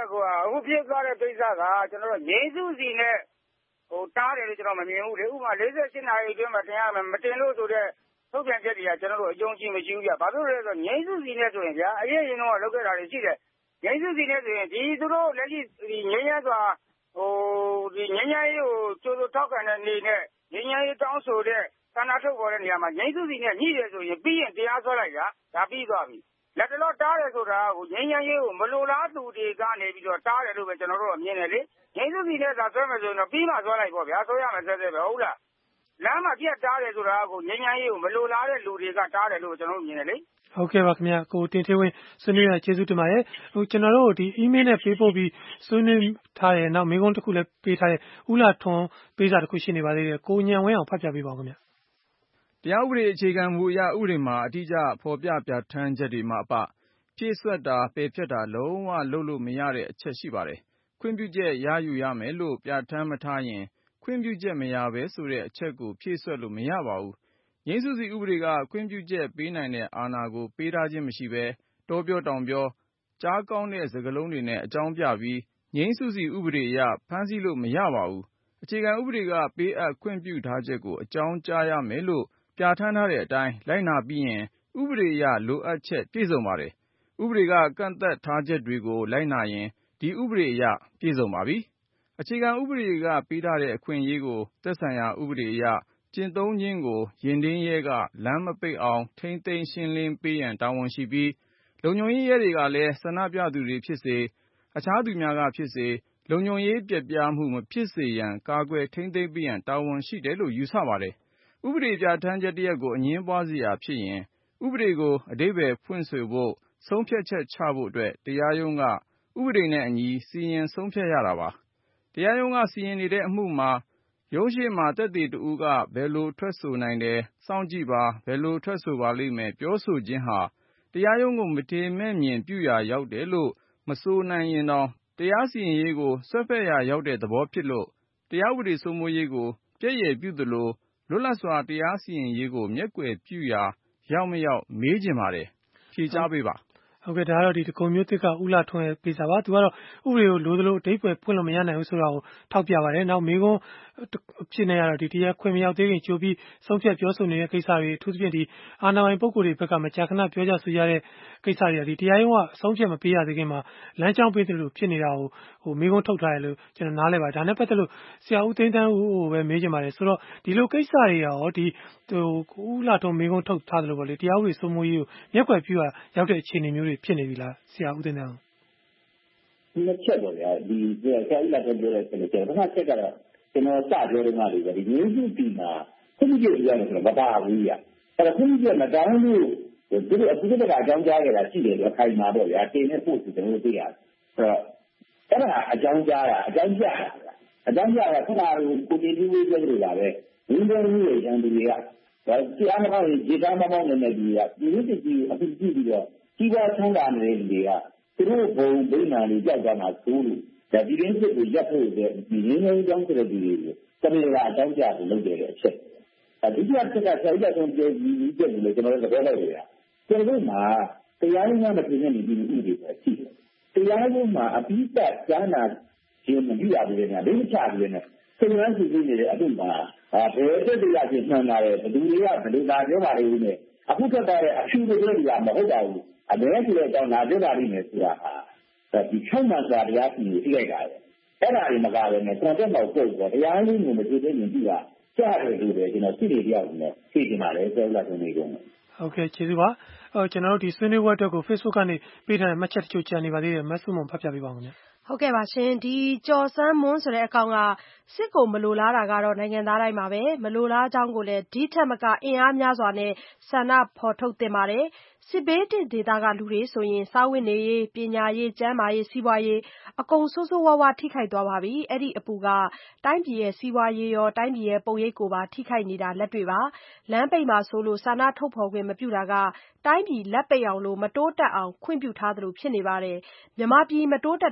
ကိုအခုဖြစ်သွားတဲ့ကိစ္စကကျွန်တော်တို့ငြိမ်းစုစီနဲ့ဟိုတားတယ်လို့ကျွန်တော်မမြင်ဘူးလေဥပမာ၄၈နာရီအတွင်းမှာတင်ရမယ်မတင်လို့ဆိုတဲ့ထုတ်ပြန်ချက်တွေကကျွန်တော်တို့အယုံကြည်မရှိဘူးဗျဘာလို့လဲဆိုတော့ငြိမ်းစုစီနဲ့ဆိုရင်ဗျာအရေးရင်တော့လုပ်ခဲ့တာတွေရှိတယ်ငြိမ်းစုစီနဲ့ဆိုရင်ဒီသူတို့လက်ရှိဒီငြိမ်းရစွာဟိုဒီငြိမ်းချမ်းရေးကိုကြိုးစိုးထောက်ခံတဲ့အနေနဲ့ငြိမ်းချမ်းရေးတောင်းဆိုတဲ့ဆန္ဒထုတ်ပေါ်တဲ့နေရာမှာငြိမ်းစုစီနဲ့ညှိတယ်ဆိုရင်ပြီးရင်တရားစွဲလိုက်တာဒါပြီးသွားပြီလက်တလောတားတယ်ဆိုတာကိုငြိမ်းချမ်းရေးကိုမလိုလားသူတွေကနေပြီးတော့တားတယ်လို့ပဲကျွန်တော်တို့အမြင်တယ်လေငြိမ်းစုစီနဲ့သာဆွဲမယ်ဆိုရင်တော့ပြီးမှဆွဲလိုက်ပေါ့ဗျာဆွဲရမယ်ဆွဲဆွဲပဲဟုတ်လားလမ်းမှာပြတ်တားတယ်ဆိုတာကိုငြိမ်းချမ်းရေးကိုမလိုလားတဲ့လူတွေကတားတယ်လို့ကျွန်တော်တို့မြင်တယ်လေဟုတ်ကဲ့ပါခင်ဗျာကိုတင်ထေးဝင်းဆွေးနွေးရကျေးဇူးတင်ပါတယ်ဟိုကျွန်တော်တို့ဒီ email နဲ့ပေးပို့ပြီးဆွေးနွေးထားတယ်နောက်မိကုန်းတစ်ခုလည်းပေးထားတယ်ဦးလာထွန်းပေးစာတစ်ခုရှိနေပါသေးတယ်ကိုညံဝင်းအောင်ဖတ်ပြပေးပါဦးခင်ဗျာတရားဥပဒေအခြေခံမူအရဥပဒေမှာအတိအကျဖော်ပြပြဋ္ဌာန်းချက်တွေမှာအပဖြည့်ဆွတ်တာပယ်ဖျက်တာလုံးဝလုပ်လို့မရတဲ့အချက်ရှိပါတယ်ခွင့်ပြုချက်ရယူရမယ်လို့ပြဋ္ဌာန်းမထားရင်ခွင့်ပြုချက်မရဘဲဆိုတဲ့အချက်ကိုဖြည့်ဆွတ်လို့မရပါဘူးငြိမ်းစုစီဥပဒေကခွင့်ပြုချက်ပေးနိုင်တဲ့အာဏာကိုပေးထားခြင်းမရှိဘဲတောပြောတောင်ပြောကြားကောင်းတဲ့စကားလုံးတွေနဲ့အကြောင်းပြပြီးငြိမ်းစုစီဥပဒေအရဖမ်းဆီးလို့မရပါဘူးအခြေခံဥပဒေကပေးအပ်ခွင့်ပြုထားချက်ကိုအကြောင်းကြားရမယ်လို့ပြဋ္ဌာန်းထားတဲ့အတိုင်းလိုက်နာပြီးရင်ဥပဒေအရလိုအပ်ချက်ပြည့်စုံပါတယ်ဥပဒေကကန့်သက်ထားချက်တွေကိုလိုက်နာရင်ဒီဥပဒေအရပြည့်စုံပါပြီအခြေခံဥပဒေကပေးထားတဲ့အခွင့်အရေးကိုသက်ဆိုင်ရာဥပဒေအရကျင့်သုံးခြင်းကိုရင်တင်းရဲကလမ်းမပိတ်အောင်ထိမ့်သိမ်းရှင်းလင်းပေးရန်တာဝန်ရှိပြီးလုံခြုံရေးရဲတွေကလည်းဆန္ဒပြသူတွေဖြစ်စေအခြားသူများကဖြစ်စေလုံခြုံရေးပြက်ပြားမှုမဖြစ်စေရန်ကာကွယ်ထိမ့်သိမ်းပေးရန်တာဝန်ရှိတယ်လို့ယူဆပါတယ်ဥပဒေပြဋ္ဌာန်းချက်တစ်ရပ်ကိုအငြင်းပွားစရာဖြစ်ရင်ဥပဒေကိုအဓိပ္ပာယ်ဖွင့်ဆိုဖို့ဆုံးဖြတ်ချက်ချဖို့အတွက်တရားရုံးကဥပဒေနဲ့အညီစီရင်ဆုံးဖြတ်ရတာပါတရားရုံးကစီရင်နေတဲ့အမှုမှာရုံးရှိမှာသက်သေတဦးကဘယ်လိုထွက်ဆိုနိုင်တယ်စောင့်ကြည့်ပါဘယ်လိုထွက်ဆိုပါလိမ့်မယ်ပြောဆိုခြင်းဟာတရားရုံးကိုမထေမဲ့မြင်ပြုရာရောက်တယ်လို့မဆိုနိုင်ရင်တောင်တရားစီရင်ရေးကိုဆွဲဖက်ရာရောက်တဲ့သဘောဖြစ်လို့တရားဥပဒေစိုးမိုးရေးကိုပြည့်ရည်ပြုသလိုလွတ်လပ်စွာတရားစီရင်ရေးကိုမျက်ကွယ်ပြုရာရောက်မရောက်မေးချင်ပါတယ်ဖြေကြားပေးပါဟုတ်ကဲ့ဒါကတော့ဒီတကုံမျိုးတစ်ကဦးလာထွန်းရဲ့ပေးစာပါသူကတော့ဥပဒေကိုလိုသလိုအဓိပ္ပာယ်ဖွင့်လို့မရနိုင်ဘူးဆိုတာကိုထောက်ပြပါတယ်နောက်မိကုန်းဖြစ်နေရတော့ဒီတရားခွင့်မရောက်သေးခင်ကြိုပြီးဆုံးဖြတ်ပြောဆိုနေတဲ့ကိစ္စတွေအထူးသဖြင့်ဒီအာဏာပိုင်ပုဂ္ဂိုလ်တွေဘက်ကမကြာခဏပြောကြဆိုကြတဲ့ကိစ္စတွေကဒီတရားရုံးကအဆုံးဖြတ်မပေးရသေးခင်မှာလမ်းကြောင်းပေးတယ်လို့ဖြစ်နေတာကိုဟိုမိကုန်းထုတ်ထားတယ်လို့ကျွန်တော်နားလဲပါဒါနဲ့ပတ်သက်လို့ဆရာဦးသိန်းတန်းဦးကိုပဲမေးချင်ပါတယ်ဆိုတော့ဒီလိုကိစ္စတွေရောဒီဟိုဦးလာထွန်းမိကုန်းထုတ်ထားတယ်လို့ပေါ့လေတရားဥပဒေစိုးမိုးရေးကိုမျက်ကွယ်ပြုရရောက်တဲ့အခြေအနေမျိုးတွေဖြစ်နေပြီလားဆရာဦးသိန်းတန်းဒီတစ်ချက်ပေါ့ဗျာဒီဆရာဦးလာထွန်းပြောတဲ့ဆက်လက်ချက်ပထမချက်ကတော့ကျွန်တော်စပြောတဲ့မှာလေဒီငြိမ်းစုတီမှာခွင့်ပြုရမယ်ဆိုတော့မပါဘူးဗျအဲ့တော့ခွင့်ပြုရမတောင်းလို့ဒီလိုအခုတည်းကအကြောင်းကြားခဲ့တာရှိတယ်ဆိုခိုင်မာတော့ဗျာတင်နဲ့ပို့သူကျွန်တော်တို့သိရတယ်အဲ့တော့အဲ့ဒါအကြောင်းကြားတာအကြောင်းကြားတာအကြောင်းကြားတာခုနကကိုတင်ပြီးပြောကြတာပဲဝင်းတော်ကြီးရဲ့ရန်သူတွေကဒါတရားမကောင်းရင်ဒီကားမမောင်းနေတဲ့ကြီးကဒီလိုတကြီးအခုကြည့်ပြီးတော့ကြီးပွားချမ်းသာနေတဲ့လူတွေကသူတို့ဘုံဗိမာန်တွေကြောက်ကြမှာသိုးလို့ဒါဒီရင်းစစ်ကိုရပ်ဖို့တဲ့ဒီရင်းရင်းကြောင်းဆိုတဲ့ဒီတွေကိုတမန်ကအကြောင်းကြားလို့လုပ်တယ်တဲ့အချက်အဒုတိယချက်ကဆရာကြီးကပြောပြီးပြည့်လို့ကျွန်တော်တို့ပြောလိုက်ရကျွန်တော်တို့မှာတရားရုံးကမပြင်နေပြီးဥပဒေပဲရှိတယ်တရားရုံးမှာအပိသက်ကြားနာခြင်းမပြုရဘူးလေ။ဒိဋ္ဌိချပြီးနေဆင်ရမ်းစုကြည့်နေတဲ့အမှုမှာဘယ်တက်တရားချင်းမှန်လာတယ်ဘယ်သူတွေကဘယ်လိုသာပြောပါလိမ့်ဦးနဲ့အခုထွက်သွားတဲ့အဖြူတွေတွေကမဟုတ်ပါဘူးအမဲဆိုတဲ့အကြောင်းလာပြောပါလိမ့်မယ်ဆိုတာဟာဒီချုံမှန်စွာတရားစီရင်သိလိုက်တာပဲအဲ့ဒါတွေမကားပဲနဲ့တွန်တက်တော့ပုတ်တော့တရားလေးကိုမကြည့်သေးရင်ကြည့်တာကြားတယ်လို့ပဲကျွန်တော်သိနေတယောက်နဲ့သိချင်ပါလေဆရာကနေကုန်ဟုတ်ကဲ့ကျေးဇူးပါဟိုကျွန်တော်တို့ဒီဆွေးနွေးပွဲအတွက်ကို Facebook ကနေပေးထားတဲ့မှတ်ချက်တချို့ကြံနေပါသေးတယ်မဆုမွန်ဖတ်ပြပေးပါဦးခင်ဗျဟုတ်ကဲ့ပါရှင်ဒီကြော်စမ်းမွန်းဆိုတဲ့အကောင်ကစစ်ကိုမလိုလားတာကတော့နိုင်ငံသားတိုင်းပါပဲမလိုလားကြောင်းကိုလည်းဒီထက်မကအင်အားများစွာနဲ့ဆန္ဒဖော်ထုတ်တင်ပါတယ်စစ်ဘေးတင်ဒေသကလူတွေဆိုရင်စားဝတ်နေရေးပညာရေးကျန်းမာရေးစီးပွားရေးအကုန်ဆိုးဆိုးဝါးဝါထိခိုက်သွားပါပြီအဲ့ဒီအပူကတိုင်းပြည်ရဲ့စီးပွားရေးရောတိုင်းပြည်ရဲ့ပုံရိပ်ကိုပါထိခိုက်နေတာလက်တွေ့ပါလမ်းပိတ်မှာဆိုလို့ဆန္ဒထုတ်ဖော်ခွင့်မပြုတာကတိုင်းပြည်လက်ပိတ်အောင်လို့မတိုးတက်အောင်ခွင့်ပြုထားသလိုဖြစ်နေပါတယ်မြမပြည်မတိုးတက်တာက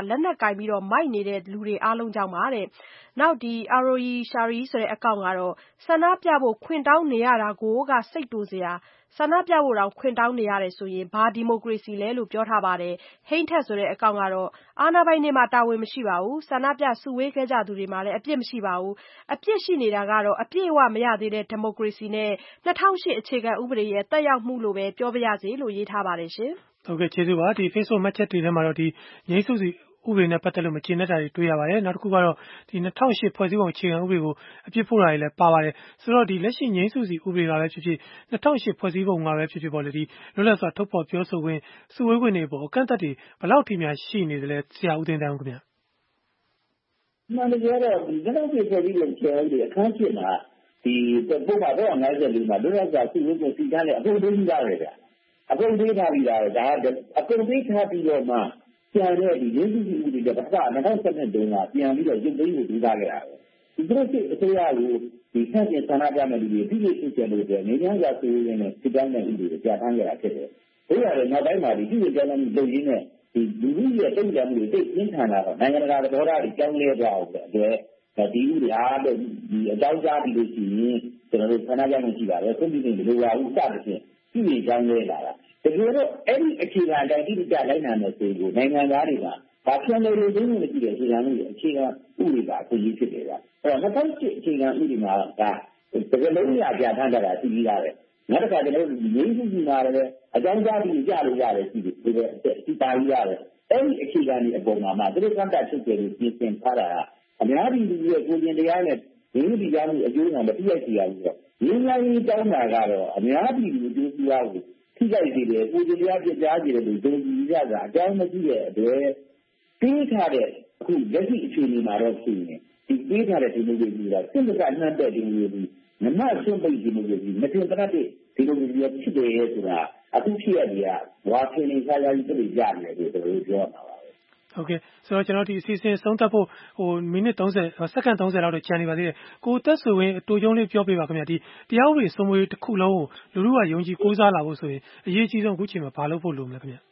လက်နက်ကင်ပြီးမိုက်နေတဲ့လူတွေအားလုံးကြောင့်ပါတဲ့နောက်ဒီ Aroi Shari ဆိုတဲ့အကောင့်ကတော့ဆန္ဒပြဖို့ခွင့်တောင်းနေရတာကိုကစိတ်တူစရာဆန္ဒပြဖို့တောင်ခွင့်တောင်းနေရတယ်ဆိုရင်ဘာဒီမိုကရေစီလဲလို့ပြောထားပါတယ်ဟိန်းထက်ဆိုတဲ့အကောင့်ကတော့အာဏာပိုင်တွေမှာတာဝန်မရှိပါဘူးဆန္ဒပြစုဝေးခဲ့ကြသူတွေမှာလည်းအပြစ်မရှိပါဘူးအပြစ်ရှိနေတာကတော့အပြည့်အဝမရသေးတဲ့ဒီမိုကရေစီနဲ့၂၀၀၈အခြေခံဥပဒေရဲ့တက်ရောက်မှုလို့ပဲပြောပါရစေလို့ရေးထားပါတယ်ရှင်ဟုတ်ကဲ့ကျေးဇူးပါဒီ Facebook မှတ်ချက်တွေထဲမှာတော့ဒီငြိမ်းစုစီဥပဒေနဲ့ပတ်သက်လို့မကျေနပ်တာတွေတွေ့ရပါတယ်နောက်တစ်ခုကတော့ဒီ၂၀၀၈ဖွဲ့စည်းပုံအခြေခံဥပဒေကိုအပြစ်ဖို့တာတွေလည်းပါပါတယ်ဆိုတော့ဒီလက်ရှိငြိမ်းစုစီဥပဒေကပဲဖြစ်ဖြစ်၂၀၀၈ဖွဲ့စည်းပုံကပဲဖြစ်ဖြစ်ပေါ့လေဒီလွတ်လပ်စွာထုတ်ဖော်ပြောဆိုခွင့်စုဝေးခွင့်တွေပေါ့အကန့်အသတ်တွေဘယ်လောက်ထိများရှိနေသလဲဆရာဦးသိန်းတန်းဦးခင်ဗျာမှန်တယ်တော့ဒီ၂၀၀၈ဖွဲ့စည်းပုံအခြေခံဥပဒေအခန်းချက်မှာဒီပုံမှာတော့၅၄မှာလွတ်လပ်စွာစုဝေးခွင့်စီကံနဲ့အကုန်သိမ်းထားတယ်ဗျအကုန်သိမ်းထားပြီးတာဒါအကုန်သိမ်းထားပြီးတော့မှပြန်တဲ့ဒီရင်းနှီးမှုတွေကတော့၂၀၁၂တုန်းကပြန်ပြီးတော့ရုပ်သိမ်းကိုပြီးသားခဲ့တာပဲဒီလိုစစ်အစိုးရကိုဒီဆန့်ကျင်ဆန္ဒပြမဲ့လူတွေပြည်သူ့စစ်ချက်လို့ပြောနေကြတာဆိုရင်လည်းစစ်တမ်းနဲ့ဥပဒေကိုကြာထမ်းခဲ့တာဖြစ်တယ်။ဒါရတယ်နောက်ပိုင်းမှာဒီပြည်သူ့ကြောင်းမှုလုပ်ရင်းနဲ့ဒီလူမှုရဲ့တုံ့ပြန်မှုတွေသိပြင်းထန်လာတော့နိုင်ငံတကာသဘောထားတွေကြောင်းလဲကြအောင်ပဲအတွက်ဒီဥပဒေအားလို့ဒီအကြောင်းကြားပြီးလို့ရှိရင်ကျွန်တော်တို့ဆန္ဒပြမှုရှိပါတယ်ခွင့်ပြုနေလို့ရဘူးစသဖြင့်ပြည်သူ့ကြောင်းလဲလာတာတကယ်တော့အဲ့ဒီအခြေခံအတိုင်းတိကျလိုက်နာမယ်ဆိုရင်နိုင်ငံသားတွေကဘာဖြစ်လဲလို့သိနေကြည့်တယ်အခြေခံမှုအခြေခံဥပဒေကအရေးဖြစ်တယ်ဗျအဲ့တော့၂၀၀၈အခြေခံဥပဒေမှာကတကယ်လုံးရပြဋ္ဌာန်းတာသိပြီးသားပဲနောက်တစ်ခါကျွန်တော်တို့ငြိမ်းစုစီမှာလည်းအကြောင်းကြားပြီးကြားလို့ရတယ်ရှိတယ်ဒီပဲဒီပါရီရတယ်အဲ့ဒီအခြေခံဒီအပေါ်မှာမှသူတို့ကန့်တတ်ချုပ်တယ်လို့ပြင်ဆင်ထားတာအများပြည်သူရဲ့ကိုယ်ကျင်တရားနဲ့ဒီလိုဒီကြားမှုအကျိုးကမပြည့်စုံရဘူးတော့ငြိမ်းချမ်းရေးတောင်းတာကတော့အများပြည်သူအကျိုးစီးပွားကိုထိခိုက်စေတယ်ကိုယ်ကျင်တရားပြကြားစေတယ်လို့ဒုံကြည်ကြတာအကြောင်းမရှိတဲ့အတွက်ပြီးထားတဲ့အခုလက်ရှိအခြေအနေမှာတော့ရှိနေဒီပြီးထားတဲ့ဒီလိုမျိုးကြီးကစိတ်ကနှံ့တဲ့ဒီလိုမျိုးကြီးနမဆွန့်ပိတ်ဒီလိုမျိုးကြီးမတင်တတ်တဲ့ဒီလိုမျိုးကြီးဖြစ်တယ်ဆိုတာအခုဖြစ်ရတဲ့ဝါခင်းနေစားရည်တွေကြားနေတယ်ဆိုတော့ပြောမှာပါဟုတ်ကဲ့ဆိုတော့ကျွန်တော်ဒီအစီအစဉ်ဆုံးသက်ဖို့ဟိုမိနစ်၃၀စက္ကန့်၃၀လောက်တော့ကြာနေပါသေးတယ်ကိုသက်ဆွေဝင်းအတူကျုံးလေးပြောပြပါခင်ဗျာဒီတရားဥပဒေစိုးမိုးရေးတစ်ခုလုံးကိုလူလူကယုံကြည်ကိုးစားလာဖို့ဆိုရင်အရေးကြီးဆုံးအခုချိန်မှာဘာလုပ်ဖို့လိုမလဲခင်ဗျာ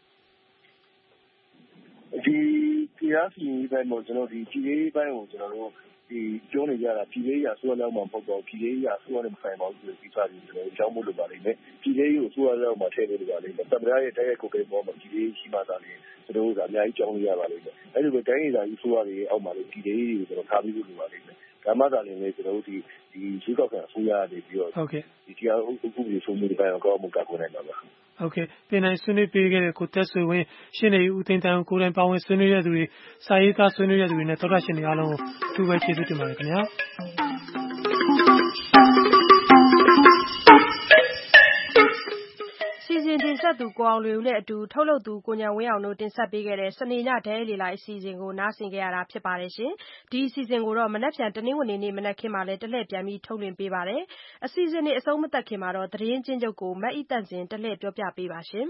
ဒီတရားစီရင်ပိုင်းမှာကျွန်တော်ဒီပြည်ရေးပိုင်းကိုကျွန်တော်တို့ဒီပြောနေကြတာပြည်ရေးရဆိုရလောက်မှမဟုတ်တော့ပြည်ရေးရဆိုရနဲ့မဆိုင်ပါဘူးဒီစားကြီးကျွန်တော်ကြောင်းဖို့လိုပါလိမ့်မယ်ပြည်ရေးကိုဆိုရလောက်မှထည့်လို့လိုပါလိမ့်မယ်သမ္မတရဲ့တိုက်ရိုက်ကိုယ်ကိန်းပေါ်မှာပြည်ရေးရှိမှသာလေကျွန်တော်တို့ကအများကြီးကြောင်းရပါလိမ့်မယ်အဲ့လိုပဲတိုင်းဒေသကြီးဆိုရတွေအောက်မှာလေပြည်ရေးကိုကျွန်တော်ထားပြီးလို့လိုပါလိမ့်မယ်ဒါမှသာလည်းကျွန်တော်တို့ဒီဒီရွေးကောက်ခံအစိုးရတွေပြီးတော့ဟုတ်ကဲ့ဒီတရားဥပဒေစိုးမိုးရေးပိုင်းကိုကောင်းမှုကကွယ်နိုင်ပါပါဟုတ်ကဲ့ပြင်နိုင်ဆွေးနွေးပေးခဲ့တဲ့ကိုသက်ဆွေဝင်းရှင်းနေဦးသိန်းတန်းကိုယ်တိုင်ပါဝင်ဆွေးနွေးရတဲ့သူတွေစာရေးသားဆွေးနွေးရတဲ့သူတွေနဲ့သောတာရှင်တွေအားလုံးကိုအထူးပဲကျေးဇူးတင်ပါတယ်ခင်ဗျာစီစဉ်တင်ဆက်သူကိုအောင်လွေဦးနဲ့အတူထုတ်လုပ်သူကိုဉာဏ်ဝင်းအောင်တို့တင်ဆက်ပေးခဲ့တဲ့စနေညဒဲလီလာအစီအစဉ်ကိုနားဆင်ကြရတာဖြစ်ပါတယ်ရှင်ဒီအစီအစဉ်ကိုတော့မနက်ဖြန်တနင်္ဂနွေနေ့မနက်ခင်းမှာလည်းတလှည့်ပြန်ပြီးထုတ်လွှင့်ပေးပါတယ်အစီအစဉ်တွေအဆုံးမသတ်ခင်မှာတော့သတင်းချင်းချုပ်ကိုမတ်ဤတန့်စင်တလှည့်ပြောပြပေးပါရှင်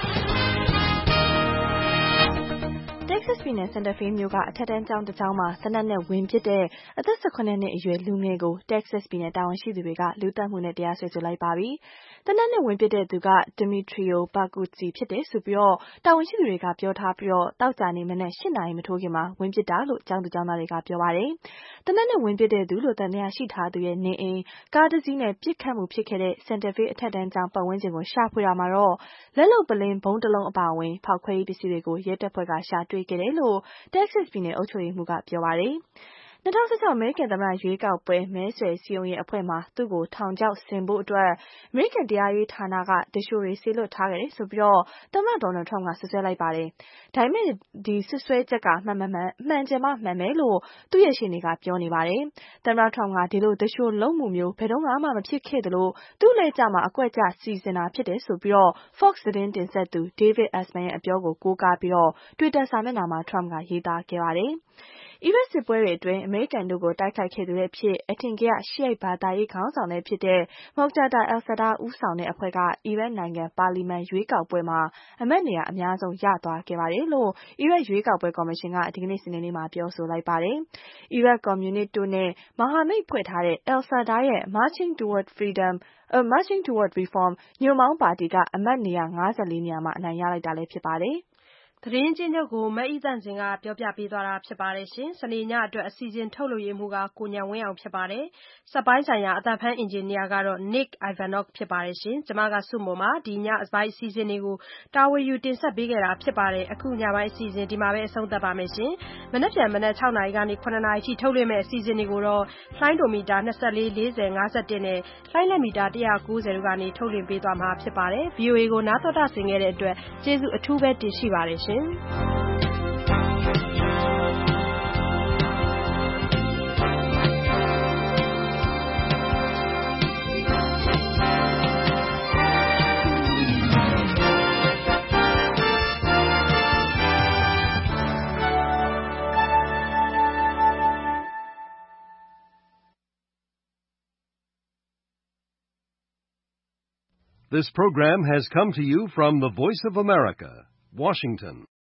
Texas ပြည်နယ် Santa Fe မြို့ကအထက်တန်းကျောင်းတစ်ကျောင်းမှာသေနတ်နဲ့ဝင်ပစ်တဲ့အသက်၁၇နှစ်အရွယ်လူငယ်ကို Texas ပြည်နယ်တာဝန်ရှိသူတွေကလူသတ်မှုနဲ့တရားစွဲဆိုလိုက်ပါပြီ။သေနတ်နဲ့ဝင်ပစ်တဲ့သူက Demetrio Bertuzzi ဖြစ်တယ်ဆိုပြီးတာဝန်ရှိသူတွေကပြောထားပြီးသောကြာနေ့မနက်၈နာရီမထိုးခင်မှာဝင်ပစ်တာလို့ကျောင်းသူကျောင်းသားတွေကပြောပါတယ်။သေနတ်နဲ့ဝင်ပစ်တဲ့သူလို့သံသယရှိထားသူရဲ့နေအိမ်ကားတစ်စီးနဲ့ပစ်ခတ်မှုဖြစ်ခဲ့တဲ့ Santa Fe အထက်တန်းကျောင်းပတ်ဝန်းကျင်ကိုရှာဖွေတာမှာတော့လက်လုပ်ပလင်းဘုံတစ်လုံးအပါအဝင်ဖောက်ခွဲရေးပစ္စည်းတွေကိုရဲတပ်ဖွဲ့ကရှာတွေ့ခဲ့တယ်လို့ Texas ပြည်နယ်အုပ်ချုပ်ရေးမှူးကပြောပါတယ်။၂၀၁၆အမေရိကန်သမ္မတရွေးကောက်ပွဲမဲဆွယ်စည်းရုံးရေးအဖွဲ့မှာသူ့ကိုထောင်ချောက်ဆင်ဖို့အတွက်အမေရိကန်တရားရေးဌာနကတရှို့တွေဆေးလွတ်ထားခဲ့တယ်ဆိုပြီးသမ္မတ Donald Trump ကဆွဆွဲလိုက်ပါတယ်။ဒါပေမဲ့ဒီဆွဆွဲချက်ကမှန်မှန်မှန်ကြမှမှန်မယ်လို့သူ့ရဲ့ရှေ့နေကပြောနေပါတယ်။သမ္မတ Trump ကဒီလိုတရှို့လုံးမှုမျိုးဘယ်တော့မှမဖြစ်ခဲ့သလိုသူ့လက်ကျမှာအကွက်ကျစီစဉ်တာဖြစ်တယ်ဆိုပြီး Fox သတင်းတင်ဆက်သူ David Asman ရဲ့အပြောကိုကိုးကားပြီး Twitter စာမျက်နှာမှာ Trump ကရေးသားခဲ့ပါတယ်။အီရတ်စစ်ပွဲတွေအတွင်းအမေရိကန်တို့ကိုတိုက်ခိုက်ခဲ့သူလည်းဖြစ်အထင်ကရရှီအိုက်ဘာသာရေးခေါင်းဆောင်လည်းဖြစ်တဲ့ Moqtada al-Sadr ဦးဆောင်တဲ့အဖွဲ့ကအီရတ်နိုင်ငံပါလီမန်ရွေးကောက်ပွဲမှာအမတ်နေရာအများဆုံးရသွားခဲ့ပါတယ်လို့အီရတ်ရွေးကောက်ပွဲကော်မရှင်ကဒီကနေ့စနေနေ့မှာပြောဆိုလိုက်ပါတယ်။အီရတ်ကွန်မြူနစ်တို့နဲ့မဟာမိတ်ဖွဲ့ထားတဲ့ al-Sadr ရဲ့ Marching Toward Freedom uh, Marching Toward Reform ညွန့်ပေါင်းပါတီကအမတ်နေရာ၅၄နေရာမှာအနိုင်ရလိုက်တာလည်းဖြစ်ပါတယ်။သတင်းချင်းချုပ်ကိုမအိသန့်စင်ကပြောပြပေးသွားတာဖြစ်ပါတယ်ရှင်။စနေညအတွက်အစီအစဉ်ထုတ်လုပ်ရေးမှူးကကိုညံဝင်းအောင်ဖြစ်ပါတယ်။စက်ပိုင်းဆိုင်ရာအသံဖမ်းအင်ဂျင်နီယာကတော့ Nick Ivanov ဖြစ်ပါတယ်ရှင်။ကျွန်မကစုမုံပါဒီညအပိုင်းအစီအစဉ်တွေကိုတာဝန်ယူတင်ဆက်ပေးခဲ့တာဖြစ်ပါတယ်။အခုညပိုင်းအစီအစဉ်ဒီမှာပဲအဆုံးသတ်ပါမယ်ရှင်။မနက်ဖြန်မနက်၆နာရီကနေ၇နာရီထိထုတ်လွှင့်မယ့်အစီအစဉ်တွေကိုတော့လိုင်းဒိုမီတာ၂၄ ၄၀ ၅၁နဲ့လိုင်းလက်မီတာ၁၉၀တို့ကနေထုတ်လွှင့်ပေးသွားမှာဖြစ်ပါတယ်။ V O A ကိုနားတော်တာဆင်ခဲ့တဲ့အတွက်ကျေးဇူးအထူးပဲတင်ရှိပါတယ်ရှင်။ This program has come to you from the Voice of America, Washington.